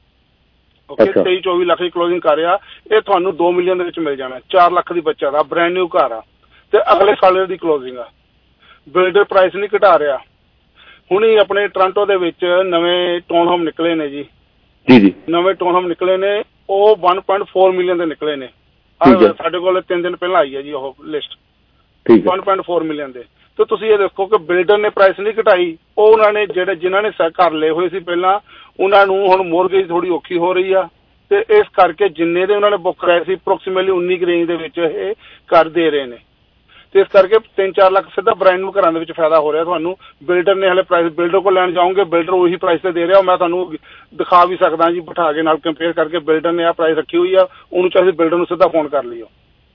ਓਕੇ, ਤੇਈ ਚੌਵੀ ਲੱਖ ਦੀ ਕਲੋਜ਼ਿੰਗ ਕਰ ਰਿਹਾ। ਇਹ ਤੁਹਾਨੂੰ ਦੋ ਮਿਲੀਅਨ ਦੇ ਵਿੱਚ ਮਿਲ ਜਾਣਾ, ਚਾਰ ਲੱਖ ਦੀ ਬੱਚਤ ਆ, ਬ੍ਰੈਂਡ ਨਿਊ ਘਰ ਆ ਤੇ ਅਗਲੇ ਸਾਲ ਦੀ ਕਲੋਜ਼ਿੰਗ ਆ। ਬਿਲਡਰ ਪ੍ਰਾਈਸ ਨਹੀਂ ਘਟਾ ਰਿਹਾ। ਹੁਣੀ ਆਪਣੇ ਟੋਰਾਂਟੋ ਦੇ ਵਿੱਚ ਨਵੇਂ ਟਾਊਨ ਹੋਮ ਨਿਕਲੇ ਨੇ ਜੀ ਜੀ ਜੀ ਨਵੇਂ ਟਾਊਨ ਹੋਮ ਨਿਕਲੇ ਨੇ ਉਹ वन पॉइंट फोर मिलियन ਦੇ ਨਿਕਲੇ ਨੇ। ਸਾਡੇ ਕੋਲ ਤਿੰਨ ਦਿਨ ਪਹਿਲਾਂ ਆਈ ਹੈ ਜੀ ਉਹ list one point four million ਦੇ। ਤੇ ਤੁਸੀਂ ਇਹ ਦੇਖੋ ਕਿ ਬਿਲਡਰ ਨੇ ਪ੍ਰਾਈਸ ਨਹੀਂ ਘਟਾਈ, ਉਹ ਉਹਨਾਂ ਨੇ ਜਿਹੜੇ ਜਿਨ੍ਹਾਂ ਨੇ ਘਰ ਲਏ ਹੋਏ ਸੀ ਪਹਿਲਾਂ ਉਹਨਾਂ ਨੂੰ ਹੁਣ ਮੋਰਗੇਜ ਥੋੜੀ ਔਖੀ ਹੋ ਰਹੀ ਆ, ਤੇ ਇਸ ਕਰਕੇ ਜਿੰਨੇ ਦੇ ਉਹਨਾਂ ਨੇ ਬੁੱਕ ਕਰਾਏ ਸੀ ਅਪਰੋਕਸੀਮੇਟਲੀ ਉਨੀ ਕੁ ਰੇਂਜ ਦੇ ਵਿੱਚ ਇਹ ਘਰ ਦੇ ਰਹੇ ਨੇ। ਤੇ ਇਸ ਕਰਕੇ ਤਿੰਨ ਚਾਰ ਲੱਖ ਸਿੱਧਾ ਬ੍ਰਾਂਡ ਨੂੰ ਘਰਾਂ ਦੇ ਵਿੱਚ ਫਾਇਦਾ ਹੋ ਰਿਹਾ ਤੁਹਾਨੂੰ। ਬਿਲਡਰ ਨੇ ਹਲੇ ਪ੍ਰਾਈਸ ਬਿਲਡਰ ਕੋਲ ਲੈਣ ਜਾਓਗੇ, ਬਿਲਡਰ ਉਹੀ ਪ੍ਰਾਈਸ ਤੇ ਦੇ ਰਿਹਾ। ਮੈਂ ਤੁਹਾਨੂੰ ਦਿਖਾ ਵੀ ਸਕਦਾ ਜੀ ਬਿਠਾ ਕੇ ਨਾਲ ਕੰਪੇਅਰ ਕਰਕੇ, ਬਿਲਡਰ ਨੇ ਆਹ ਪ੍ਰਾਈਸ ਰੱਖੀ ਹੋਈ ਆ, ਉਹਨੂੰ ਚਾਹੀਦਾ ਬਿਲਡਰ ਨੂੰ ਸਿੱਧਾ ਫੋਨ ਕਰ ਲਿਓ।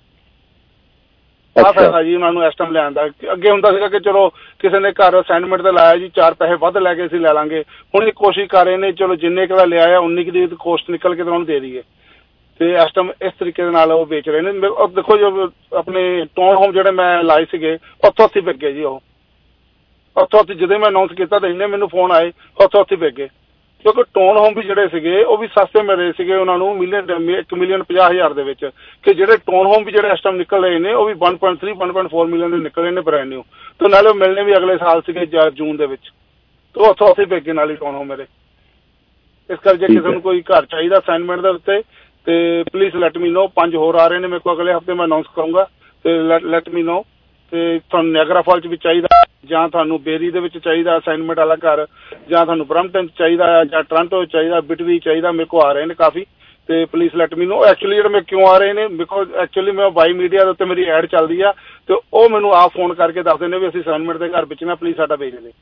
ਆਹ ਫਾਇਦਾ ਜੀ ਉਹਨਾਂ ਨੂੰ ਇਸ ਟਾਈਮ ਲੈਣ ਦਾ। ਅੱਗੇ ਹੁੰਦਾ ਸੀਗਾ ਕਿ ਚਲੋ ਕਿਸੇ ਨੇ ਘਰ ਅਸਾਈਨਮੈਂਟ ਤੇ ਲਾਇਆ ਜੀ, ਚਾਰ ਪੈਸੇ ਵੱਧ ਲੈ ਕੇ ਅਸੀਂ ਲੈ ਲਾਂਗੇ। ਹੁਣ ਇਹ ਕੋਸ਼ਿਸ਼ ਕਰ ਰਹੇ ਨੇ ਚਲੋ ਜਿੰਨੇ ਕੁ ਦਾ ਲਿਆ ਆ ਉਨੀ ਕੁ ਦੀ ਕੋਸਟ ਨਿਕਲ ਕੇ ਉਹਨਾਂ ਨੂੰ ਦੇ ਦਈਏ, ਤੇ ਇਸ ਟਾਈਮ ਇਸ ਤਰੀਕੇ ਦੇ ਨਾਲ ਉਹ ਵੇਚ ਰਹੇ ਨੇ। ਦੇਖੋ ਜੋ ਆਪਣੇ ਟਾਊਨ ਹੋਮ ਜਿਹੜੇ ਮੈਂ ਲਾਏ ਸੀਗੇ ਉੱਥੋਂ ਉੱਥੇ ਵਿਕ ਗਏ ਜੀ, ਉਹ ਉੱਥੋਂ ਉੱਥੇ ਜਦੋਂ ਮੈਂ ਅਨਾਉਂਸ ਕੀਤਾ ਤਾਂ ਇੰਨੇ ਮੈਨੂੰ ਫੋਨ ਆਏ ਉੱਥੋਂ ਉੱਥੇ ਵਿਕ ਗਏ, ਕਿਉਂਕਿ ਟਾਊਨ ਹੋਮ ਵੀ ਜਿਹੜੇ ਸੀਗੇ ਉਹ ਵੀ ਸਸਤੇ ਮਿਲ ਰਹੇ ਸੀਗੇ ਉਹਨਾਂ ਨੂੰ ਮਿਲੀਅਨ ਇੱਕ ਮਿਲੀਅਨ ਪੰਜਾਹ ਹਜ਼ਾਰ ਦੇ ਵਿੱਚ। ਕਿ ਜਿਹੜੇ ਟਾਊਨ ਹੋਮ ਵੀ ਜਿਹੜੇ ਇਸ ਟਾਈਮ ਨਿਕਲ ਰਹੇ ਨੇ ਉਹ ਵੀ one point three one point four million ਦੇ ਨਿਕਲ ਰਹੇ ਨੇ ਬ੍ਰਾਂਡ ਨਿਊ, ਤੇ ਨਾਲੇ ਉਹ ਮਿਲਣੇ ਵੀ ਅਗਲੇ ਸਾਲ ਸੀਗੇ ਜੂਨ ਦੇ ਵਿੱਚ, ਤੇ ਉੱਥੋਂ ਉੱਥੇ ਵਿਕ ਗਏ ਨਾਲ ਹੀ ਟਾਊਨ ਹੋਮ ਮੇਰੇ। ਇਸ ਕਰਕੇ ਜੇ ਕਿਸੇ ਨੂੰ ਕੋਈ ਘਰ ਚਾਹੀਦਾ ਅਸਾਈਨਮੈਂਟ ਦੇ ਉੱਤੇ ਤੇ ਪਲੀਜ਼ ਲੈਟ ਮੀ ਨੋ। ਪੰਜ ਹੋਰ ਆ ਰਹੇ ਨੇ ਮੇਰੇ ਕੋਲ ਅਗਲੇ ਹਫਤੇ, ਮੈਂ ਅਨਾਉਂਸ ਕਰਾਂਗਾ, ਤੇ ਲੈਟ ਮੀ ਨੋ। ਤੇ ਤੁਹਾਨੂੰ ਨਿਆਗਰਾ ਫਾਲ ਚ ਵੀ ਚਾਹੀਦਾ, ਜਾਂ ਤੁਹਾਨੂੰ ਬੇਰੀ ਦੇ ਵਿੱਚ ਚਾਹੀਦਾ ਅਸਾਈਨਮੈਂਟ ਵਾਲਾ ਘਰ, ਜਾਂ ਤੁਹਾਨੂੰ ਬਰੰਪਟਨ ਚ ਚਾਹੀਦਾ, ਜਾਂ ਟੋਰਾਂਟੋ ਚ ਚਾਹੀਦਾ, ਬਿਟਵੀ ਚਾਹੀਦਾ, ਮੇਰੇ ਕੋਲ ਆ ਰਹੇ ਨੇ ਕਾਫੀ। ਤੇ please let me know. Actually ਜਿਹੜੇ ਮੈਂ ਕਿਉਂ ਆ ਰਹੇ ਨੇ, ਬਿਕੋਜ਼ ਐਕਚੁਅਲੀ ਮੈਂ ਵਾਈ ਮੀਡੀਆ ਦੇ ਉੱਤੇ ਮੇਰੀ ਐਡ ਚੱਲਦੀ ਆ, ਤੇ ਉਹ ਮੈਨੂੰ ਆਪ ਫੋਨ ਕਰਕੇ ਦੱਸਦੇ ਨੇ ਵੀ ਅਸੀਂ ਅਸਾਈਨਮੈਂਟ ਦੇ ਘਰ ਵੇਚਣਾ, ਪਲੀਜ਼ ਸਾਡਾ ਵੇਚ ਦੇ।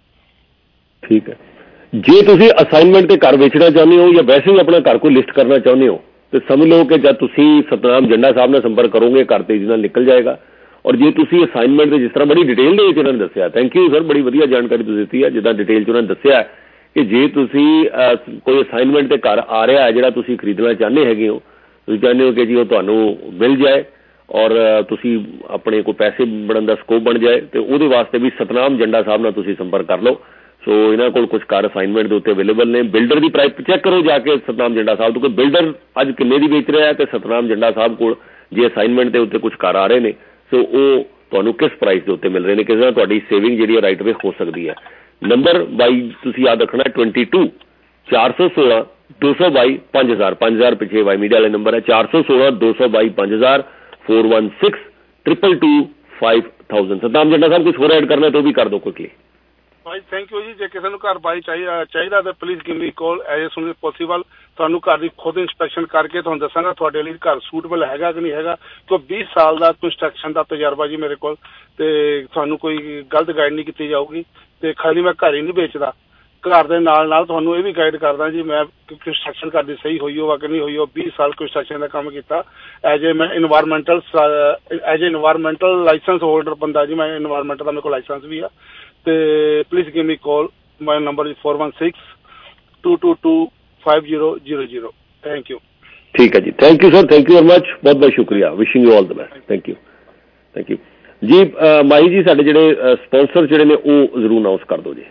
ਠੀਕ ਹੈ। ਜੇ ਤੁਸੀਂ ਅਸਾਈਨਮੈਂਟ ਤੇ ਘਰ ਵੇਚਣਾ ਚਾਹੁੰਦੇ ਹੋ ਜਾਂ ਵੈਸੇ ਹੀ ਆਪਣਾ ਘਰ ਕੋਈ ਲਿਸਟ ਕਰਨਾ ਚਾਹੁੰਦੇ ਹੋ ਤੇ ਸਮਝ ਲਓ ਕਿ ਜਦ ਤੁਸੀਂ ਸਤਨਾਮ ਜੰਡਾ ਸਾਹਿਬ ਨਾਲ ਸੰਪਰਕ ਕਰੋਗੇ ਘਰ ਤੇਜ਼ੀ ਨਾਲ ਨਿਕਲ ਜਾਏਗਾ। ਔਰ ਜੇ ਤੁਸੀਂ ਅਸਾਈਨਮੈਂਟ ਦੇ ਜਿਸ ਤਰ੍ਹਾਂ ਬੜੀ ਡਿਟੇਲ ਦੇ ਵਿੱਚ ਉਹਨਾਂ ਨੇ ਦੱਸਿਆ, ਥੈਂਕ ਯੂ ਸਰ, ਬੜੀ ਵਧੀਆ ਜਾਣਕਾਰੀ ਤੁਸੀਂ ਦਿੱਤੀ ਹੈ। ਜਿੱਦਾਂ ਡਿਟੇਲ 'ਚ ਉਹਨਾਂ ਨੇ ਦੱਸਿਆ ਕਿ ਜੇ ਤੁਸੀਂ ਕੋਈ ਅਸਾਈਨਮੈਂਟ ਤੇ ਘਰ ਆ ਰਿਹਾ ਜਿਹੜਾ ਤੁਸੀਂ ਖਰੀਦਣਾ ਚਾਹੁੰਦੇ ਹੈਗੇ ਹੋ, ਤੁਸੀਂ ਚਾਹੁੰਦੇ ਹੋ ਕਿ ਜੀ ਉਹ ਤੁਹਾਨੂੰ ਮਿਲ ਜਾਏ ਔਰ ਤੁਸੀਂ ਆਪਣੇ ਕੋਈ ਪੈਸੇ ਬਣਨ ਦਾ ਸਕੋਪ ਬਣ ਜਾਏ, ਤੇ ਉਹਦੇ ਵਾਸਤੇ ਵੀ ਸਤਨਾਮ ਜੰਡਾ ਸਾਹਿਬ ਨਾਲ ਤੁਸੀਂ ਸੰਪਰਕ ਕਰ ਲਓ। ਸੋ ਇਹਨਾਂ ਕੋਲ ਕੁਝ ਕਾਰ ਅਸਾਈਨਮੈਂਟ ਦੇ ਉੱਤੇ ਅਵੇਲੇਬਲ ਨੇ। ਬਿਲਡਰ ਦੀ ਪ੍ਰਾਈਸ ਚੈੱਕ ਕਰੋ ਜਾ ਕੇ ਸਤਨਾਮ ਜੰਡਾ ਸਾਹਿਬ ਤੋਂ ਕਿ ਬਿਲਡਰ ਅੱਜ ਕਿੰਨੇ ਦੀ ਵੇਚ ਰਿਹਾ, ਤੇ ਸਤਨਾਮ ਜੰਡਾ ਸਾਹਿਬ ਕੋਲ ਜੇ ਅਸਾਈਨਮੈਂਟ ਦੇ ਉੱਤੇ ਕੁਝ ਕਾਰ ਆ ਰਹੇ ਨੇ ਸੋ ਉਹ ਤੁਹਾਨੂੰ ਕਿਸ ਪ੍ਰਾਈਸ ਦੇ ਉੱਤੇ ਮਿਲ ਰਹੇ ਨੇ, ਕਿਸੇ ਨਾਲ ਤੁਹਾਡੀ ਸੇਵਿੰਗ ਜਿਹੜੀ ਹੈ ਰਾਈਟ ਵੇ ਹੋ ਸਕਦੀ ਹੈ। ਨੰਬਰ ਬਾਈ ਤੁਸੀਂ ਯਾਦ ਰੱਖਣਾ ट्वेंटी टू चार सौ सोलह दो सौ बाई पांच हजार पांच हजार पिछले वाई मीडिया वाले नंबर है चार सौ सोलह दो सौ बाई पांच हजार four one six triple two five thousand. Satnam Janda Sahib कुछ और ऐड करना है तो भी कर दो क्विकली। भाई थैंक यू जी। जे किसी को घर बाई चाहिए चाहिए तो please give me call as soon possible. ਤੁਹਾਨੂੰ ਘਰ ਦੀ ਖੁਦ ਇੰਸਪੈਕਸ਼ਨ ਕਰਕੇ ਤੁਹਾਨੂੰ ਦੱਸਾਂਗਾ ਤੁਹਾਡੇ ਲਈ ਘਰ ਸੂਟੇਬਲ ਹੈਗਾ ਕਿ ਨਹੀਂ ਹੈਗਾ, ਕਿਉਂਕਿ बीस ਸਾਲ ਦਾ ਕੰਸਟਰਕਸ਼ਨ ਦਾ ਤਜਰਬਾ ਜੀ ਮੇਰੇ ਕੋਲ, ਤੇ ਤੁਹਾਨੂੰ ਕੋਈ ਗਲਤ ਗਾਈਡ ਨਹੀਂ ਕੀਤੀ ਜਾਊਗੀ। ਤੇ ਖਾਲੀ ਮੈਂ ਘਰ ਹੀ ਨਹੀਂ ਵੇਚਦਾ, ਘਰ ਦੇ ਨਾਲ ਨਾਲ ਤੁਹਾਨੂੰ ਇਹ ਵੀ ਗਾਈਡ ਕਰਦਾ ਜੀ ਮੈਂ ਕੰਸਟਰਕਸ਼ਨ ਘਰ ਦੀ ਸਹੀ ਹੋਈ ਹੋਵਾ ਕਿ ਨਹੀਂ ਹੋਈ ਹੋ। बीस ਸਾਲ ਕੰਸਟਰਕਸ਼ਨ ਦਾ ਕੰਮ ਕੀਤਾ ਐਜ ਏ ਮੈਂ environmental as a environmental license holder ਬੰਦਾ ਜੀ, ਮੈਂ ਇਨਵਾਇਰਮੈਂਟਲ ਦਾ ਮੇਰੇ ਕੋਲ ਲਾਇਸੈਂਸ ਵੀ ਆ। ਤੇ please give me call, my number is four one six two two two five zero zero zero. Thank you. ठीक है जी, thank you sir, thank you very much, बहुत बहुत शुक्रिया, wishing you all the best. Thank you thank you जी। माही जी साडे जिहड़े स्पॉन्सर जिहड़े ने वो जरूर अनाउंस कर दो जी।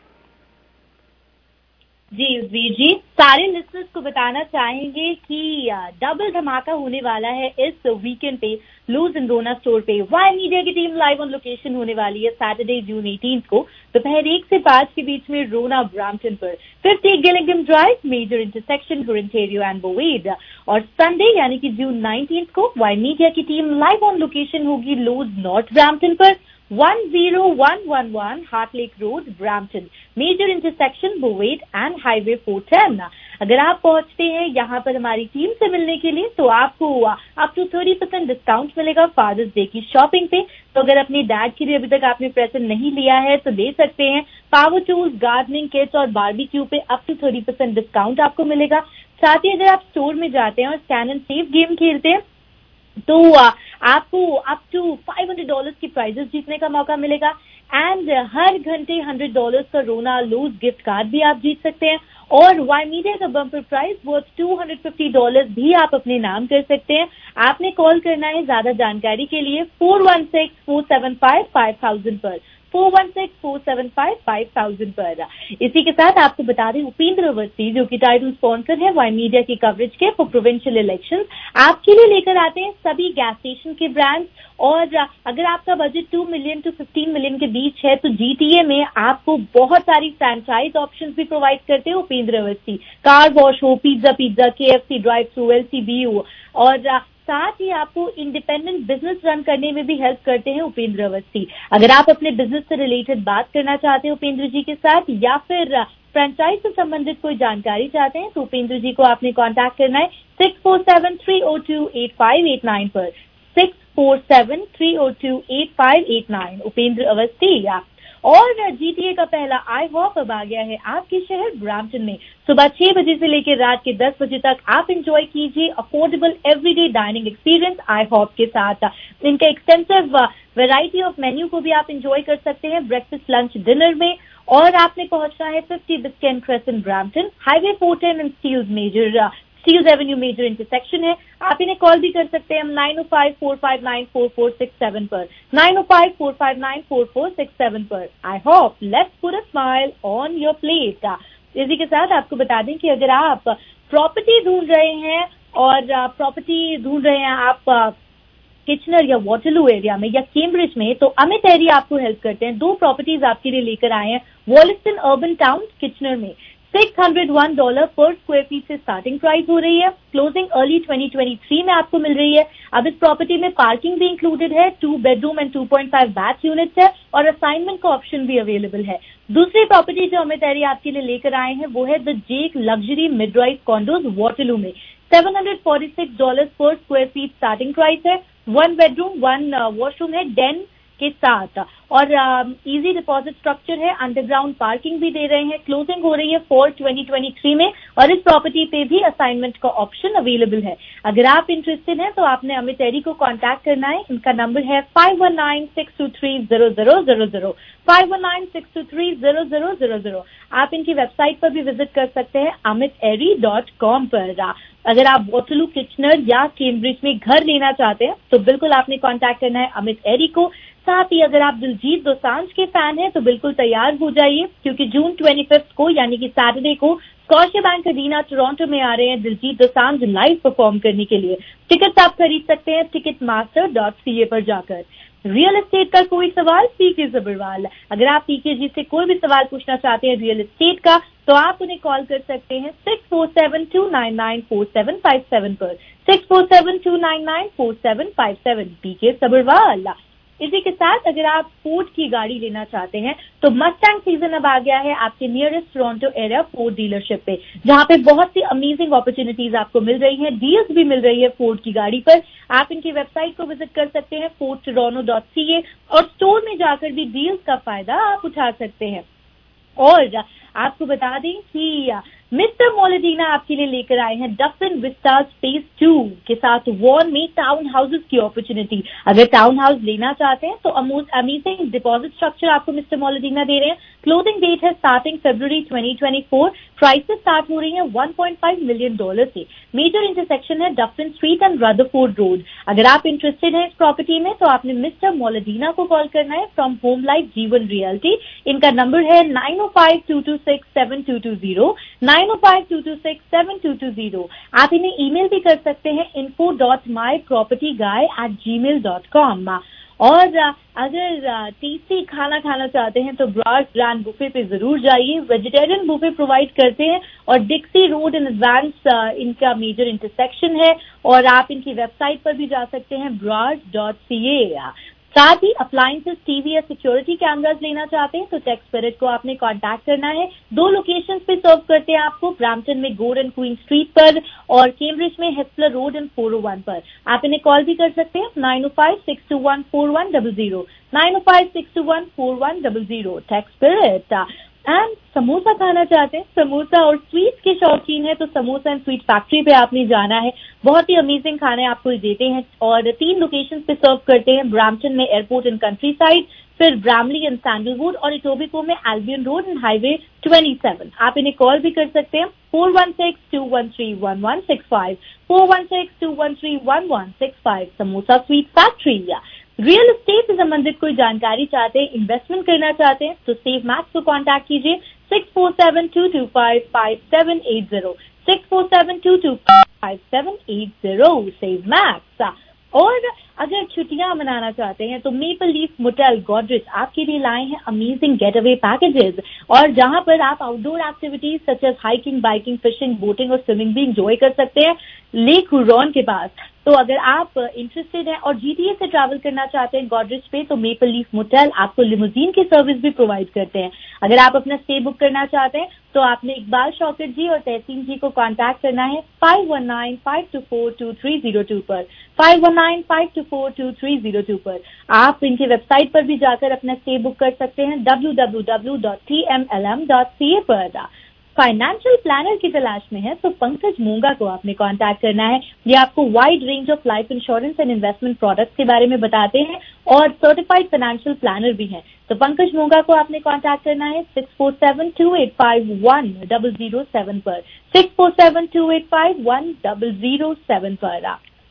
जी वीर जी, सारे लिस्टर्स को बताना चाहेंगे कि डबल धमाका होने वाला है इस वीकेंड पे लूज इन रोना स्टोर पे। वाई मीडिया की टीम लाइव ऑन लोकेशन होने वाली है सैटरडे जून एटीन्थ को दोपहर एक से पांच के बीच में रोना ब्राम्पटन पर, फिफ्टी गिलिंगम drive major intersection Ontario and Bovaird. और संडे यानी कि जून नाइनटीन्थ को वाई मीडिया की टीम लाइव ऑन लोकेशन होगी लूज नॉर्थ ब्राम्पटन पर, one zero one one one Heart Lake road Brampton, major intersection Bovaird and highway four ten. अगर आप पहुंचते हैं यहाँ पर हमारी टीम से मिलने के लिए तो आपको up to thirty percent discount मिलेगा फादर्स डे की शॉपिंग पे। तो अगर अपने डैड के लिए अभी तक आपने प्रेजेंट नहीं लिया है तो ले सकते हैं। पावर टूल्स, गार्डनिंग किट्स और बारबेक्यू पे up to thirty percent discount आपको मिलेगा। साथ ही अगर आप स्टोर में जाते हैं और स्कैन एंड सेव गेम खेलते हैं तो आपको up to five hundred dollars की प्राइजेस जीतने का मौका मिलेगा। एंड हर घंटे हंड्रेड डॉलर्स का रोना लूज गिफ्ट कार्ड भी आप जीत सकते हैं। और वाई मीडिया का bumper prize worth two hundred fifty dollars भी आप अपने नाम कर सकते हैं। आपने कॉल करना है ज्यादा जानकारी के लिए four one six four seven five five thousand पर, four one six four seven five five thousand पर। इसी के साथ आपको बता दें उपेंद्र अवस्थी जो कि टाइटल स्पॉन्सर है वाई मीडिया की कवरेज के फॉर प्रोविंशियल इलेक्शंस, आपके लिए लेकर आते हैं सभी गैस स्टेशन के ब्रांड्स। और अगर आपका budget two million to fifteen million के बीच है तो जीटीए में आपको बहुत सारी फ्रैंचाइज ऑप्शंस भी प्रोवाइड करते हैं उपेंद्र अवस्थी। कार वॉश हो, pizza pizza, KFC, drive through, LCBO, और साथ ही आपको इंडिपेंडेंट बिजनेस रन करने में भी हेल्प करते हैं उपेंद्र अवस्थी। अगर आप अपने बिजनेस से रिलेटेड बात करना चाहते हैं उपेंद्र जी के साथ या फिर फ्रेंचाइज से संबंधित कोई जानकारी चाहते हैं तो उपेंद्र जी को आपने कांटेक्ट करना है six four seven three o two eight five eight nine पर, six four seven three o two eight five eight nine Upendra Awasthi. और जीटीए का पहला आई हॉप अब आ गया है आपके शहर ब्रैम्पटन में। सुबह छह बजे से लेकर रात के दस बजे तक आप एंजॉय कीजिए affordable everyday dining experience IHOP के साथ। इनका एक्सटेंसिव वैरायटी ऑफ मेन्यू को भी आप एंजॉय कर सकते हैं ब्रेकफास्ट, लंच, डिनर में। और आपने पहुंचना है fifty Biscayne crescent Brampton, highway four ten and Steeles major Steeles avenue major intersection है। आप इन्हें कॉल भी कर सकते हैं nine o five four five nine four four six seven पर, nine o five four five nine four four six seven पर। I hope let's put a smile on your plate. इसी के साथ आपको बता दें कि अगर आप प्रॉपर्टी ढूंढ रहे हैं और प्रॉपर्टी ढूंढ रहे हैं आप किचनर या वाटरलू एरिया में या कैम्ब्रिज में, तो अमित एरी आपको हेल्प करते हैं। दो प्रॉपर्टीज आपके लिए लेकर आए हैं वॉलिस्टन अर्बन टाउन किचनर में। सिक्स हंड्रेड वन डॉलर पर स्क्वायर फीट से स्टार्टिंग प्राइस हो रही है। Closing early twenty twenty three में आपको मिल रही है। अब इस प्रॉपर्टी में पार्किंग भी इंक्लूडेड है, two bedroom and two point five bath units है और असाइनमेंट का ऑप्शन भी अवेलेबल है। दूसरी प्रॉपर्टी जो अमित एरी आपके लिए लेकर आए हैं वो है the Jake luxury mid rise condos Waterloo में। Seven hundred forty six dollar पर स्क्वायर फीट स्टार्टिंग प्राइस है। वन बेडरूम, वन वॉशरूम है डेन के साथ और इजी डिपॉजिट स्ट्रक्चर है। अंडरग्राउंड पार्किंग भी दे रहे हैं। क्लोजिंग हो रही है फॉर ट्वेंटी ट्वेंटी थ्री में और इस प्रॉपर्टी पे भी असाइनमेंट का ऑप्शन अवेलेबल है। अगर आप इंटरेस्टेड हैं तो आपने अमित एरी को कांटेक्ट करना है। इनका नंबर है five one nine six two three zero zero zero zero, five one nine six two three zero zero zero zero. आप इनकी वेबसाइट पर भी विजिट कर सकते हैं अमित एरी डॉट कॉम पर। अगर आप वाटरलू, किचनर या कैम्ब्रिज में घर लेना चाहते हैं तो बिल्कुल आपने कांटेक्ट करना है अमित एरी को। साथ ही अगर आप दिलजीत दोसांझ के फैन हैं तो बिल्कुल तैयार हो जाइए क्योंकि जून ट्वेंटी फिफ्थ को यानी कि सैटरडे को स्कॉटिया बैंक अरीना टोरंटो में आ रहे हैं दिलजीत दोसांझ लाइव परफॉर्म करने के लिए। टिकट आप खरीद सकते हैं Ticketmaster dot C A पर जाकर। रियल एस्टेट का कोई सवाल पीके जबरवाल। अगर आप पीके जी से कोई भी सवाल पूछना चाहते हैं रियल एस्टेट का तो आप उन्हें कॉल कर सकते हैं six four seven two nine nine four seven five seven पर, six four seven two nine nine four seven five seven PK Jabarwal. इसी के साथ अगर आप फोर्ड की गाड़ी लेना चाहते हैं तो मस्टैंग सीजन अब आ गया है आपके nearest Toronto area Ford dealership पे, जहां पे बहुत सी अमेजिंग अपॉर्चुनिटीज आपको मिल रही हैं, डील्स भी मिल रही है फोर्ड की गाड़ी पर। आप इनकी वेबसाइट को विजिट कर सकते हैं Ford Toronto dot C A और स्टोर में जाकर भी डील्स का फायदा आप उठा सकते हैं। और आपको बता दें कि मिस्टर मोलेडीना आपके लिए लेकर आए हैं डफिन विस्टास फेज टू के साथ वॉन में टाउन हाउसेस की अपॉर्चुनिटी। अगर टाउन हाउस लेना चाहते हैं तो अमेजिंग डिपॉजिट स्ट्रक्चर आपको मिस्टर मोलेडीना दे रहे हैं। क्लोजिंग डेट है स्टार्टिंग फरवरी twenty twenty four. Prices start हो रही हैं one point five million dollar से। मेजर इंटरसेक्शन है Dufferin street and Rutherford road. अगर आप इंटरेस्टेड हैं इस प्रॉपर्टी में तो आपने मिस्टर मोलेडीना को कॉल करना है from home life Jeevan realty. इनका नंबर है nine o five two two six seven two two zero, nine o five two two six seven two two zero. आप इन्हें ईमेल भी कर सकते हैं info dot my property guy at Gmail dot com. और अगर टेस्टी खाना खाना चाहते हैं तो ब्रॉड ग्रैंड बुफे पे जरूर जाइए। वेजिटेरियन बुफे प्रोवाइड करते हैं और डिक्सी रोड इन एडवांस इनका मेजर इंटरसेक्शन है और आप इनकी वेबसाइट पर भी जा सकते हैं ब्रॉड डॉट सी ए। साथ ही अप्लायंसेस, टीवी या सिक्योरिटी कैमरास लेना चाहते हैं तो टेक स्पिरिट को आपने कांटेक्ट करना है। दो लोकेशंस पे सर्व करते हैं आपको, ब्रैम्पटन में गोल्ड एंड क्वीन स्ट्रीट पर और कैम्ब्रिज में Hespeler road and four o one पर। आप इन्हें कॉल भी कर सकते हैं nine o five six two one four one double zero, nine o five six two one four one double zero. Tech spirit. And samosa खाना चाहते हैं, समोसा और स्वीट्स के शौकीन है तो समोसा एंड स्वीट फैक्ट्री पे आपने जाना है। बहुत ही अमेजिंग खाने आपको देते हैं और तीन लोकेशन पे सर्व करते हैं, ब्रैम्पटन में एयरपोर्ट एंड कंट्री साइड, फिर ब्रैमली एंड सैंडलवुड और इटोबिको में Albion road and highway twenty seven. आप इन्हें कॉल भी कर सकते हैं four one six two one three one one six five, four one six two one three one one six five. Samosa sweet factory. Real estate से संबंधित कोई जानकारी चाहते हैं, इन्वेस्टमेंट करना चाहते हैं, तो सेव मैक्स को कॉन्टैक्ट कीजिए six four seven two two five five seven eight zero six four seven two two five seven eight zero Save Max. और अगर छुट्टियां मनाना चाहते हैं तो मेपल लीफ मोटेल गॉडरेज आपके लिए लाए हैं अमेजिंग गेट अवे पैकेजेस, और जहां पर आप outdoor activities such as hiking, biking, fishing, boating और स्विमिंग भी इंजॉय कर सकते हैं लेक हुरॉन के पास। तो अगर आप इंटरेस्टेड हैं और जीटीए से ट्रैवल करना चाहते हैं गॉडरेज पे, तो मेपल लीफ मोटेल आपको लिमोजीन की सर्विस भी प्रोवाइड करते हैं। अगर आप अपना स्टे बुक करना चाहते हैं तो आपने इकबाल शौकत जी और तहसीन जी को कांटेक्ट करना है five one nine five two four two three zero two पर five one nine five two four two three zero two पर। आप इनकी वेबसाइट पर भी जाकर अपना स्टे बुक कर सकते हैं W W W dot T M L M dot C A पर। फाइनेंशियल प्लानर की तलाश में है तो पंकज मोंगा को आपने कांटेक्ट करना है। ये आपको wide range of life insurance and investment products के बारे में बताते हैं और सर्टिफाइड फाइनेंशियल प्लानर भी हैं। तो पंकज मोंगा को आपने कांटेक्ट करना है six four seven two eight five one double zero seven पर six four seven two eight five one double zero seven पर।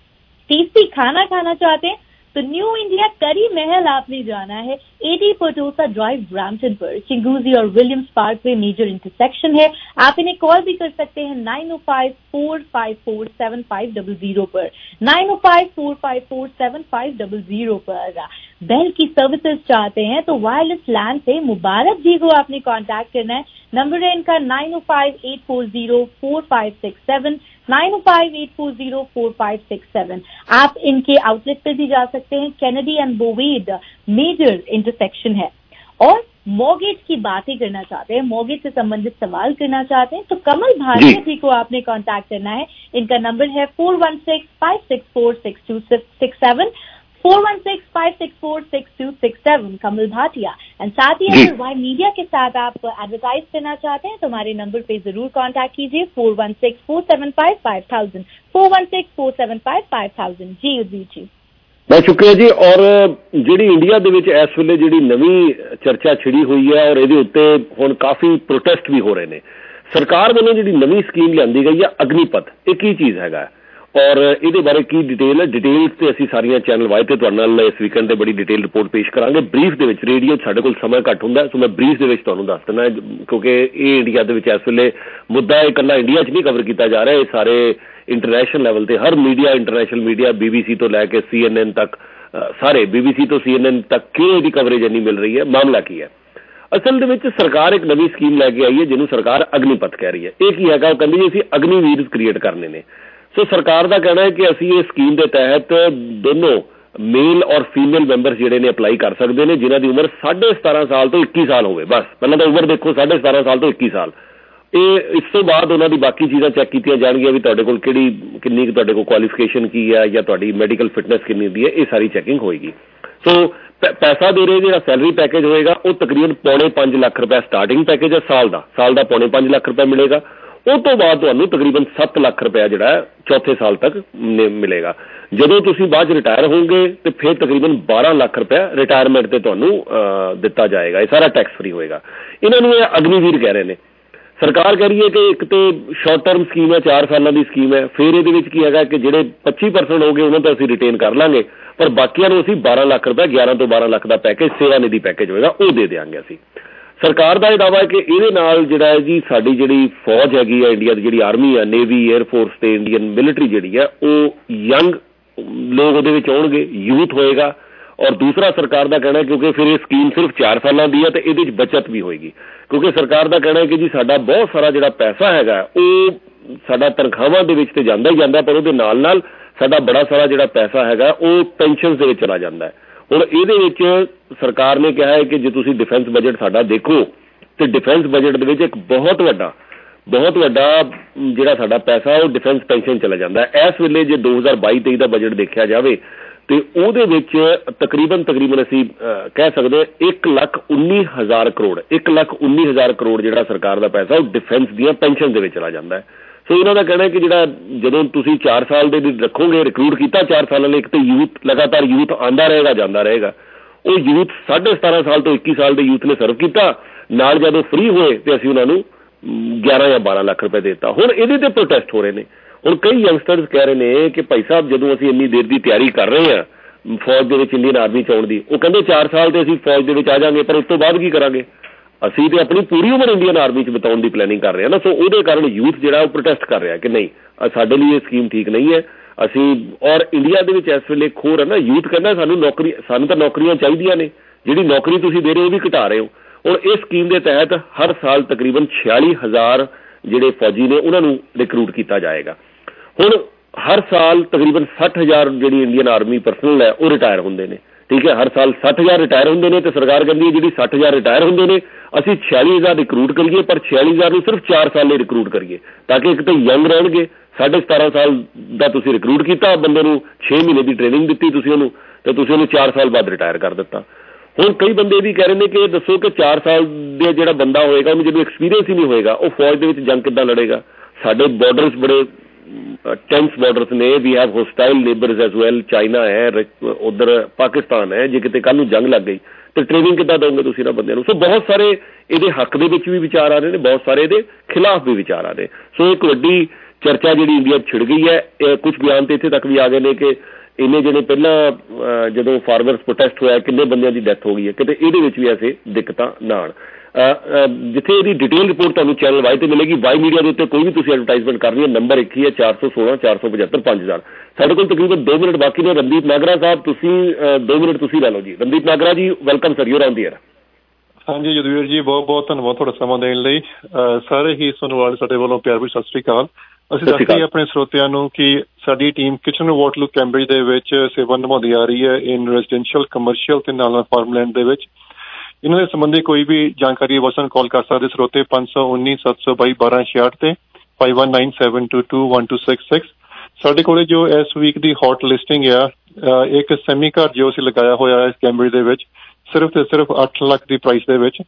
टेस्टी खाना खाना चाहते हैं तो न्यू इंडिया करी महल आपने जाना है एटी पटोसा ड्राइव ब्रैम्पटन पर। चिंगूजी और विलियम्स पार्क में मेजर इंटरसेक्शन है। आप इन्हें कॉल भी कर सकते हैं nine o five four five four seven five double zero पर nine o five four five four seven five double zero पर। बेल की सर्विसेज चाहते हैं तो वायरलेस लैंड से मुबारक जी को आपने कांटेक्ट करना है। नंबर है इनका nine o five eight four zero four five six seven nine o five eight four zero four five six seven. आप इनके आउटलेट पर भी जा सकते हैं। Kennedy and Bovaird major intersection है। और मॉर्गेज की बातें करना चाहते हैं, मॉर्गेज से संबंधित सवाल करना चाहते हैं तो कमल भाटिया जी को आपने कांटेक्ट करना है। इनका नंबर है four one six five six four six two six seven four one six five six four six two six seven Kamal Bhatia. And साथ ही अगर वाई मीडिया के साथ आप एडवर्टाइज करना चाहते हैं तो हमारे नंबर पे जरूर कांटेक्ट कीजिए four one six four seven five five thousand four one six four seven five five thousand. जी उदीप जी बहुत शुक्रिया जी। और ਜਿਹੜੀ ਇੰਡੀਆ ਦੇ ਵਿੱਚ ਇਸ ਵੇਲੇ ਜਿਹੜੀ ਨਵੀਂ ਚਰਚਾ ਛਿੜੀ ਹੋਈ ਹੈ ਔਰ ਇਹਦੇ ਉੱਤੇ ਹੁਣ ਕਾਫੀ ਪ੍ਰੋਟੈਸਟ ਵੀ ਹੋ ਰਹੇ ਨੇ। ਸਰਕਾਰ ਵੱਲੋਂ ਜਿਹੜੀ ਨਵੀਂ ਸਕੀਮ ਲਿਆਂਦੀ ਗਈ ਹੈ ਅਗਨੀਪਥ, ਇਹ ਕੀ ਚੀਜ਼ ਹੈਗਾ ਔਰ ਇਹਦੇ ਬਾਰੇ ਕੀ ਡਿਟੇਲ ਹੈ? ਡਿਟੇਲਸ ਤੇ ਅਸੀਂ ਸਾਰੀਆਂ ਚੈਨਲ ਵਾਈਜ਼ ਤੇ ਤੁਹਾਡੇ ਨਾਲ ਇਸ ਵੀਕਐਂਡ ਤੇ ਬੜੀ ਡਿਟੇਲ ਰਿਪੋਰਟ ਪੇਸ਼ ਕਰਾਂਗੇ। ਬਰੀਫ ਦੇ ਵਿੱਚ ਰੇਡੀਓ ਸਾਡੇ ਕੋਲ ਸਮਾਂ ਘੱਟ ਹੁੰਦਾ ਸੋ ਮੈਂ ਬਰੀਫ ਦੇ ਵਿੱਚ ਤੁਹਾਨੂੰ ਦੱਸ ਦਿੰਦਾ ਕਿਉਂਕਿ ਇਹ ਇੰਡੀਆ ਦੇ ਵਿੱਚ ਇਸ ਵੇਲੇ ਮੁੱਦਾ ਇਕੱਲਾ ਇੰਡੀਆ 'ਚ ਨਹੀਂ ਕਵਰ ਕੀਤਾ ਜਾ ਰਿਹਾ, ਇਹ ਸਾਰੇ ਇੰਟਰਨੈਸ਼ਨਲ ਲੈਵਲ ਤੇ ਹਰ ਮੀਡੀਆ, ਇੰਟਰਨੈਸ਼ਨਲ ਮੀਡੀਆ, ਬੀਬੀਸੀ ਤੋਂ ਲੈ ਕੇ ਸੀ ਐਨ ਐਨ ਤੱਕ, ਸਾਰੇ ਬੀਬੀਸੀ ਤੋਂ ਸੀ ਐਨ ਐਨ ਤੱਕ ਕਿਉਂ ਇਹਦੀ ਕਵਰੇਜ ਇੰਨੀ ਮਿਲ ਰਹੀ ਹੈ, ਮਾਮਲਾ ਕੀ ਹੈ? ਅਸਲ ਦੇ ਵਿੱਚ ਸਰਕਾਰ ਇੱਕ ਨਵੀਂ ਸਕੀਮ ਲੈ ਕੇ ਆਈ ਹੈ ਜਿਹਨੂੰ ਸਰਕਾਰ ਅਗਨੀਪਥ ਕਹਿ ਰਹੀ ਹੈ। ਇਹ ਕੀ ਹੈਗਾ? ਉਹ ਕਹਿੰਦੀ ਜੀ ਅਸੀਂ ਅਗਨੀਵੀਰ ਕ੍ਰੀਏਟ ਕਰਨੇ ਨੇ। ਸੋ ਸਰਕਾਰ ਦਾ ਕਹਿਣਾ ਹੈ ਕਿ ਅਸੀਂ ਇਹ ਸਕੀਮ ਦੇ ਤਹਿਤ ਦੋਨੋਂ ਮੇਲ ਔਰ ਫੀਮੇਲ ਮੈਂਬਰਸ ਜਿਹੜੇ ਨੇ ਅਪਲਾਈ ਕਰ ਸਕਦੇ ਨੇ ਜਿਨ੍ਹਾਂ ਦੀ ਉਮਰ ਸਾਢੇ ਸਤਾਰਾਂ ਸਾਲ ਤੋਂ ਇੱਕੀ ਸਾਲ ਹੋਵੇ। ਬਸ ਪਹਿਲਾਂ ਤਾਂ ਉਮਰ ਦੇਖੋ ਸਾਢੇ ਸਤਾਰਾਂ ਸਾਲ ਤੋਂ ਇੱਕੀ ਸਾਲ। ਇਹ ਇਸ ਤੋਂ ਬਾਅਦ ਉਹਨਾਂ ਦੀ ਬਾਕੀ ਚੀਜ਼ਾਂ ਚੈੱਕ ਕੀਤੀਆਂ ਜਾਣਗੀਆਂ ਵੀ ਤੁਹਾਡੇ ਕੋਲ ਕਿਹੜੀ ਕਿੰਨੀ ਕੁ ਤੁਹਾਡੇ ਕੋਲ ਕੁਆਲੀਫਿਕੇਸ਼ਨ ਕੀ ਹੈ ਜਾਂ ਤੁਹਾਡੀ ਮੈਡੀਕਲ ਫਿਟਨੈਸ ਕਿੰਨੀ ਦੀ ਹੈ, ਇਹ ਸਾਰੀ ਚੈਕਿੰਗ ਹੋਏਗੀ। ਸੋ ਪੈਸਾ ਦੇ ਰਹੇ ਜਿਹੜਾ ਸੈਲਰੀ ਪੈਕੇਜ ਹੋਏਗਾ ਉਹ ਤਕਰੀਬਨ ਪੌਣੇ ਪੰਜ ਲੱਖ ਰੁਪਏ ਸਟਾਰਟਿੰਗ ਪੈਕੇਜ ਹੈ ਸਾਲ ਦਾ, ਸਾਲ ਦਾ ਪੌਣੇ ਪੰਜ ਲੱਖ ਰੁਪਏ ਮਿਲੇਗਾ। ਉਹ ਤੋਂ ਬਾਅਦ ਤੁਹਾਨੂੰ ਤਕਰੀਬਨ ਸੱਤ ਲੱਖ ਰੁਪਇਆ ਜਿਹੜਾ ਚੌਥੇ ਸਾਲ ਤੱਕ ਮਿਲੇਗਾ। ਜਦੋਂ ਤੁਸੀਂ ਬਾਅਦ 'ਚ ਰਿਟਾਇਰ ਹੋਵੋਗੇ ਤੇ ਫਿਰ ਤਕਰੀਬਨ ਬਾਰਾਂ ਲੱਖ ਰੁਪਇਆ ਰਿਟਾਇਰਮੈਂਟ ਤੇ ਤੁਹਾਨੂੰ ਦਿੱਤਾ ਜਾਏਗਾ। ਇਹ ਸਾਰਾ ਟੈਕਸ ਫਰੀ ਹੋਏਗਾ। ਇਹਨਾਂ ਨੂੰ ਇਹ ਅਗਨੀਵੀਰ ਕਹਿ ਰਹੇ ਨੇ। ਸਰਕਾਰ ਕਹਿ ਰਹੀ ਹੈ ਕਿ ਇੱਕ ਤੇ ਸ਼ਾਰਟ ਟਰਮ ਸਕੀਮ ਹੈ, ਚਾਰ ਸਾਲਾਂ ਦੀ ਸਕੀਮ ਹੈ। ਫਿਰ ਇਹਦੇ ਵਿੱਚ ਕੀ ਹੈਗਾ ਕਿ ਜਿਹੜੇ ਪੱਚੀ ਪਰਸੈਂਟ ਹੋ ਗਏ ਉਹਨਾਂ ਤੋਂ ਅਸੀਂ ਰਿਟੇਨ ਕਰ ਲਾਂਗੇ, ਪਰ ਬਾਕੀਆਂ ਨੂੰ ਅਸੀਂ ਬਾਰਾਂ ਲੱਖ ਰੁਪਏ ਗਿਆਰਾਂ ਤੋਂ ਬਾਰਾਂ ਲੱਖ ਦਾ ਪੈਕੇਜ ਸੇਵਾ ਨਿਧੀ ਪੈਕੇਜ ਹੋਏਗਾ ਉਹ ਦੇ ਦਿਆਂਗੇ ਅਸੀਂ। ਸਰਕਾਰ ਦਾ ਇਹ ਦਾਅਵਾ ਹੈ ਕਿ ਇਹਦੇ ਨਾਲ ਜਿਹੜਾ ਹੈ ਜੀ ਸਾਡੀ ਜਿਹੜੀ ਫੌਜ ਹੈਗੀ ਹੈ ਇੰਡੀਆ ਦੀ, ਜਿਹੜੀ ਆਰਮੀ ਹੈ, ਨੇਵੀ, ਏਅਰਫੋਰਸ ਤੇ ਇੰਡੀਅਨ ਮਿਲਟਰੀ ਜਿਹੜੀ ਹੈ ਉਹ ਯੰਗ ਲੋਕ ਉਹਦੇ ਵਿੱਚ ਆਉਣਗੇ, ਯੂਥ ਹੋਏਗਾ। ਔਰ ਦੂਸਰਾ ਸਰਕਾਰ ਦਾ ਕਹਿਣਾ ਕਿਉਂਕਿ ਫਿਰ ਇਹ ਸਕੀਮ ਸਿਰਫ ਚਾਰ ਸਾਲਾਂ ਦੀ ਹੈ ਤੇ ਇਹਦੇ 'ਚ ਬੱਚਤ ਵੀ ਹੋਏਗੀ ਕਿਉਂਕਿ ਸਰਕਾਰ ਦਾ ਕਹਿਣਾ ਹੈ ਕਿ ਜੀ ਸਾਡਾ ਬਹੁਤ ਸਾਰਾ ਜਿਹੜਾ ਪੈਸਾ ਹੈਗਾ ਉਹ ਸਾਡਾ ਤਨਖਾਹਾਂ ਦੇ ਵਿੱਚ ਤੇ ਜਾਂਦਾ ਹੀ ਜਾਂਦਾ, ਪਰ ਉਹਦੇ ਨਾਲ ਨਾਲ ਸਾਡਾ ਬੜਾ ਸਾਰਾ ਜਿਹੜਾ ਪੈਸਾ ਹੈਗਾ ਉਹ ਪੈਨਸ਼ਨ ਦੇ ਵਿੱਚ ਚਲਾ ਜਾਂਦਾ ਹੈ। ਹੁਣ ਇਹਦੇ ਵਿੱਚ ਸਰਕਾਰ ਨੇ ਕਿਹਾ ਹੈ ਕਿ ਜੇ ਤੁਸੀਂ ਡਿਫੈਂਸ ਬਜਟ ਸਾਡਾ ਦੇਖੋ ਤੇ ਡਿਫੈਂਸ ਬਜਟ ਦੇ ਵਿੱਚ ਇੱਕ ਬਹੁਤ ਵੱਡਾ ਬਹੁਤ ਵੱਡਾ ਜਿਹੜਾ ਸਾਡਾ ਪੈਸਾ ਉਹ ਡਿਫੈਂਸ ਪੈਨਸ਼ਨ ਚਲਾ ਜਾਂਦਾ ਹੈ। ਇਸ ਵੇਲੇ ਜੇ ਦੋ ਹਜ਼ਾਰ ਬਾਈ ਤੇਈ ਦਾ ਬਜਟ ਦੇਖਿਆ ਜਾਵੇ ਤੇ ਉਹਦੇ ਵਿੱਚ ਤਕਰੀਬਨ ਤਕਰੀਬਨ ਅਸੀਂ ਕਹਿ ਸਕਦੇ ਇੱਕ ਲੱਖ ਉੱਨੀ ਹਜ਼ਾਰ ਕਰੋੜ ਇੱਕ ਲੱਖ ਉੱਨੀ ਹਜ਼ਾਰ ਕਰੋੜ ਜਿਹੜਾ ਸਰਕਾਰ ਦਾ ਪੈਸਾ ਉਹ ਡਿਫੈਂਸ ਦੀਆਂ ਪੈਨਸ਼ਨ ਦੇ ਵਿੱਚ ਚਲਾ ਜਾਂਦਾ ਹੈ। ਸੋ ਇਹਨਾਂ ਦਾ ਕਹਿਣਾ ਕਿ ਜਿਹੜਾ ਜਦੋਂ ਤੁਸੀਂ ਚਾਰ ਸਾਲ ਦੇ ਰੱਖੋਗੇ, ਰਿਕਰੂਟ ਕੀਤਾ ਚਾਰ ਸਾਲਾਂ ਲਈ, ਇੱਕ ਤਾਂ ਯੂਥ ਲਗਾਤਾਰ ਯੂਥ ਆਉਂਦਾ ਰਹੇਗਾ ਜਾਂਦਾ ਰਹੇਗਾ। ਉਹ ਯੂਥ ਸਾਢੇ ਸਤਾਰਾਂ ਸਾਲ ਤੋਂ ਇੱਕੀ ਸਾਲ ਦੇ ਯੂਥ ਨੇ ਸਰਵ ਕੀਤਾ, ਨਾਲ ਜਦੋਂ ਫ੍ਰੀ ਹੋਏ ਤੇ ਅਸੀਂ ਉਹਨਾਂ ਨੂੰ ਗਿਆਰਾਂ ਜਾਂ ਬਾਰਾਂ ਲੱਖ ਰੁਪਏ ਦੇ ਦਿੱਤਾ। ਹੁਣ ਇਹਦੇ ਤੇ ਪ੍ਰੋਟੈਸਟ ਹੋ ਰਹੇ ਨੇ। ਹੁਣ ਕਈ ਯੰਗਸਟਰਸ ਕਹਿ ਰਹੇ ਨੇ ਕਿ ਭਾਈ ਸਾਹਿਬ ਜਦੋਂ ਅਸੀਂ ਇੰਨੀ ਦੇਰ ਦੀ ਤਿਆਰੀ ਕਰ ਰਹੇ ਹਾਂ ਫੌਜ ਦੇ ਵਿੱਚ ਇੰਡੀਅਨ ਆਰਮੀ 'ਚ ਆਉਣ ਦੀ। ਉਹ ਕਹਿੰਦੇ ਚਾਰ ਸਾਲ ਤੇ ਅਸੀਂ ਫੌਜ ਦੇ ਵਿੱਚ ਆ ਜਾਵਾਂਗੇ, ਪਰ ਉਸ ਤੋਂ ਬਾਅਦ ਕੀ ਕਰਾਂਗੇ? ਅਸੀਂ ਤੇ ਆਪਣੀ ਪੂਰੀ ਉਮਰ ਇੰਡੀਅਨ ਆਰਮੀ 'ਚ ਬਿਤਾਉਣ ਦੀ ਪਲੈਨਿੰਗ ਕਰ ਰਹੇ ਹਾਂ ਨਾ। ਸੋ ਉਹਦੇ ਕਾਰਨ ਯੂਥ ਜਿਹੜਾ ਉਹ ਪ੍ਰੋਟੈਸਟ ਕਰ ਰਿਹਾ ਕਿ ਨਹੀਂ, ਸਾਡੇ ਲਈ ਇਹ ਸਕੀਮ ਠੀਕ ਨਹੀਂ ਹੈ। ਅਸੀਂ ਔਰ ਇੰਡੀਆ ਦੇ ਵਿੱਚ ਇਸ ਵੇਲੇ ਖੋਰ ਹੈ ਨਾ, ਯੂਥ ਕਹਿੰਦਾ ਸਾਨੂੰ ਨੌਕਰੀ, ਸਾਨੂੰ ਤਾਂ ਨੌਕਰੀਆਂ ਚਾਹੀਦੀਆਂ ਨੇ, ਜਿਹੜੀ ਨੌਕਰੀ ਤੁਸੀਂ ਦੇ ਰਹੇ ਹੋ ਉਹ ਵੀ ਘਟਾ ਰਹੇ ਹੋ। ਹੁਣ ਇਸ ਸਕੀਮ ਦੇ ਤਹਿਤ ਹਰ ਸਾਲ ਤਕਰੀਬਨ ਛਿਆਲੀ ਹਜ਼ਾਰ ਜਿਹੜੇ ਫੌਜੀ ਨੇ ਉਹਨਾਂ ਨੂੰ ਰਿਕਰੂਟ ਕੀਤਾ ਜਾਏਗਾ। ਹੁਣ ਹਰ ਸਾਲ ਤਕਰੀਬਨ ਸੱਠ ਹਜ਼ਾਰ ਜਿਹੜੀ ਇੰਡੀਅਨ ਆਰਮੀ ਪਰਸਨਲ ਹੈ ਉਹ ਰਿਟਾਇਰ ਹੁੰਦੇ ਨੇ, ਠੀਕ ਹੈ। ਹਰ ਸਾਲ ਸੱਠ ਹਜ਼ਾਰ ਰਿਟਾਇਰ ਹੁੰਦੇ ਨੇ ਤੇ ਸਰਕਾਰ ਕਹਿੰਦੀ ਹੈ ਜਿਹੜੀ ਸੱਠ ਹਜ਼ਾਰ ਰਿਟਾਇਰ ਹੁੰਦੇ ਨੇ ਅਸੀਂ ਛਿਆਲੀ ਹਜ਼ਾਰ ਰਿਕਰੂਟ ਕਰੀਏ, ਪਰ ਛਿਆਲੀ ਹਜ਼ਾਰ ਨੂੰ ਸਿਰਫ ਚਾਰ ਸਾਲ ਲਈ ਰਿਕਰੂਟ ਕਰੀਏ ਤਾਂ ਕਿ ਇੱਕ ਤਾਂ ਯੰਗ ਰਹਿਣਗੇ। ਸਾਢੇ ਸਤਾਰਾਂ ਸਾਲ ਦਾ ਤੁਸੀਂ ਰਿਕਰੂਟ ਕੀਤਾ ਬੰਦੇ ਨੂੰ, ਛੇ ਮਹੀਨੇ ਦੀ ਟ੍ਰੇਨਿੰਗ ਦਿੱਤੀ ਤੁਸੀਂ ਉਹਨੂੰ, ਤੇ ਤੁਸੀਂ ਉਹਨੂੰ ਚਾਰ ਸਾਲ ਬਾਅਦ ਰਿਟਾਇਰ ਕਰ ਦਿੱਤਾ। ਹੁਣ ਕਈ ਬੰਦੇ ਇਹ ਵੀ ਕਹਿ ਰਹੇ ਨੇ ਕਿ ਦੱਸੋ ਕਿ ਚਾਰ ਸਾਲ ਦੇ ਜਿਹੜਾ ਬੰਦਾ ਹੋਏਗਾ ਉਹਨੂੰ ਜਦੋਂ ਐਕਸਪੀਰੀਅੰਸ ਹੀ ਨਹੀਂ ਹੋਏਗਾ ਉਹ ਫੌਜ ਦੇ ਵਿੱਚ ਜੰਗ ਕਿੱਦਾਂ ਲੜੇਗਾ? ਸਾਡੇ ਬਾਰਡਰਸ ਬੜੇ ਟੈਂਸ ਬਾਰਡਰਸ ਨੇ, we have hostile neighbours as well, China ਹੈ, ਉੱਧਰ ਪਾਕਿਸਤਾਨ ਹੈ। ਜੇ ਕਿਤੇ ਕੱਲ੍ਹ ਨੂੰ ਜੰਗ ਲੱਗ ਗਈ ਤੇ ਟ੍ਰੇਨਿੰਗ ਕਿੱਦਾਂ ਦੋਗੇ ਤੁਸੀਂ ਇਹਨਾਂ ਬੰਦਿਆਂ ਨੂੰ? ਸੋ ਬਹੁਤ ਸਾਰੇ ਇਹਦੇ ਹੱਕ ਦੇ ਵਿੱਚ ਵੀ ਵਿਚਾਰ ਆ ਰਹੇ ਨੇ, ਬਹੁਤ ਸਾਰੇ ਇਹਦੇ ਖਿਲਾਫ ਵੀ ਵਿਚਾਰ ਆ ਰਹੇ। ਸੋ ਇੱਕ ਵੱਡੀ ਚਰਚਾ ਜਿਹੜੀ ਇੰਡੀਆ 'ਚ ਛਿੜ ਗਈ ਹੈ। ਕੁਝ ਬਿਆਨ ਤੇ ਇੱਥੇ ਤੱਕ ਵੀ ਆ ਗਏ ਨੇ ਕਿ ਇੰਨੇ ਜਿਹੜੇ ਪਹਿਲਾਂ ਜਦੋਂ ਫਾਰਮਰਸ ਪ੍ਰੋਟੈਸਟ ਹੋਇਆ ਕਿੰਨੇ ਬੰਦਿਆਂ ਦੀ ਡੈਥ ਹੋ ਗਈ ਹੈ, ਕਿਤੇ ਇਹਦੇ ਵਿੱਚ ਵੀ ਐਸੇ ਦਿੱਕਤਾਂ ਨਾ ਆਉਣ। ਜਿੱਥੇ ਇਹਦੀ ਡਿਟੇਲ ਰਿਪੋਰਟ ਤੁਹਾਨੂੰ ਚੈਨਲ ਵਾਈ ਤੇ ਮਿਲੇਗੀ। ਵਾਈ ਮੀਡੀਆ ਦੇ ਉੱਤੇ ਕੋਈ ਵੀ ਤੁਸੀਂ ਐਡਵਰਟਾਈਜ਼ਮੈਂਟ ਕਰਨੀ ਹੈ, ਨੰਬਰ ਇੱਕ ਹੀ ਹੈ ਚਾਰ ਸੌ ਸੋਲਾਂ ਚਾਰ ਸੌ ਪਝੱਤਰ ਪੰਜ ਹਜ਼ਾਰ। ਸਾਡੇ ਕੋਲ ਤਕਰੀਬਨ ਦੋ ਮਿੰਟ ਬਾਕੀ ਨੇ। ਰਣਦੀਪ ਨਾਗਰਾ ਸਾਹਿਬ ਤੁਸੀਂ ਦੋ ਮਿੰਟ ਤੁਸੀਂ ਲੈ ਲਓ ਜੀ। Randeep Nagra ji welcome sir, you're on the air. ਹਾਂਜੀ ਜਦਵੀਰ ਜੀ, ਬਹੁਤ ਬਹੁਤ ਧੰਨਵਾਦ ਤੁਹਾਡਾ ਸਮਾਂ ਦੇਣ ਲਈ। ਸਾਰੇ ਹੀ ਸੁਣਨ ਵਾਲੇ ਸਾਡੇ ਵੱਲੋਂ ਪਿਆਰ ਭਰੀ ਸਤਿ ਸ੍ਰੀ ਅਕਾਲ। ਅਸੀਂ ਦੱਸਦੇ ਆਪਣੇ ਸਰੋਤਿਆਂ ਨੂੰ ਕਿ ਸਾਡੀ ਟੀਮ ਕਿਚਨ ਵਾਟਰਲੂ ਕੈਂਬਰਿਜ ਦੇ ਵਿੱਚ ਸੇਵਾ ਨਿਭਾਉਂਦੀ ਆ ਰਹੀ ਹੈ ਇਨ ਰੈਜ਼ੀਡੈਂਸ਼ੀਅਲ, ਕਮਰਸ਼ੀਅਲ ਤੇ ਨਾਲ ਫਾਰਮਲੈਂਡ ਦੇ ਵਿੱਚ। ਇਹਨਾਂ ਦੇ ਸੰਬੰਧੀ ਕੋਈ ਵੀ ਜਾਣਕਾਰੀ ਵਸਨ ਕਾਲ ਕਰ ਸਕਦੇ ਸਰੋਤੇ ਪੰਜ ਸੌ ਉੱਨੀ ਸੱਤ ਸੌ ਬਾਈ ਬਾਰਾਂ ਛਿਆਹਠ ਤੇ five one nine seven two two one two six six. ਸਾਡੇ ਕੋਲੇ ਜੋ ਇਸ ਵੀਕ ਦੀ ਹੌਟ ਲਿਸਟਿੰਗ ਆ, ਇੱਕ ਸੈਮੀ ਘਰ ਜੋ ਅਸੀਂ ਲਗਾਇਆ ਹੋਇਆ ਇਸ ਕੈਂਬਰਿਜ ਦੇ ਵਿੱਚ ਸਿਰਫ ਤੇ ਸਿਰਫ ਅੱਠ ਲੱਖ ਦੀ ਪ੍ਰਾਈਸ ਦੇ ਵਿੱਚ।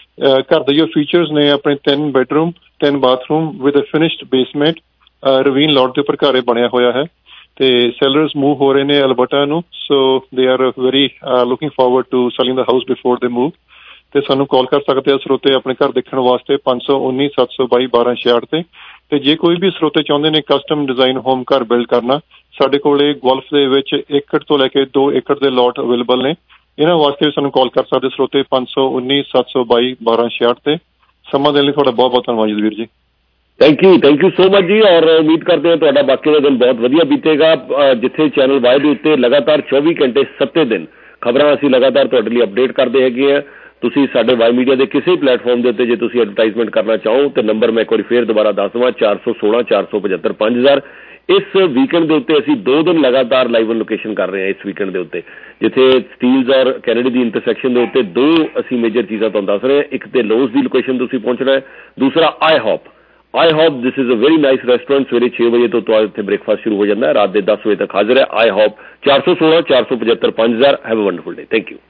ਘਰ ਦੇ ਜੋ ਫੀਚਰਸ ਨੇ ਆਪਣੇ ਤਿੰਨ ਬੈਡਰੂਮ, ਤਿੰਨ bathroom with finished basement, ravine lot ਦੇ ਉੱਪਰ ਘਰ ਬਣਿਆ ਹੋਇਆ ਹੈ ਤੇ ਸੈਲਰਸ ਮੂਵ ਹੋ ਰਹੇ ਨੇ ਅਲਬਰਟਾ ਨੂੰ। So they are very looking forward to selling the house before they move. ਤੇ ਸਾਨੂੰ ਕਾਲ ਕਰ ਸਕਦੇ ਆ ਸਰੋਤੇ ਆਪਣੇ ਘਰ ਦੇਖਣ ਵਾਸਤੇ ਪੰਜ ਸੌ ਉੱਨੀ ਸੱਤ ਸੌ ਬਾਈ ਬਾਰਾਂ ਛਿਆਹਠ ਤੇ। ਤੇ ਜੇ ਕੋਈ ਵੀ ਸਰੋਤੇ ਚਾਹੁੰਦੇ ਨੇ ਕਸਟਮ ਡਿਜ਼ਾਈਨ ਹੋਮ ਘਰ ਬਿਲਡ ਕਰਨਾ, ਸਾਡੇ ਕੋਲੇ ਗੋਲਫ ਦੇ ਵਿੱਚ ਏਕੜ ਤੋਂ ਲੈ ਕੇ ਦੋ ਏਕੜ ਦੇ ਲੋਟ ਅਵੇਲੇਬਲ ਨੇ। ਇਹਨਾਂ ਵਾਸਤੇ ਵੀ ਸਾਨੂੰ ਕਾਲ ਕਰ ਸਕਦੇ ਸਰੋਤੇ ਪੰਜ ਸੌ ਉੱਨੀ ਸੱਤ ਸੌ ਬਾਈ ਬਾਰਾਂ ਛਿਆਹਠ ਤੇ। ਸਮਾਂ ਦੇਣ ਲਈ ਤੁਹਾਡਾ ਬਹੁਤ ਬਹੁਤ ਧੰਨਵਾਦ Jasveer ji. Thank you thank you so much ਜੀ। ਔਰ ਉਮੀਦ ਕਰਦੇ ਹਾਂ ਤੁਹਾਡਾ ਬਾਕੀ ਦਾ ਦਿਨ ਬਹੁਤ ਵਧੀਆ ਬੀਤੇਗਾ। ਜਿੱਥੇ ਚੈਨਲ ਵਾਈ ਦੇ ਉੱਤੇ ਲਗਾਤਾਰ ਚੌਵੀ ਘੰਟੇ ਸੱਤੇ ਦਿਨ ਖਬਰਾਂ ਅਸੀਂ ਲਗਾਤਾਰ ਤੁਹਾਡੇ ਲਈ ਅਪਡੇਟ ਕਰਦੇ ਹੈਗੇ ਆ। ਤੁਸੀਂ ਸਾਡੇ ਵਾਈ ਮੀਡੀਆ ਦੇ ਕਿਸੇ ਪਲੇਟਫਾਰਮ ਦੇ ਉੱਤੇ ਜੇ ਤੁਸੀਂ ਐਡਵਰਟਾਈਜ਼ਮੈਂਟ ਕਰਨਾ ਚਾਹੋ ਤਾਂ ਨੰਬਰ ਮੈਂ ਇੱਕ ਵਾਰੀ ਫੇਰ ਦੁਬਾਰਾ ਦੱਸ ਦੇਵਾਂ ਚਾਰ ਸੌ ਸੋਲਾਂ ਚਾਰ ਸੌ ਪਝੱਤਰ ਪੰਜ ਹਜ਼ਾਰ। ਇਸ ਵੀਕਐਂਡ ਦੇ ਉੱਤੇ ਅਸੀਂ ਦੋ ਦਿਨ ਲਗਾਤਾਰ ਲਾਈਵ ਲੋਕੇਸ਼ਨ ਕਰ ਰਹੇ ਹਾਂ ਇਸ ਵੀਕਐਂਡ ਦੇ ਉੱਤੇ, ਜਿੱਥੇ ਸਟੀਲਜ਼ ਔਰ ਕੈਨੇਡੀ ਦੀ ਇੰਟਰਸੈਕਸ਼ਨ ਦੇ ਉੱਤੇ ਦੋ ਅਸੀਂ ਮੇਜਰ ਚੀਜ਼ਾਂ ਤੁਹਾਨੂੰ ਦੱਸ ਰਹੇ ਹਾਂ। ਇੱਕ ਤੇ ਲੋਜ਼ ਦੀ ਲੋਕੇਸ਼ਨ ਤੁਸੀਂ ਪਹੁੰਚਣਾ ਹੈ, ਦੂਸਰਾ I hope I hope this is a very nice restaurant. ਸਵੇਰੇ ਛੇ ਵਜੇ ਤੋਂ ਤੁਹਾਡੇ ਇੱਥੇ ਬ੍ਰੇਕਫਾਸਟ ਸ਼ੁਰੂ ਹੋ ਜਾਂਦਾ ਹੈ, ਰਾਤ ਦੇ ਦਸ ਵਜੇ ਤੱਕ ਹਾਜ਼ਰ ਹੈ। ਆਈ ਹੋਪ ਚਾਰ ਸੌ ਸੋਲਾਂ ਚਾਰ ਸੌ ਪਝੱਤਰ ਪੰਜ ਹਜ਼ਾਰ। Have a wonderful day. Thank you.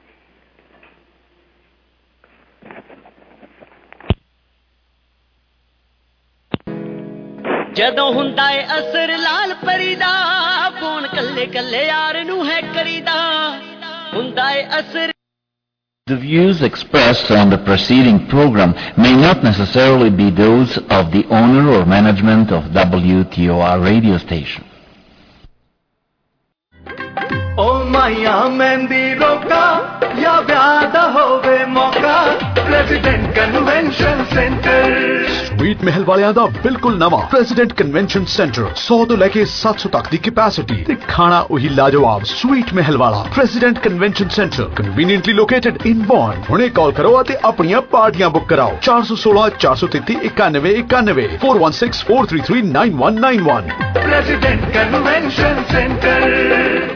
ਜਦੋਂ ਹੁੰਦਾ ਏ ਅਸਰ ਲਾਲ ਪਰੀ ਦਾ, ਫੋਨ ਕੱਲੇ ਕੱਲੇ ਯਾਰ ਨੂੰ ਹੈ ਕਰੀਦਾ, ਹੁੰਦਾ ਏ ਅਸਰ। The views expressed on the preceding program may not necessarily be those of the owner or management of W T O R radio station. ओ माया मेहंदी रोका या व्यादा होवे मौका, प्रेसिडेंट कन्वेंशन सेंटर। स्वीट महल वालियां दा बिल्कुल नवा प्रेसिडेंट कन्वेंशन सेंटर सौ तो लेके सात सौ तक दी कैपेसिटी ते खाना उही लाजवाब। स्वीट महल वाला president convention centre conveniently located in Bond. हुणे कॉल करो ते अपनियां पार्टियां बुक कराओ चार सौ सोलह चार सौ तैंतीस इक्यानवे इक्यानवे four one six four three three nine one nine one. President convention centre.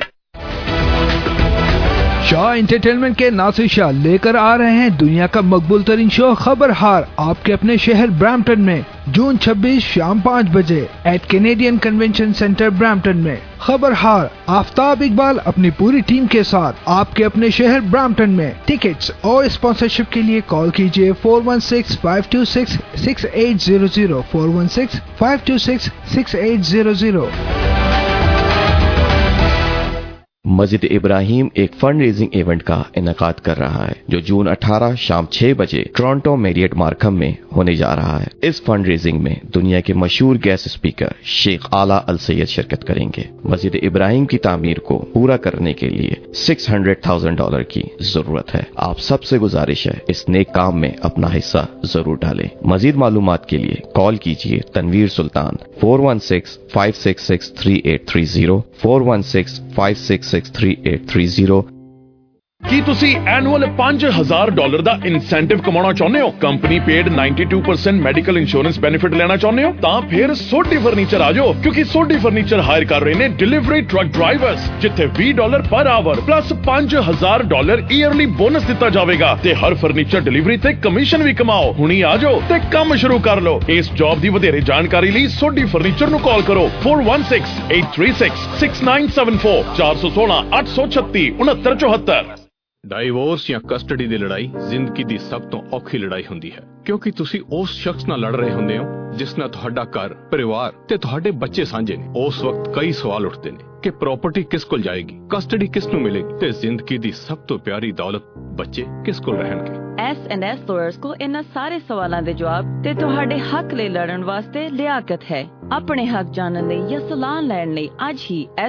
Shah entertainment के नासिर शाह लेकर आ रहे हैं दुनिया का मकबूल तरीन शो खबरहार आपके अपने शहर ब्रैम्पटन में जून छब्बीस शाम पाँच बजे at Canadian convention centre Brampton में। खबरहार आफ्ताब इकबाल अपनी पूरी टीम के साथ आपके अपने शहर ब्रैम्पटन में। टिकट्स और स्पॉन्सरशिप के लिए कॉल कीजिए four one six five two six six eight zero zero four one six five two six six eight zero zero. Masjid Ibrahim एक फंड रेजिंग इवेंट का इनेकाद कर रहा है जो जून अठारह शाम छह बजे टोरंटो मैरियट मार्खम में होने जा रहा है। इस फंड रेजिंग में दुनिया के मशहूर गेस्ट स्पीकर शेख आला अल सैयद शिरकत करेंगे। मस्जिद इब्राहिम की तामीर को पूरा करने के लिए सिक्स हंड्रेड थाउजेंड डॉलर की जरूरत है। आप सबसे गुजारिश है इस नेक काम में अपना हिस्सा जरूर डालें। मजीद मालूमात के लिए कॉल कीजिए Tanveer Sultan four one six five six six three eight three zero four one six five six six three eight three zero. ਕੀ ਤੁਸੀਂ ਐਨੂਅਲ ਪੰਜ ਹਜ਼ਾਰ ਡਾਲਰ ਦਾ ਇਨਸੈਂਟਿਵ ਕਮਾਉਣਾ ਚਾਹੁੰਦੇ ਹੋ? ਕੰਪਨੀ ਪੇਡ ਬਾਨਵੇਂ ਪਰਸੈਂਟ ਮੈਡੀਕਲ ਇੰਸ਼ੋਰੈਂਸ ਬੈਨੀਫਿਟ ਲੈਣਾ ਚਾਹੁੰਦੇ ਹੋ? ਤਾਂ ਫਿਰ ਸੋਢੀ ਫਰਨੀਚਰ ਆ ਜਾਓ, ਕਿਉਂਕਿ ਸੋਢੀ ਫਰਨੀਚਰ ਹਾਇਰ ਕਰ ਰਹੇ ਨੇ ਡਿਲੀਵਰੀ ਟਰੱਕ ਡਰਾਈਵਰਸ, ਜਿੱਥੇ ਵੀਹ ਡਾਲਰ ਪਰ ਆਵਰ ਪਲੱਸ ਪੰਜ ਹਜ਼ਾਰ ਡਾਲਰ ਈਅਰਲੀ ਬੋਨਸ ਦਿੱਤਾ ਜਾਵੇਗਾ ਤੇ ਹਰ ਫਰਨੀਚਰ ਡਿਲੀਵਰੀ ਤੇ ਕਮਿਸ਼ਨ ਵੀ ਕਮਾਓ। ਹੁਣੀ ਆ ਜਾਓ ਤੇ ਕੰਮ ਸ਼ੁਰੂ ਕਰ ਲਓ। ਇਸ ਜੌਬ ਦੀ ਵਧੇਰੇ ਜਾਣਕਾਰੀ ਲਈ ਸੋਢੀ ਫਰਨੀਚਰ ਨੂੰ ਕਾਲ ਕਰੋ four one six eight three six six nine seven four चार सौ सोलह आठ सौ छत्ती उनहत्तर चौहत्तर। ਡਾਈਵੋਰਸ ਜਾਂ ਕਸਟਡੀ ਦੀ ਲੜਾਈ ਜ਼ਿੰਦਗੀ ਦੀ ਸਭ ਤੋਂ ਔਖੀ ਲੜਾਈ ਹੁੰਦੀ ਹੈ, ਕਿਉਂਕਿ ਤੁਸੀਂ ਉਸ ਸ਼ਖਸ ਨਾਲ ਲੜ ਰਹੇ ਹੁੰਦੇ ਹੋ ਜਿਸ ਨਾਲ ਤੁਹਾਡਾ ਘਰ, ਪਰਿਵਾਰ ਤੇ ਤੁਹਾਡੇ ਬੱਚੇ ਸਾਂਝੇ ਨੇ। ਉਸ ਵਕਤ ਕਈ ਸਵਾਲ ਉੱਠਦੇ ਨੇ ਕਿ ਪ੍ਰਾਪਰਟੀ ਕਿਸ ਕੋਲ ਜਾਏਗੀ, ਕਸਟਡੀ ਕਿਸ ਨੂੰ ਮਿਲੇਗੀ ਤੇ ਜ਼ਿੰਦਗੀ ਦੀ ਸਭ ਤੋਂ ਪਿਆਰੀ ਦੌਲਤ ਬੱਚੇ ਕਿਸ ਕੋਲ ਰਹਿਣਗੇ। ਐਸ ਐਂਡ ਐਸ ਲਾਇਰਸ ਕੋਲ ਇਹਨਾਂ ਸਾਰੇ ਸਵਾਲਾਂ ਦੇ ਜਵਾਬ ਤੇ ਤੁਹਾਡੇ ਹੱਕ ਲਈ ਲੜਨ ਵਾਸਤੇ ਲਿਆਕਤ ਹੈ। ਆਪਣੇ ਹੱਕ ਜਾਣਨ ਲਈ ਜਾਂ ਸਲਾਹ ਲੈਣ ਲਈ ਅੱਜ ਹੀ